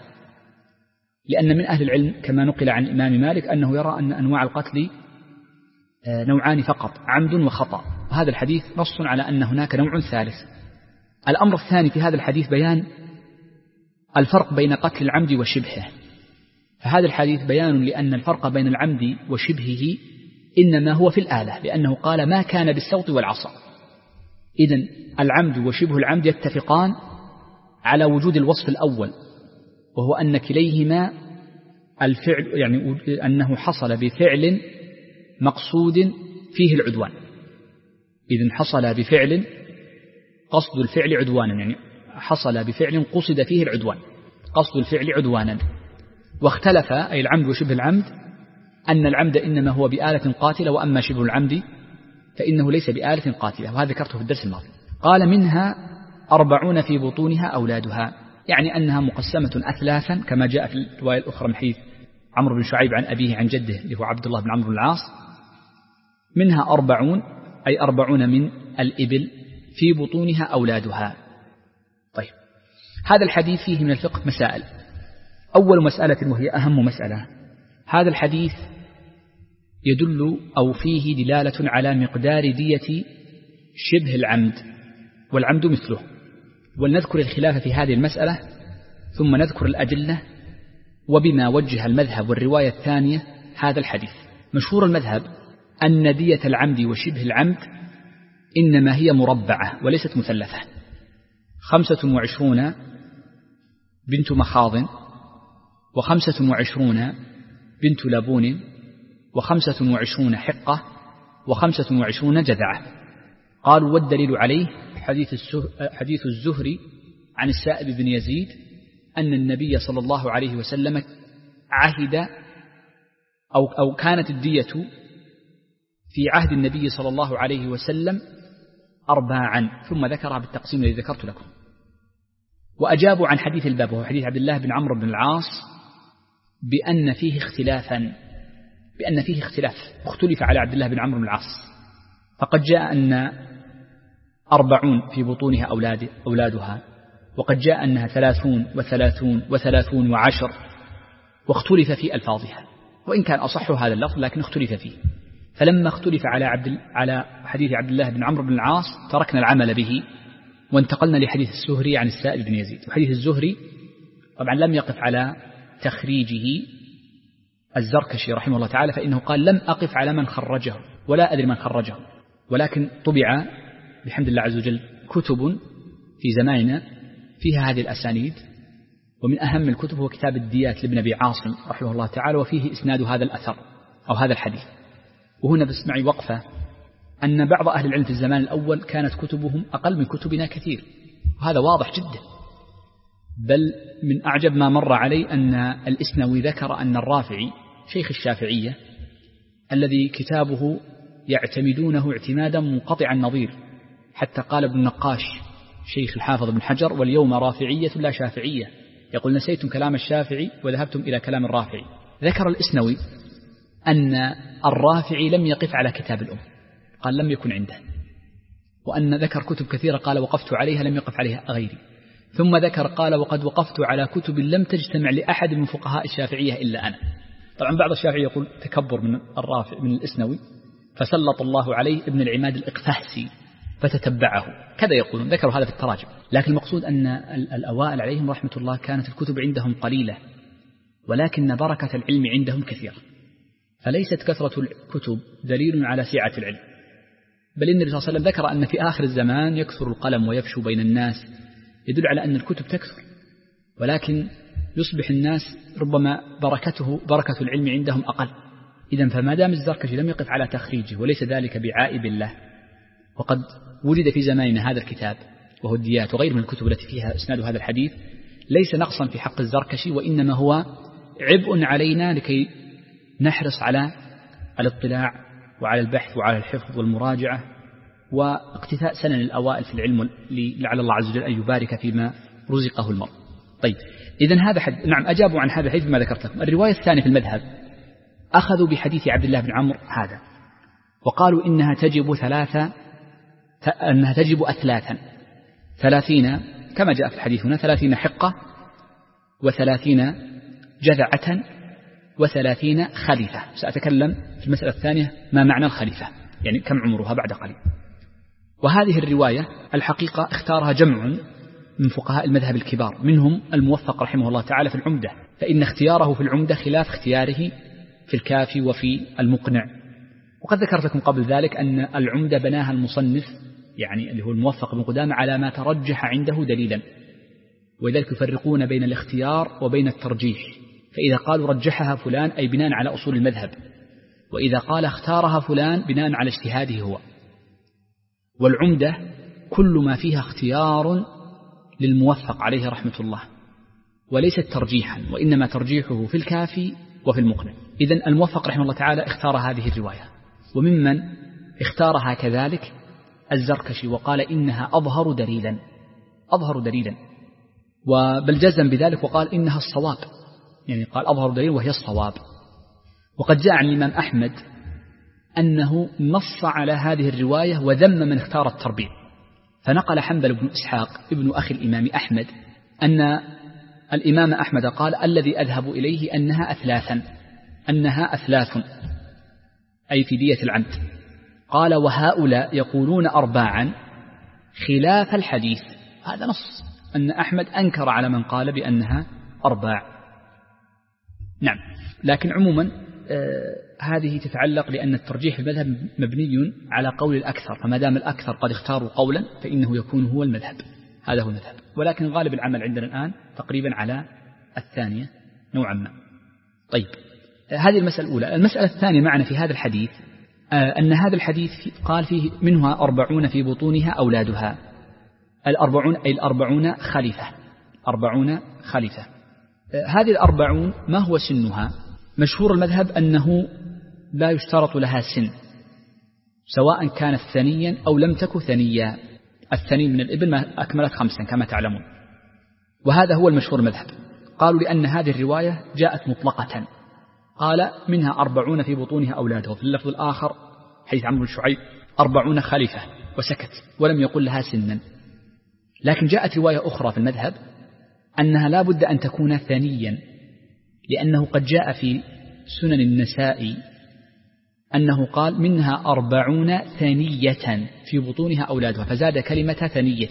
لأن من أهل العلم كما نقل عن الإمام مالك أنه يرى أن أنواع القتل نوعان فقط: عمد وخطأ. وهذا الحديث نص على أن هناك نوع ثالث. الأمر الثاني في هذا الحديث بيان الفرق بين قتل العمد وشبهه. فهذا الحديث بيان لأن الفرق بين العمد وشبهه إنما هو في الآلة، لأنه قال ما كان بالسوط والعصا. إذن العمد وشبه العمد يتفقان على وجود الوصف الأول، وهو أن كليهما الفعل، يعني أنه حصل بفعل مقصود فيه العدوان. إذن حصل بفعل قصد الفعل عدوانا، يعني حصل بفعل قصد فيه العدوان، قصد الفعل عدوانا. واختلف أي العمد وشبه العمد أن العمد إنما هو بآلة قاتلة، وأما شبه العمد فإنه ليس بآلة قاتلة، وهذا ذكرته في الدرس الماضي. قال: منها 40 في بطونها أولادها، يعني أنها مقسمة أثلاثا كما جاء في الرواية الأخرى من حديث عمرو بن شعيب عن أبيه عن جده اللي هو عبد الله بن عمرو بن العاص. منها 40 أي 40 من الإبل في بطونها أولادها. طيب، هذا الحديث فيه من الفقه مسائل. أول مسألة وهي أهم مسألة: هذا الحديث يدل أو فيه دلالة على مقدار دية شبه العمد، والعمد مثله. ولنذكر الخلاف في هذه المسألة ثم نذكر الأدلة وبما وجه المذهب والرواية الثانية هذا الحديث. مشهور المذهب أن دية العمد وشبه العمد إنما هي مربعة وليست مثلثة، 25 بنت مخاض، 25 بنت لبون، 25 حقة، 25 جذعة. قالوا والدليل عليه حديث الزهري عن السائب بن يزيد أن النبي صلى الله عليه وسلم عهد أو كانت الدية في عهد النبي صلى الله عليه وسلم 4، ثم ذكرها بالتقسيم الذي ذكرت لكم. وأجابوا عن حديث الباب وهو حديث عبد الله بن عمرو بن العاص بأن فيه اختلاف اختلف على عبد الله بن عمرو بن العاص، فقد جاء أن 40 في بطونها أولادها، وقد جاء أنها 30 و30 و30 و10، واختلف في ألفاظها، وإن كان أصح هذا اللفظ لكن اختلف فيه. فلما اختلف على حديث عبد الله بن عمرو بن العاص تركنا العمل به وانتقلنا لحديث الزهري عن السائب بن يزيد. وحديث الزهري طبعا لم يقف على تخريجه الزركشي رحمه الله تعالى، فإنه قال لم أقف على من خرجه ولا أدري من خرجه، ولكن طبع بحمد الله عز وجل كتب في زماننا فيها هذه الأسانيد، ومن أهم الكتب هو كتاب الديات لابن أبي عاصم رحمه الله تعالى، وفيه إسناد هذا الأثر أو هذا الحديث. وهنا بس معي وقفة، أن بعض أهل العلم في الزمان الأول كانت كتبهم أقل من كتبنا كثير، وهذا واضح جدا. بل من أعجب ما مر علي أن الإسنوي ذكر أن الرافعي شيخ الشافعية الذي كتابه يعتمدونه اعتمادا منقطع النظير، حتى قال ابن النقاش شيخ الحافظ بن حجر واليوم رافعية لا شافعية، يقول نسيتم كلام الشافعي وذهبتم إلى كلام الرافعي. ذكر الإسنوي أن الرافعي لم يقف على كتاب الأم، قال لم يكن عنده، وأن ذكر كتب كثيرة قال وقفت عليها لم يقف عليها غيري، ثم ذكر قال وقد وقفت على كتب لم تجتمع لأحد من فقهاء الشافعية إلا أنا. طبعا بعض الشافعي يقول تكبر من الرافع من الإسنوي، فسلط الله عليه ابن العماد الإقفهسي فتتبعه، كذا يقولون، ذكروا هذا في التراجم. لكن المقصود أن الأوائل عليهم رحمة الله كانت الكتب عندهم قليلة، ولكن بركة العلم عندهم كثيرة، فليست كثرة الكتب دليل على سعة العلم، بل النبي صلى الله عليه وسلم ذكر أن في آخر الزمان يكثر القلم ويفشو بين الناس، يدل على أن الكتب تكثر، ولكن يصبح الناس ربما بركة العلم عندهم أقل. إذن فما دام الزركشي لم يقف على تخريجه وليس ذلك بعائب الله، وقد وجد في زماننا هذا الكتاب وهو الديات وغير من الكتب التي فيها إسناد هذا الحديث، ليس نقصا في حق الزركشي، وإنما هو عبء علينا لكي نحرص على الاطلاع وعلى البحث وعلى الحفظ والمراجعة واقتفاء سنن الأوائل في العلم، لعل الله عز وجل أن يبارك فيما رزقه المرء. طيب إذن هذا نعم أجابوا عن هذا الحديث بما ذكرت لكم. الرواية الثانية في المذهب أخذوا بحديث عبد الله بن عمرو هذا، وقالوا إنها تجب أثلاثا، 30 كما جاء في الحديث هنا، 30 حقة و30 جذعة و30 خليفة. سأتكلم في المسألة الثانية ما معنى الخليفة، يعني كم عمرها بعد قليل. وهذه الرواية الحقيقة اختارها جمع من فقهاء المذهب الكبار، منهم الموفق رحمه الله تعالى في العمدة، فإن اختياره في العمدة خلاف اختياره في الكافي وفي المقنع. وقد ذكرت لكم قبل ذلك أن العمدة بناها المصنف يعني اللي هو الموفق بن قدامة على ما ترجح عنده دليلا، ولذلك يفرقون بين الاختيار وبين الترجيح، فإذا قالوا رجحها فلان أي بناء على أصول المذهب، وإذا قال اختارها فلان بناء على اجتهاده هو. والعمدة كل ما فيها اختيار للموفق عليه رحمة الله، وليست ترجيحا، وإنما ترجيحه في الكافي وفي المقنع. إذن الموفق رحمه الله تعالى اختار هذه الرواية، وممن اختارها كذلك الزركشي وقال إنها أظهر دليلا، وبل جزم بذلك وقال إنها الصواب، يعني قال أظهر دليل وهي الصواب. وقد جاء عن الإمام أحمد أنه نص على هذه الرواية وذم من اختار التربيع، فنقل حنبل بن إسحاق ابن أخي الإمام أحمد أن الإمام أحمد قال الذي أذهب إليه أنها أثلاث أي في دية العمد. قال وهؤلاء يقولون 4 خلاف الحديث. هذا نص أن أحمد أنكر على من قال بأنها 4. نعم. لكن عموما هذه تتعلق لأن الترجيح في المذهب مبني على قول الأكثر، فما دام الأكثر قد اختاروا قولا فإنه يكون هو المذهب، هذا هو المذهب. ولكن غالب العمل عندنا الآن تقريبا على الثانية نوعا ما. طيب، هذه المسألة الأولى. المسألة الثانية معنا في هذا الحديث أن هذا الحديث قال فيه منها 40 في بطونها أولادها. 40 أي 40 خليفة، 40 خليفة. هذه 40 ما هو سنها؟ مشهور المذهب أنه لا يشترط لها سن، سواء كانت ثنيا أو لم تكن ثنيا. الثني من الإبل ما أكملت 5 كما تعلمون، وهذا هو المشهور المذهب. قالوا لأن هذه الرواية جاءت مطلقة، قال منها 40 في بطونها أولادها. في اللفظ الآخر حديث عمرو بن شعيب 40 خليفة وسكت ولم يقل لها سنا. لكن جاءت رواية أخرى في المذهب أنها لا بد أن تكون ثنيا، لأنه قد جاء في سنن النسائي أنه قال منها 40 ثنية في بطونها أولادها، فزاد كلمة ثنية.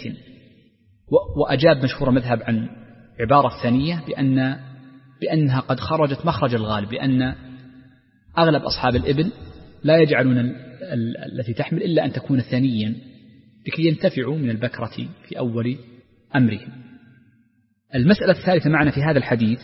وأجاب مشهور المذهب عن عبارة ثنية بأنها قد خرجت مخرج الغالب، لأن أغلب أصحاب الإبل لا يجعلون التي تحمل إلا أن تكون ثنيا لكي ينتفعوا من البكرة في أول أمرهم. المسألة الثالثة معنا في هذا الحديث،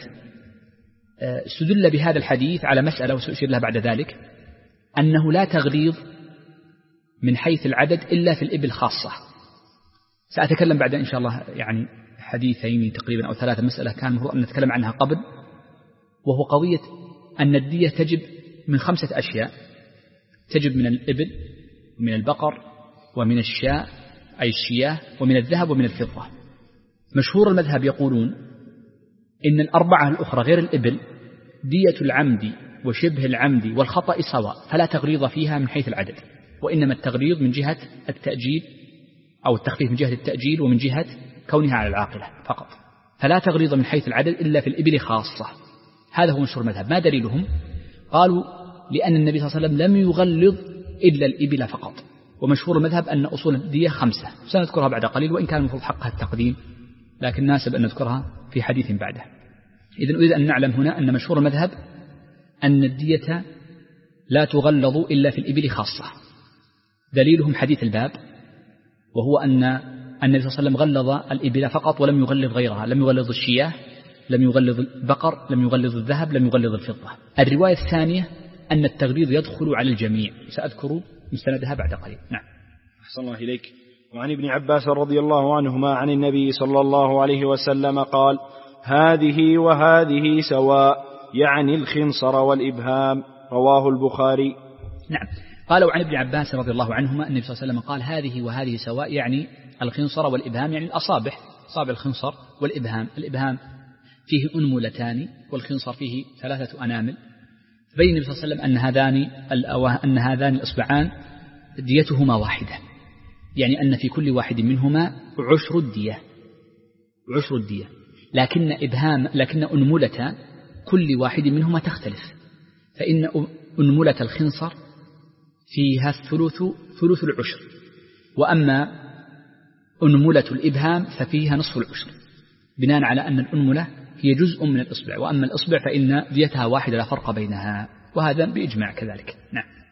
استدل بهذا الحديث على مسألة وسأشير لها بعد ذلك، أنه لا تغليظ من حيث العدد إلا في الإبل خاصة. سأتكلم بعد إن شاء الله يعني حديثين تقريبا أو 3 مسألة كان المفروض أن نتكلم عنها قبل، وهو قضية أن الدية تجب من 5 أشياء: تجب من الإبل ومن البقر ومن الشاء أي الشياه ومن الذهب ومن الفضة. مشهور المذهب يقولون إن الأربعة الأخرى غير الإبل دية العمد وشبه العمد والخطأ سواء، فلا تغليظ فيها من حيث العدد، وإنما التغليظ من جهة التأجيل أو التخفيف من جهة التأجيل ومن جهة كونها على العاقلة فقط، فلا تغليظ من حيث العدد إلا في الإبل خاصة. هذا هو مشهور المذهب. ما دليلهم؟ قالوا لأن النبي صلى الله عليه وسلم لم يغلظ إلا الإبل فقط. ومشهور المذهب أن أصول الدية 5 سنذكرها بعد قليل، وإن كان المفروض حقها التقديم لكن ناسب أن نذكرها في حديث بعده. إذن أريد أن نعلم هنا أن مشهور المذهب أن الدية لا تغلظ إلا في الإبل خاصة. دليلهم حديث الباب، وهو أن النبي صلى الله عليه وسلم غلظ الإبل فقط ولم يغلظ غيرها، لم يغلظ الشياه، لم يغلظ البقر، لم يغلظ الذهب، لم يغلظ الفضة. الرواية الثانية أن التغليظ يدخل على الجميع، سأذكر مستندها بعد قليل. نعم. أحسن الله إليك. وعن ابن عباس رضي الله عنهما عن النبي صلى الله عليه وسلم قال: هذه وهذه سواء، يعني الخنصر والإبهام. رواه البخاري. نعم. قالوا عن ابن عباس رضي الله عنهما النبي صلى الله عليه وسلم قال: هذه وهذه سواء، يعني الخنصر والإبهام، يعني الأصابع، أصابع الخنصر والإبهام. الإبهام فيه أنملتان والخنصر فيه 3 أنامل. بين النبي صلى الله عليه وسلم أن هذان الإصبعان ديتهما واحدة، يعني أن في كل واحد منهما 10 الدية، 10 الدية. لكن أنملة كل واحد منهما تختلف، فإن أنملة الخنصر فيها ثلث العشر، وأما أنملة الإبهام ففيها نصف العشر، بناء على أن الأنملة هي جزء من الإصبع، وأما الإصبع فإن ديتها واحدة لا فرق بينها، وهذا بإجماع كذلك. نعم.